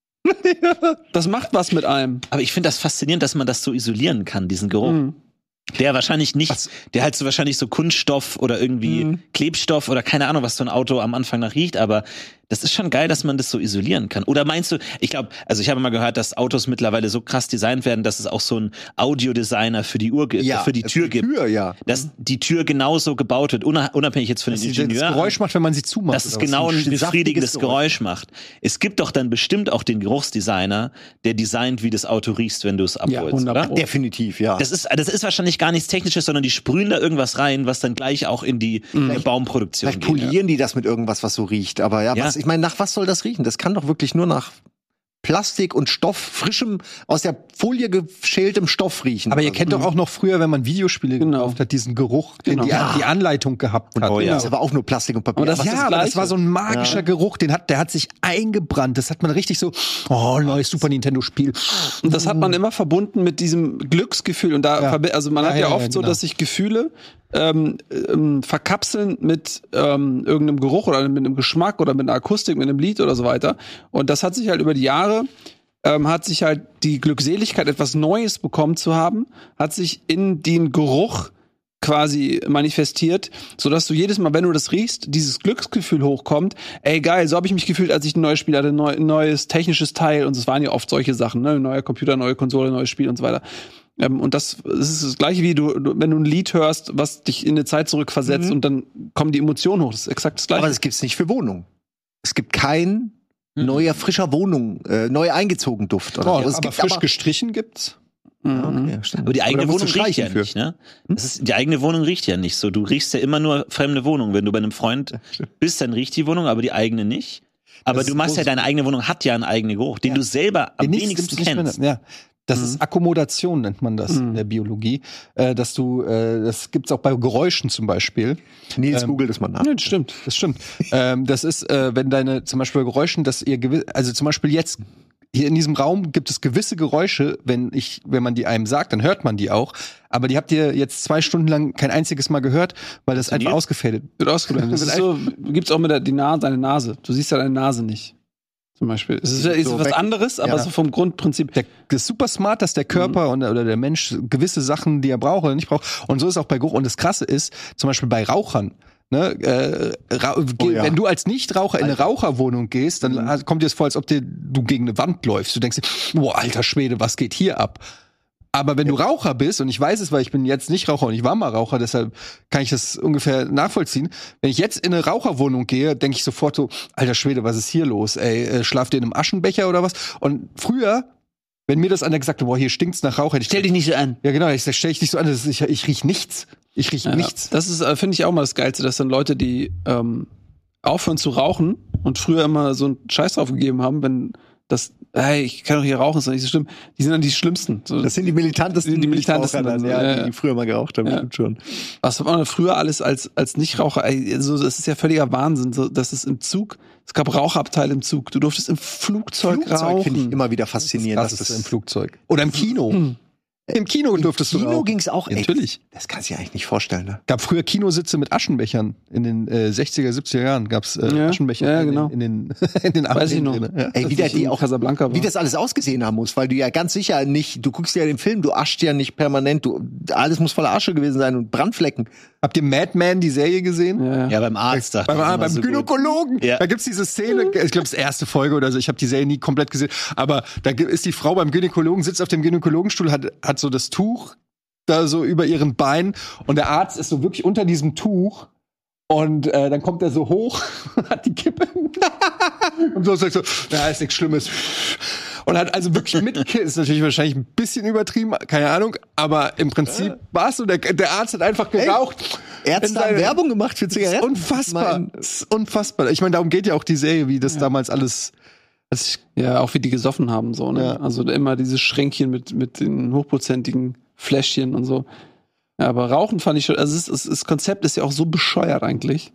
[SPEAKER 2] das macht was mit einem.
[SPEAKER 4] Aber ich finde das faszinierend, dass man das so isolieren kann, diesen Geruch. Der wahrscheinlich nicht, der halt so wahrscheinlich so Kunststoff oder irgendwie Klebstoff oder keine Ahnung, was so ein Auto am Anfang nach riecht, aber das ist schon geil, dass man das so isolieren kann. Oder meinst du, ich glaube, also ich habe mal gehört, dass Autos mittlerweile so krass designt werden, dass es auch so einen Audiodesigner für die Uhr gibt, für die Tür gibt. Dass die Tür genauso gebaut wird, unabhängig jetzt von den Ingenieuren.
[SPEAKER 1] Das Geräusch macht, wenn man sie zumacht.
[SPEAKER 4] Dass es genau ein befriedigendes Geräusch macht. Es gibt doch dann bestimmt auch den Geruchsdesigner, der designt, wie das Auto riechst, wenn du es abholst, oder?
[SPEAKER 3] Definitiv, ja.
[SPEAKER 4] Das ist wahrscheinlich gar nichts Technisches, sondern die sprühen da irgendwas rein, was dann gleich auch in die Baumproduktion geht.
[SPEAKER 3] Vielleicht polieren die das mit irgendwas, was so riecht. Aber ich meine, nach was soll das riechen? Das kann doch wirklich nur nach Plastik und Stoff, frischem, aus der Folie geschältem Stoff riechen.
[SPEAKER 1] Aber ihr kennt doch auch noch früher, wenn man Videospiele gekauft hat, diesen Geruch, den die Anleitung gehabt hat.
[SPEAKER 3] Das war auch nur Plastik und Papier.
[SPEAKER 1] Aber das war so ein magischer Geruch, der hat sich eingebrannt. Das hat man richtig so, neues Super Nintendo-Spiel.
[SPEAKER 2] Und das hat man immer verbunden mit diesem Glücksgefühl. Und also man hat ja oft so, dass sich Gefühle verkapseln mit irgendeinem Geruch oder mit einem Geschmack oder mit einer Akustik, mit einem Lied oder so weiter. Und das hat sich halt über die Jahre, hat sich halt die Glückseligkeit, etwas Neues bekommen zu haben, hat sich in den Geruch quasi manifestiert, sodass du jedes Mal, wenn du das riechst, dieses Glücksgefühl hochkommt. Ey, geil, so habe ich mich gefühlt, als ich ein neues Spiel hatte, ein neues technisches Teil. Und es waren ja oft solche Sachen, ne? Neuer Computer, neue Konsole, neues Spiel und so weiter. Und das ist das Gleiche wie wenn du ein Lied hörst, was dich in eine Zeit zurückversetzt und dann kommen die Emotionen hoch. Das ist exakt das Gleiche.
[SPEAKER 3] Aber das gibt's nicht für Wohnungen. Es gibt kein neuer, frischer Wohnung, neu eingezogen Duft. Oder
[SPEAKER 1] es gibt frisch gestrichen gibt's.
[SPEAKER 3] Okay, stimmt.
[SPEAKER 4] Aber die eigene Wohnung riecht ja nicht, ne? Die eigene Wohnung riecht ja nicht so. Du riechst ja immer nur fremde Wohnungen. Wenn du bei einem Freund bist, dann riecht die Wohnung, aber die eigene nicht. Aber du machst ja, deine eigene Wohnung hat ja einen eigenen Geruch, den du selber am wenigsten kennst.
[SPEAKER 1] Das ist Akkommodation, nennt man das in der Biologie. Das gibt's auch bei Geräuschen zum Beispiel.
[SPEAKER 3] Nils googelt es mal nach.
[SPEAKER 1] Ja, das stimmt. Das ist, wenn zum Beispiel bei Geräuschen, also zum Beispiel jetzt, hier in diesem Raum gibt es gewisse Geräusche, wenn man die einem sagt, dann hört man die auch. Aber die habt ihr jetzt 2 Stunden lang kein einziges Mal gehört, weil das einfach ausgefadet
[SPEAKER 2] wird. Das ist so, gibt's auch mit deine Nase. Du siehst ja deine Nase nicht. Zum Beispiel. Es ist so was anderes, aber so vom Grundprinzip.
[SPEAKER 1] Das ist super smart, dass der Körper oder der Mensch gewisse Sachen, die er braucht oder nicht braucht. Und so ist auch bei Geruch. Und das Krasse ist, zum Beispiel bei Rauchern, ne, wenn du als Nichtraucher in eine Raucherwohnung gehst, dann kommt dir es vor, als ob du gegen eine Wand läufst. Du denkst dir, boah, alter Schwede, was geht hier ab? Aber wenn du Raucher bist, und ich weiß es, weil ich bin jetzt nicht Raucher und ich war mal Raucher, deshalb kann ich das ungefähr nachvollziehen. Wenn ich jetzt in eine Raucherwohnung gehe, denke ich sofort so, alter Schwede, was ist hier los? Ey, schlaft ihr in einem Aschenbecher oder was? Und früher, wenn mir das einer gesagt hat, boah, hier stinkt's nach Rauch,
[SPEAKER 4] stell dich nicht so an.
[SPEAKER 1] Ja, genau, stell dich nicht so an, ich riech nichts. Ich riech nichts.
[SPEAKER 2] Das ist, finde ich auch mal das Geilste, dass dann Leute, die aufhören zu rauchen und früher immer so einen Scheiß drauf gegeben haben, wenn das, hey, ich kann doch hier rauchen, ist doch nicht so schlimm. Die sind dann die Schlimmsten. So,
[SPEAKER 3] das sind die militantesten. Die früher mal geraucht haben, stimmt schon.
[SPEAKER 2] Was hat man früher alles als Nichtraucher? Also, das ist ja völliger Wahnsinn. So, das ist im Zug. Es gab Rauchabteile im Zug. Du durftest im Flugzeug rauchen.
[SPEAKER 3] Finde ich immer wieder faszinierend.
[SPEAKER 1] Das ist im Flugzeug. Oder im Kino. Im Kino durftest du auch. Im Kino
[SPEAKER 3] ging's auch echt.
[SPEAKER 1] Natürlich.
[SPEAKER 3] Das kannst du dir eigentlich nicht vorstellen, ne?
[SPEAKER 1] Gab früher Kinositze mit Aschenbechern. In den 60er, 70er Jahren gab's Aschenbecher.
[SPEAKER 2] Ja, genau.
[SPEAKER 1] In den Weiß ich noch.
[SPEAKER 3] Ja. Ey, wie das alles ausgesehen haben muss, weil du ja ganz sicher nicht, du guckst ja den Film, du aschst ja nicht permanent, alles muss voller Asche gewesen sein und Brandflecken. Habt ihr Mad Men, die Serie gesehen?
[SPEAKER 4] Ja, beim Arzt.
[SPEAKER 1] Beim so Gynäkologen. Ja. Da gibt's diese Szene, ich glaube, das erste Folge oder so, ich habe die Serie nie komplett gesehen, aber da ist die Frau beim Gynäkologen, sitzt auf dem Gynäkologenstuhl, hat so das Tuch da so über ihren Beinen und der Arzt ist so wirklich unter diesem Tuch und dann kommt er so hoch und hat die Kippe und so sagt so, ja, ist nichts Schlimmes. Und hat also wirklich ist natürlich wahrscheinlich ein bisschen übertrieben, keine Ahnung, aber im Prinzip war es so, der Arzt hat einfach geraucht.
[SPEAKER 3] Ärzte haben Werbung gemacht für Zigaretten.
[SPEAKER 1] Unfassbar. Unfassbar. Ich meine, darum geht ja auch die Serie, wie das damals alles.
[SPEAKER 2] Ja, auch wie die gesoffen haben, so, ne? Ja. Also immer dieses Schränkchen mit den hochprozentigen Fläschchen und so. Ja, aber Rauchen fand ich schon, also das Konzept ist ja auch so bescheuert eigentlich.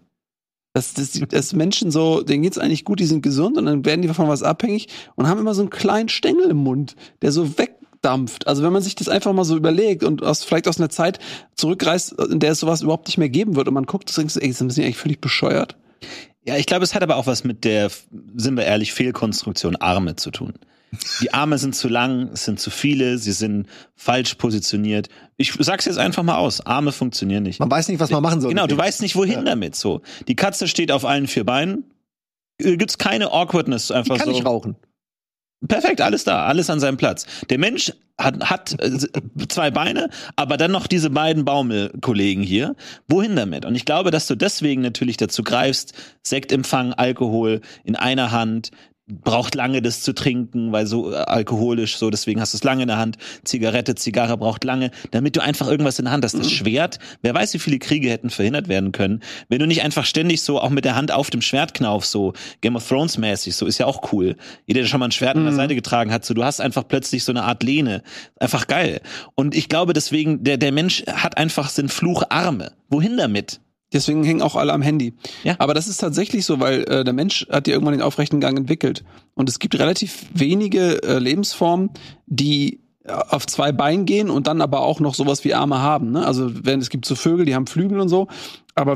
[SPEAKER 2] Dass Menschen so, denen geht's eigentlich gut, die sind gesund und dann werden die von was abhängig und haben immer so einen kleinen Stängel im Mund, der so wegdampft. Also wenn man sich das einfach mal so überlegt und vielleicht aus einer Zeit zurückreist, in der es sowas überhaupt nicht mehr geben wird und man guckt, denkt so, ey, sind die eigentlich völlig bescheuert?
[SPEAKER 4] Ja, ich glaube, es hat aber auch was mit der, sind wir ehrlich, Fehlkonstruktion Arme zu tun. Die Arme sind zu lang, es sind zu viele, sie sind falsch positioniert. Ich sag's jetzt einfach mal aus, Arme funktionieren nicht.
[SPEAKER 3] Man weiß nicht, was man machen soll.
[SPEAKER 4] Genau, du weißt nicht, wohin damit, so. Die Katze steht auf allen 4 Beinen, gibt's keine Awkwardness, einfach so.
[SPEAKER 3] Die kann nicht rauchen.
[SPEAKER 4] Perfekt, alles da, alles an seinem Platz. Der Mensch hat 2 Beine, aber dann noch diese beiden Baumelkollegen hier. Wohin damit? Und ich glaube, dass du deswegen natürlich dazu greifst, Sektempfang, Alkohol in einer Hand, braucht lange das zu trinken, weil so alkoholisch, so deswegen hast du es lange in der Hand. Zigarre braucht lange, damit du einfach irgendwas in der Hand hast. Das Schwert, wer weiß, wie viele Kriege hätten verhindert werden können, wenn du nicht einfach ständig so auch mit der Hand auf dem Schwert knaufst, so Game of Thrones mäßig, so ist ja auch cool. Jeder, der schon mal ein Schwert an der Seite getragen hat, so du hast einfach plötzlich so eine Art Lehne. Einfach geil. Und ich glaube deswegen, der Mensch hat einfach den Fluch Arme. Wohin damit?
[SPEAKER 2] Deswegen hängen auch alle am Handy.
[SPEAKER 4] Ja.
[SPEAKER 2] Aber das ist tatsächlich so, weil der Mensch hat ja irgendwann den aufrechten Gang entwickelt. Und es gibt relativ wenige Lebensformen, die auf 2 Beinen gehen und dann aber auch noch sowas wie Arme haben. Ne? Also es gibt so Vögel, die haben Flügel und so. Aber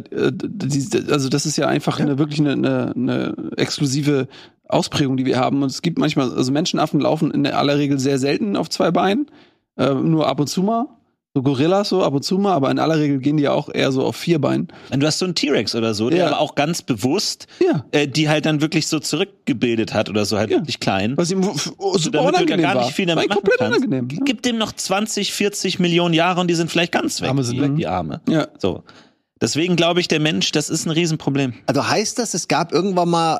[SPEAKER 2] also das ist ja einfach eine exklusive Ausprägung, die wir haben. Und es gibt manchmal, also Menschenaffen laufen in aller Regel sehr selten auf 2 Beinen. Nur ab und zu mal. So Gorillas so ab und zu mal, aber in aller Regel gehen die ja auch eher so auf 4 Beinen.
[SPEAKER 4] Und du hast so einen T-Rex oder so, der aber auch ganz bewusst die halt dann wirklich so zurückgebildet hat oder so halt wirklich klein.
[SPEAKER 2] Was ihm super unangenehm
[SPEAKER 4] gar nicht viel damit machen kannst.
[SPEAKER 2] Unangenehm.
[SPEAKER 4] Gib dem noch 20, 40 Millionen Jahre und die sind vielleicht ganz weg.
[SPEAKER 1] Arme sind weg.
[SPEAKER 4] Die Arme.
[SPEAKER 2] Ja.
[SPEAKER 4] So. Deswegen glaube ich, der Mensch, das ist ein Riesenproblem.
[SPEAKER 3] Also heißt das, es gab irgendwann mal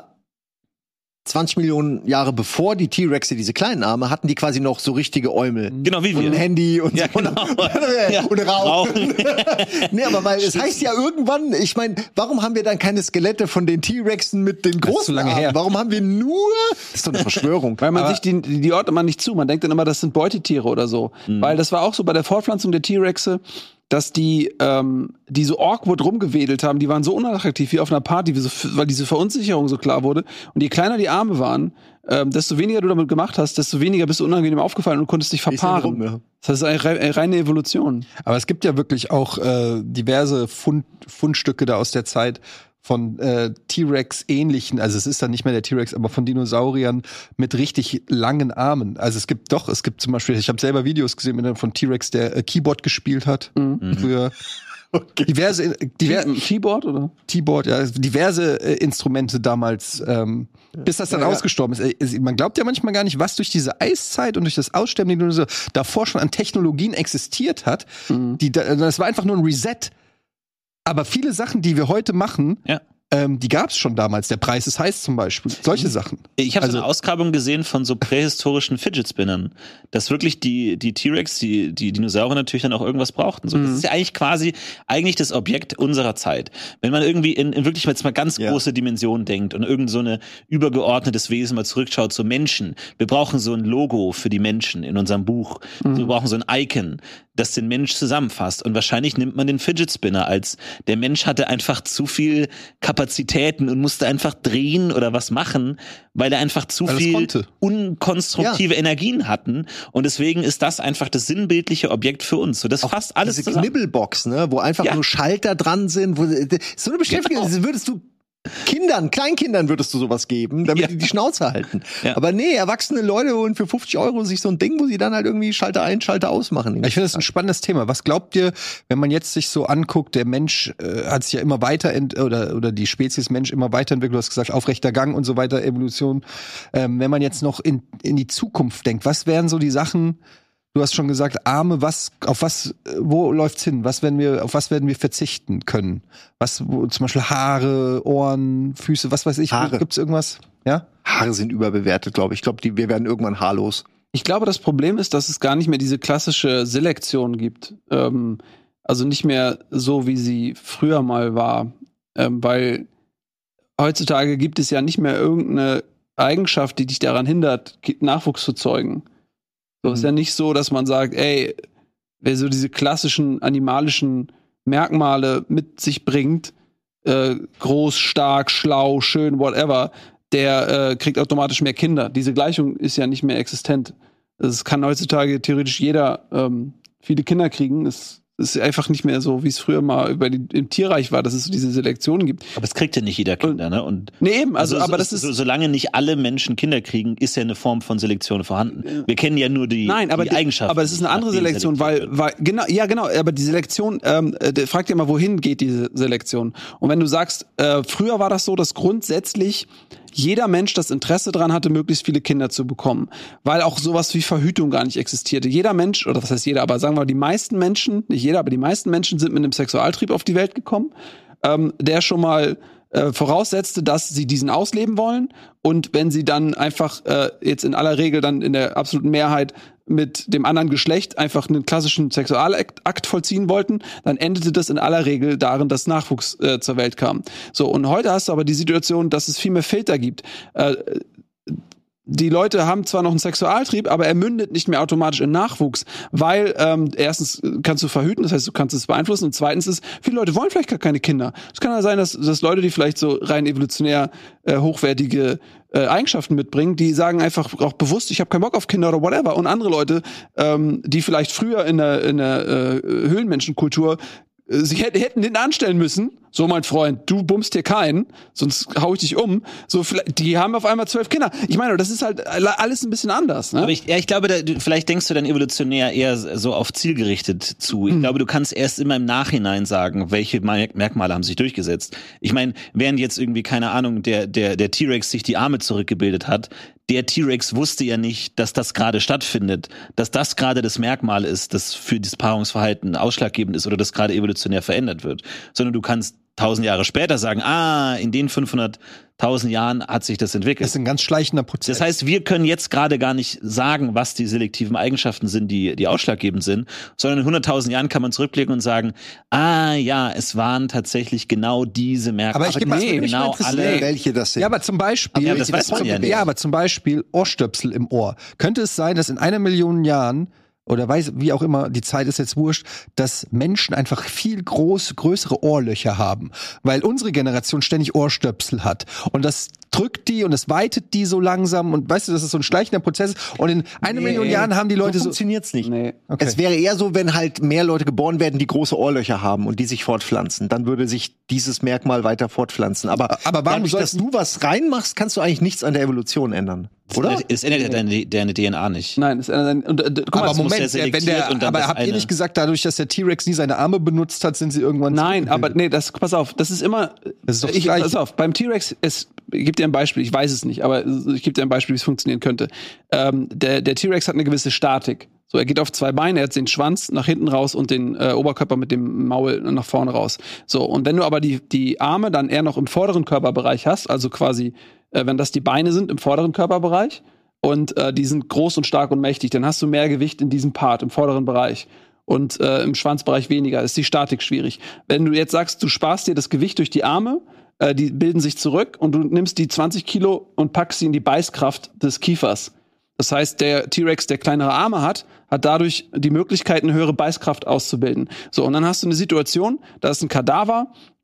[SPEAKER 3] 20 Millionen Jahre bevor die T-Rexe diese kleinen Arme hatten, die quasi noch so richtige Äumel.
[SPEAKER 4] Genau, wie wir.
[SPEAKER 3] Und ein Handy und
[SPEAKER 4] ja,
[SPEAKER 3] so.
[SPEAKER 4] Genau.
[SPEAKER 3] Und Rauchen. Nee, aber weil es heißt ja irgendwann, ich meine, warum haben wir dann keine Skelette von den T-Rexen mit den großen Armen? Her. Warum haben wir nur, das ist doch eine Verschwörung.
[SPEAKER 2] Weil man sich die ordnet man nicht zu. Man denkt dann immer, das sind Beutetiere oder so. Weil das war auch so bei der Fortpflanzung der T-Rexe, dass die so awkward rumgewedelt haben, die waren so unattraktiv wie auf einer Party, weil diese Verunsicherung so klar wurde. Und je kleiner die Arme waren, desto weniger du damit gemacht hast, desto weniger bist du unangenehm aufgefallen und konntest dich verpaaren. Das ist eine reine Evolution.
[SPEAKER 1] Aber es gibt ja wirklich auch diverse Fundstücke da aus der Zeit von T-Rex-ähnlichen, also es ist dann nicht mehr der T-Rex, aber von Dinosauriern mit richtig langen Armen. Also es gibt zum Beispiel, ich habe selber Videos gesehen von T-Rex, der Keyboard gespielt hat. Früher. Okay. Diverse
[SPEAKER 2] Keyboard oder?
[SPEAKER 1] Keyboard, ja, diverse Instrumente damals, bis das dann ausgestorben ist. Man glaubt ja manchmal gar nicht, was durch diese Eiszeit und durch das Aussterben, die so davor schon an Technologien existiert hat. Das war einfach nur ein Reset. Aber viele Sachen, die wir heute machen, die gab es schon damals. Der Preis ist heiß zum Beispiel. Solche Sachen.
[SPEAKER 4] Ich habe so eine Ausgrabung gesehen von so prähistorischen Fidget-Spinnern, dass wirklich die T-Rex, die Dinosaurier natürlich dann auch irgendwas brauchten. So, das ist ja eigentlich das Objekt unserer Zeit. Wenn man irgendwie in wirklich jetzt mal ganz große Dimensionen denkt und irgend so eine übergeordnetes Wesen mal zurückschaut, so Menschen. Wir brauchen so ein Logo für die Menschen in unserem Buch. Wir brauchen so ein Icon, das den Mensch zusammenfasst. Und wahrscheinlich nimmt man den Fidget Spinner als der Mensch hatte einfach zu viel Kapazitäten und musste einfach drehen oder was machen, weil er einfach zu viel unkonstruktive Energien hatten. Und deswegen ist das einfach das sinnbildliche Objekt für uns. So, das fasst alles
[SPEAKER 3] zusammen. Diese Knibbelbox, ne, wo einfach nur Schalter dran sind. So eine Beschäftigung, würdest du Kleinkindern würdest du sowas geben, damit die Schnauze halten. Ja. Aber nee, erwachsene Leute holen für 50 € sich so ein Ding, wo sie dann halt irgendwie Schalter ein, Schalter aus machen.
[SPEAKER 1] Ich finde das ein spannendes Thema. Was glaubt ihr, wenn man jetzt sich so anguckt, der Mensch hat sich ja immer weiter oder die Spezies Mensch immer weiterentwickelt, du hast gesagt, aufrechter Gang und so weiter, Evolution. Wenn man jetzt noch in die Zukunft denkt, was wären so die Sachen, du hast schon gesagt, Arme, wo läuft's hin? Auf was werden wir verzichten können? Zum Beispiel Haare, Ohren, Füße, was weiß ich.
[SPEAKER 3] Haare.
[SPEAKER 1] Gibt's irgendwas? Ja?
[SPEAKER 3] Haare sind überbewertet, glaube ich. Ich glaube, wir werden irgendwann haarlos.
[SPEAKER 2] Ich glaube, das Problem ist, dass es gar nicht mehr diese klassische Selektion gibt. Also nicht mehr so, wie sie früher mal war. Weil heutzutage gibt es ja nicht mehr irgendeine Eigenschaft, die dich daran hindert, Nachwuchs zu zeugen. So, ist ja nicht so, dass man sagt, wer so diese klassischen animalischen Merkmale mit sich bringt, groß, stark, schlau, schön, whatever, der kriegt automatisch mehr Kinder. Diese Gleichung ist ja nicht mehr existent. Es kann heutzutage theoretisch jeder viele Kinder kriegen. Es ist einfach nicht mehr so, wie es früher mal im Tierreich war, dass es so diese Selektionen gibt.
[SPEAKER 4] Aber es kriegt ja nicht jeder Kinder, ne? Und
[SPEAKER 2] nee, eben, aber das ist
[SPEAKER 4] solange nicht alle Menschen Kinder kriegen, ist ja eine Form von Selektion vorhanden. Wir kennen ja nur die Eigenschaften.
[SPEAKER 2] Aber es ist eine andere Selektion, weil genau, aber die Selektion, fragt ja mal, wohin geht diese Selektion? Und wenn du sagst, früher war das so, dass grundsätzlich jeder Mensch das Interesse daran hatte, möglichst viele Kinder zu bekommen, weil auch sowas wie Verhütung gar nicht existierte. Jeder Mensch, oder was heißt jeder, aber sagen wir mal, die meisten Menschen, nicht jeder, aber die meisten Menschen sind mit einem Sexualtrieb auf die Welt gekommen, der schon mal voraussetzte, dass sie diesen ausleben wollen, und wenn sie dann einfach jetzt in aller Regel dann in der absoluten Mehrheit mit dem anderen Geschlecht einfach einen klassischen Sexualakt vollziehen wollten, dann endete das in aller Regel darin, dass Nachwuchs zur Welt kam. So, und heute hast du aber die Situation, dass es viel mehr Filter gibt. Die Leute haben zwar noch einen Sexualtrieb, aber er mündet nicht mehr automatisch in Nachwuchs, weil erstens kannst du verhüten, das heißt, du kannst es beeinflussen, und zweitens ist, viele Leute wollen vielleicht gar keine Kinder. Es kann ja sein, dass Leute, die vielleicht so rein evolutionär hochwertige Eigenschaften mitbringen, die sagen einfach auch bewusst, ich habe keinen Bock auf Kinder oder whatever, und andere Leute, die vielleicht früher in der Höhlenmenschenkultur sie hätten den anstellen müssen, so mein Freund, du bummst hier keinen, sonst hau ich dich um. So, die haben auf einmal 12 Kinder. Ich meine, das ist halt alles ein bisschen anders. Ne?
[SPEAKER 4] Aber ich glaube, vielleicht denkst du dann evolutionär eher so auf zielgerichtet zu. Ich glaube, du kannst erst immer im Nachhinein sagen, welche Merkmale haben sich durchgesetzt. Ich meine, während jetzt irgendwie, keine Ahnung, der T-Rex sich die Arme zurückgebildet hat, der T-Rex wusste ja nicht, dass das gerade stattfindet, dass das gerade das Merkmal ist, das für das Paarungsverhalten ausschlaggebend ist oder das gerade evolutionär verändert wird. Sondern du kannst 1000 Jahre später sagen, in den 500.000 Jahren hat sich das entwickelt.
[SPEAKER 1] Das ist ein ganz schleichender Prozess.
[SPEAKER 4] Das heißt, wir können jetzt gerade gar nicht sagen, was die selektiven Eigenschaften sind, die ausschlaggebend sind, sondern in 100.000 Jahren kann man zurückblicken und sagen, es waren tatsächlich genau diese Merkmale.
[SPEAKER 1] Aber ich gebe
[SPEAKER 3] genau alle, welche das sind.
[SPEAKER 1] Ja, aber zum Beispiel,
[SPEAKER 4] das weiß man ja nicht.
[SPEAKER 1] Ja, aber zum Beispiel Ohrstöpsel im Ohr. Könnte es sein, dass in 1 Million Jahren, oder wie auch immer, die Zeit ist jetzt wurscht, dass Menschen einfach viel größere Ohrlöcher haben, weil unsere Generation ständig Ohrstöpsel hat, und das drückt die und es weitet die so langsam, und weißt du, das ist so ein schleichender Prozess, und in 1 Million Jahren haben die Leute
[SPEAKER 3] so funktioniert's nicht.
[SPEAKER 1] Nee. Okay.
[SPEAKER 3] Es wäre eher so, wenn halt mehr Leute geboren werden, die große Ohrlöcher haben und die sich fortpflanzen, dann würde sich dieses Merkmal weiter fortpflanzen. Aber warum dass du was reinmachst, kannst du eigentlich nichts an der Evolution ändern. Oder?
[SPEAKER 4] Es ändert deine DNA nicht.
[SPEAKER 2] Nein, es ändert
[SPEAKER 1] aber Moment, aber habt ihr nicht gesagt, dadurch, dass der T-Rex nie seine Arme benutzt hat, sind sie irgendwann...
[SPEAKER 2] Nein, aber nee, pass auf, das ist immer...
[SPEAKER 1] Das ist doch
[SPEAKER 2] pass auf, beim T-Rex, ich gebe dir ein Beispiel, ich weiß es nicht, aber ich gebe dir ein Beispiel, wie es funktionieren könnte. Der T-Rex hat eine gewisse Statik. So, er geht auf 2 Beine, er hat den Schwanz nach hinten raus und den Oberkörper mit dem Maul nach vorne raus. So, und wenn du aber die Arme dann eher noch im vorderen Körperbereich hast, also quasi, wenn das die Beine sind im vorderen Körperbereich und die sind groß und stark und mächtig, dann hast du mehr Gewicht in diesem Part, im vorderen Bereich. Und im Schwanzbereich weniger, ist die Statik schwierig. Wenn du jetzt sagst, du sparst dir das Gewicht durch die Arme, die bilden sich zurück, und du nimmst die 20 Kilo und packst sie in die Beißkraft des Kiefers. Das heißt, der T-Rex, der kleinere Arme hat dadurch die Möglichkeit, eine höhere Beißkraft auszubilden. So, und dann hast du eine Situation, da ist ein Kadaver,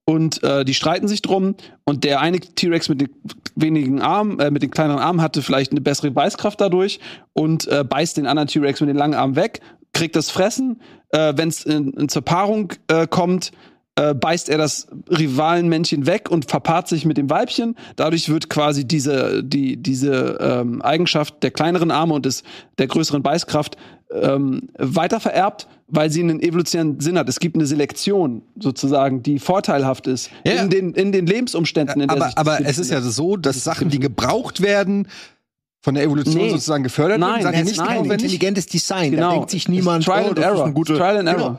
[SPEAKER 2] und die streiten sich drum und der eine T-Rex mit den wenigen Armen, mit den kleineren Armen hatte vielleicht eine bessere Beißkraft dadurch und beißt den anderen T-Rex mit den langen Armen weg, kriegt das Fressen, wenn es zur Paarung kommt, beißt er das Rivalenmännchen weg und verpaart sich mit dem Weibchen. Dadurch wird quasi diese Eigenschaft der kleineren Arme und der größeren Beißkraft weitervererbt, weil sie einen evolutionären Sinn hat. Es gibt eine Selektion sozusagen, die vorteilhaft ist in den Lebensumständen. In der
[SPEAKER 1] aber es ist ja so, dass Sachen, die gebraucht werden, von der Evolution sozusagen gefördert werden.
[SPEAKER 3] Nein, das ist kein intelligentes Design.
[SPEAKER 2] Genau.
[SPEAKER 3] Da denkt sich niemand,
[SPEAKER 2] Trial and Error.
[SPEAKER 3] Trial and Error.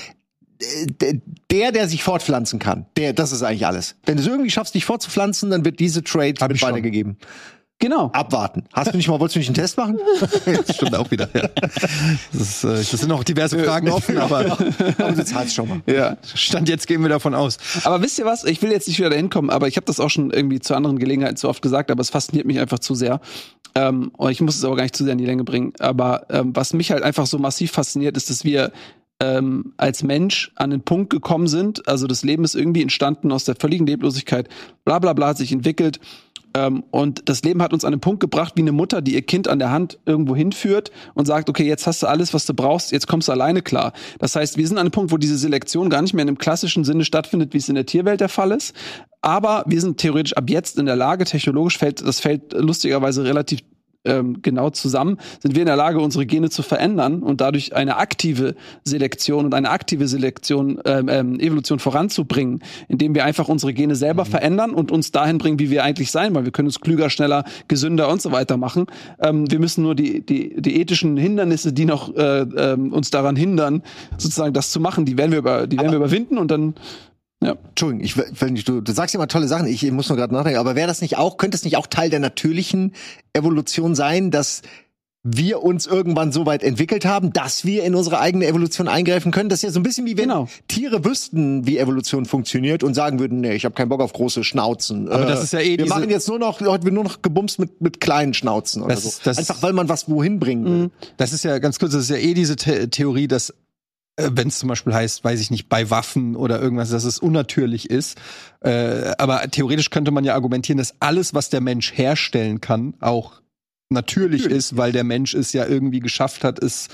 [SPEAKER 3] Der sich fortpflanzen kann, das ist eigentlich alles. Wenn du es irgendwie schaffst, dich fortzupflanzen, dann wird diese Trait weitergegeben.
[SPEAKER 2] Genau.
[SPEAKER 3] Abwarten. Wolltest du nicht einen Test machen?
[SPEAKER 1] Das stimmt auch wieder, ja. Das sind noch diverse Fragen offen, aber
[SPEAKER 3] du zahlst schon mal.
[SPEAKER 1] Ja. Stand jetzt gehen wir davon aus.
[SPEAKER 2] Aber wisst ihr was? Ich will jetzt nicht wieder dahin kommen, aber ich habe das auch schon irgendwie zu anderen Gelegenheiten zu oft gesagt, aber es fasziniert mich einfach zu sehr. Und ich muss es aber gar nicht zu sehr in die Länge bringen. Aber was mich halt einfach so massiv fasziniert, ist, dass wir als Mensch an den Punkt gekommen sind, also das Leben ist irgendwie entstanden aus der völligen Leblosigkeit, bla bla bla, hat sich entwickelt und das Leben hat uns an den Punkt gebracht, wie eine Mutter, die ihr Kind an der Hand irgendwo hinführt und sagt, okay, jetzt hast du alles, was du brauchst, jetzt kommst du alleine klar. Das heißt, wir sind an einem Punkt, wo diese Selektion gar nicht mehr in einem klassischen Sinne stattfindet, wie es in der Tierwelt der Fall ist, aber wir sind theoretisch ab jetzt in der Lage, technologisch fällt lustigerweise relativ genau zusammen, sind wir in der Lage, unsere Gene zu verändern und dadurch eine aktive Selektion und eine aktive Evolution voranzubringen, indem wir einfach unsere Gene selber verändern und uns dahin bringen, wie wir eigentlich sein wollen. Wir können uns klüger, schneller, gesünder und so weiter machen. Wir müssen nur die ethischen Hindernisse, die noch uns daran hindern, sozusagen das zu machen, die werden wir überwinden und dann ja.
[SPEAKER 3] Entschuldigung, du sagst immer tolle Sachen, ich muss nur gerade nachdenken, aber könnte es nicht auch Teil der natürlichen Evolution sein, dass wir uns irgendwann so weit entwickelt haben, dass wir in unsere eigene Evolution eingreifen können? Das ist ja so ein bisschen wie wenn Tiere wüssten, wie Evolution funktioniert und sagen würden, nee, ich habe keinen Bock auf große Schnauzen.
[SPEAKER 1] Aber das ist ja
[SPEAKER 3] wir machen jetzt nur noch gebumst mit kleinen Schnauzen oder so. Einfach weil man was wohin bringen will.
[SPEAKER 1] Das ist ja ganz kurz, das ist ja diese Theorie, dass wenn es zum Beispiel heißt, weiß ich nicht, bei Waffen oder irgendwas, dass es unnatürlich ist. Aber theoretisch könnte man ja argumentieren, dass alles, was der Mensch herstellen kann, auch natürlich ist, weil der Mensch es ja irgendwie geschafft hat, es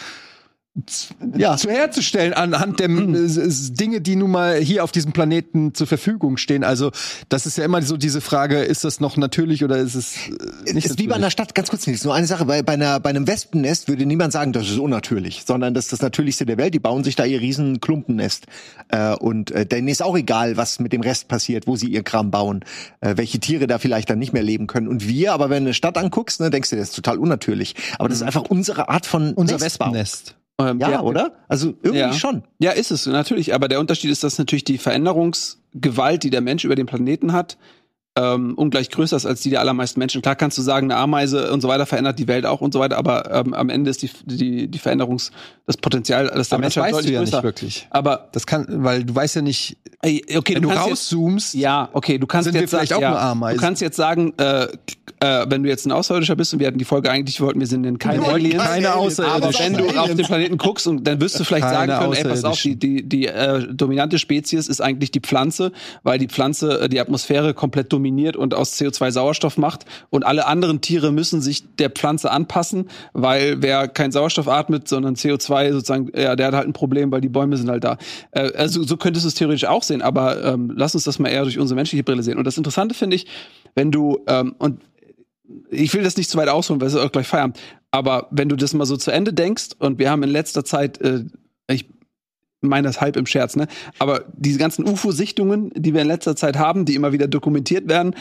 [SPEAKER 1] zu herzustellen anhand der Dinge, die nun mal hier auf diesem Planeten zur Verfügung stehen. Also das ist ja immer so diese Frage, ist das noch natürlich oder ist es nicht
[SPEAKER 3] ist wie bei einer Stadt, ganz kurz, nicht nur eine Sache, bei einem Wespennest würde niemand sagen, das ist unnatürlich, sondern das ist das Natürlichste der Welt, die bauen sich da ihr riesen Klumpennest und denen ist auch egal, was mit dem Rest passiert, wo sie ihr Kram bauen, welche Tiere da vielleicht dann nicht mehr leben können und wir, aber wenn du eine Stadt anguckst, ne, denkst du, das ist total unnatürlich, aber das ist einfach unsere Art von
[SPEAKER 1] unser Wespennest.
[SPEAKER 3] Ja, oder? Also irgendwie schon.
[SPEAKER 2] Ja, ist es, natürlich. Aber der Unterschied ist, dass natürlich die Veränderungsgewalt, die der Mensch über den Planeten hat, ungleich größer ist als die der allermeisten Menschen. Klar kannst du sagen, eine Ameise und so weiter verändert die Welt auch und so weiter, aber am Ende ist die das Potenzial, dass der Mensch halt deutlich größer.
[SPEAKER 1] Nicht wirklich.
[SPEAKER 2] Aber
[SPEAKER 1] das kann, weil du weißt ja nicht, wenn du rauszoomst,
[SPEAKER 2] du kannst
[SPEAKER 1] sind
[SPEAKER 2] jetzt
[SPEAKER 1] wir vielleicht auch eine Ameise.
[SPEAKER 2] Du kannst jetzt sagen, wenn du jetzt ein Außerirdischer bist und wir hatten die Folge eigentlich, wollten wir sind in keine Aliens,
[SPEAKER 1] keine Außerirdischen.
[SPEAKER 2] Aber wenn du auf den Planeten guckst und dann wirst du vielleicht sagen können, ey, pass auf, die dominante Spezies ist eigentlich die Pflanze, weil die Pflanze die Atmosphäre komplett dominiert und aus CO2 Sauerstoff macht und alle anderen Tiere müssen sich der Pflanze anpassen, weil wer kein Sauerstoff atmet, sondern CO2 sozusagen, der hat halt ein Problem, weil die Bäume sind halt da. Also so könntest du es theoretisch auch sehen, aber lass uns das mal eher durch unsere menschliche Brille sehen. Und das Interessante finde ich, wenn du und ich will das nicht zu weit ausholen, weil es ist auch gleich Feierabend, aber wenn du das mal so zu Ende denkst und wir haben in letzter Zeit, ich meine das halb im Scherz, ne? Aber diese ganzen UFO-Sichtungen, die wir in letzter Zeit haben, die immer wieder dokumentiert werden,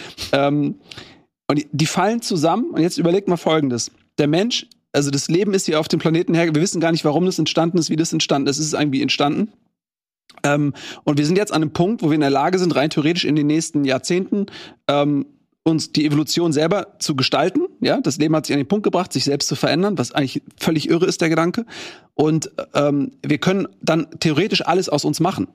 [SPEAKER 2] und die fallen zusammen. Und jetzt überlegt mal Folgendes. Der Mensch, also das Leben ist hier auf dem Planeten her, wir wissen gar nicht, warum das entstanden ist, wie das entstanden ist. Es ist irgendwie entstanden. Und wir sind jetzt an einem Punkt, wo wir in der Lage sind, rein theoretisch in den nächsten Jahrzehnten uns die Evolution selber zu gestalten. Ja, das Leben hat sich an den Punkt gebracht, sich selbst zu verändern, was eigentlich völlig irre ist, der Gedanke. Und wir können dann theoretisch alles aus uns machen.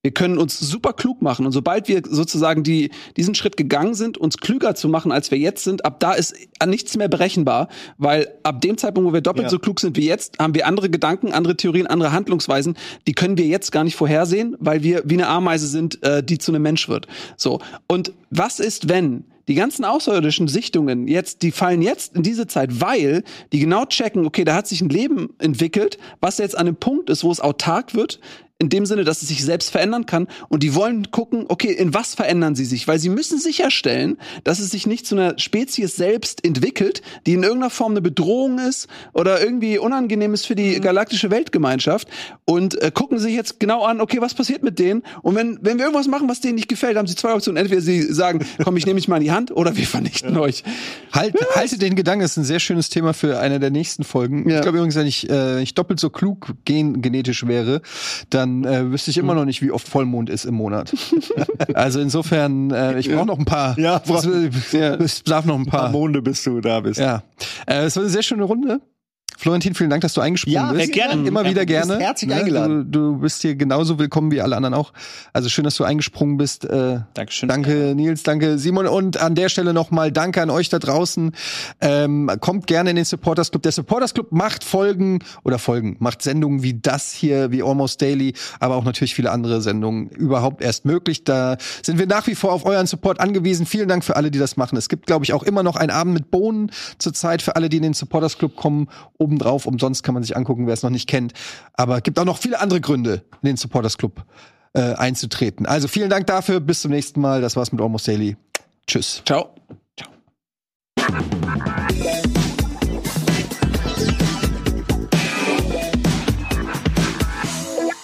[SPEAKER 2] Wir können uns super klug machen. Und sobald wir sozusagen diesen Schritt gegangen sind, uns klüger zu machen, als wir jetzt sind, ab da ist nichts mehr berechenbar. Weil ab dem Zeitpunkt, wo wir doppelt so klug sind wie jetzt, haben wir andere Gedanken, andere Theorien, andere Handlungsweisen. Die können wir jetzt gar nicht vorhersehen, weil wir wie eine Ameise sind, die zu einem Mensch wird. So. Und was ist, wenn die ganzen außerirdischen Sichtungen die fallen jetzt in diese Zeit, weil die genau checken, okay, da hat sich ein Leben entwickelt, was jetzt an einem Punkt ist, wo es autark wird, in dem Sinne, dass es sich selbst verändern kann. Und die wollen gucken, okay, in was verändern sie sich? Weil sie müssen sicherstellen, dass es sich nicht zu einer Spezies selbst entwickelt, die in irgendeiner Form eine Bedrohung ist oder irgendwie unangenehm ist für die galaktische Weltgemeinschaft. Und gucken sich jetzt genau an, okay, was passiert mit denen? Und wenn wir irgendwas machen, was denen nicht gefällt, haben sie 2 Optionen. Entweder sie sagen, komm, ich nehme mich mal in die Hand, oder wir vernichten euch.
[SPEAKER 1] Haltet den Gedanken, das ist ein sehr schönes Thema für eine der nächsten Folgen. Ja. Ich glaube übrigens, wenn ich doppelt so klug genetisch wäre, dann wüsste ich immer noch nicht, wie oft Vollmond ist im Monat. Also insofern, ich brauche noch ein paar.
[SPEAKER 3] Ja,
[SPEAKER 1] es darf noch ein paar
[SPEAKER 3] Monde, bis du da bist.
[SPEAKER 1] Ja, es war eine sehr schöne Runde. Florentin, vielen Dank, dass du eingesprungen bist.
[SPEAKER 4] Ja, gerne.
[SPEAKER 1] Immer wieder gerne.
[SPEAKER 3] Herzlich eingeladen.
[SPEAKER 1] Du bist hier genauso willkommen wie alle anderen auch. Also schön, dass du eingesprungen bist.
[SPEAKER 4] Dankeschön.
[SPEAKER 1] Danke Nils, danke Simon und an der Stelle nochmal danke an euch da draußen. Kommt gerne in den Supporters Club. Der Supporters Club macht macht Sendungen wie das hier, wie Almost Daily, aber auch natürlich viele andere Sendungen überhaupt erst möglich. Da sind wir nach wie vor auf euren Support angewiesen. Vielen Dank für alle, die das machen. Es gibt, glaube ich, auch immer noch einen Abend mit Bohnen zurzeit für alle, die in den Supporters Club kommen. Obendrauf, umsonst kann man sich angucken, wer es noch nicht kennt. Aber es gibt auch noch viele andere Gründe, in den Supporters Club einzutreten. Also vielen Dank dafür. Bis zum nächsten Mal. Das war's mit Almost Daily. Tschüss.
[SPEAKER 2] Ciao.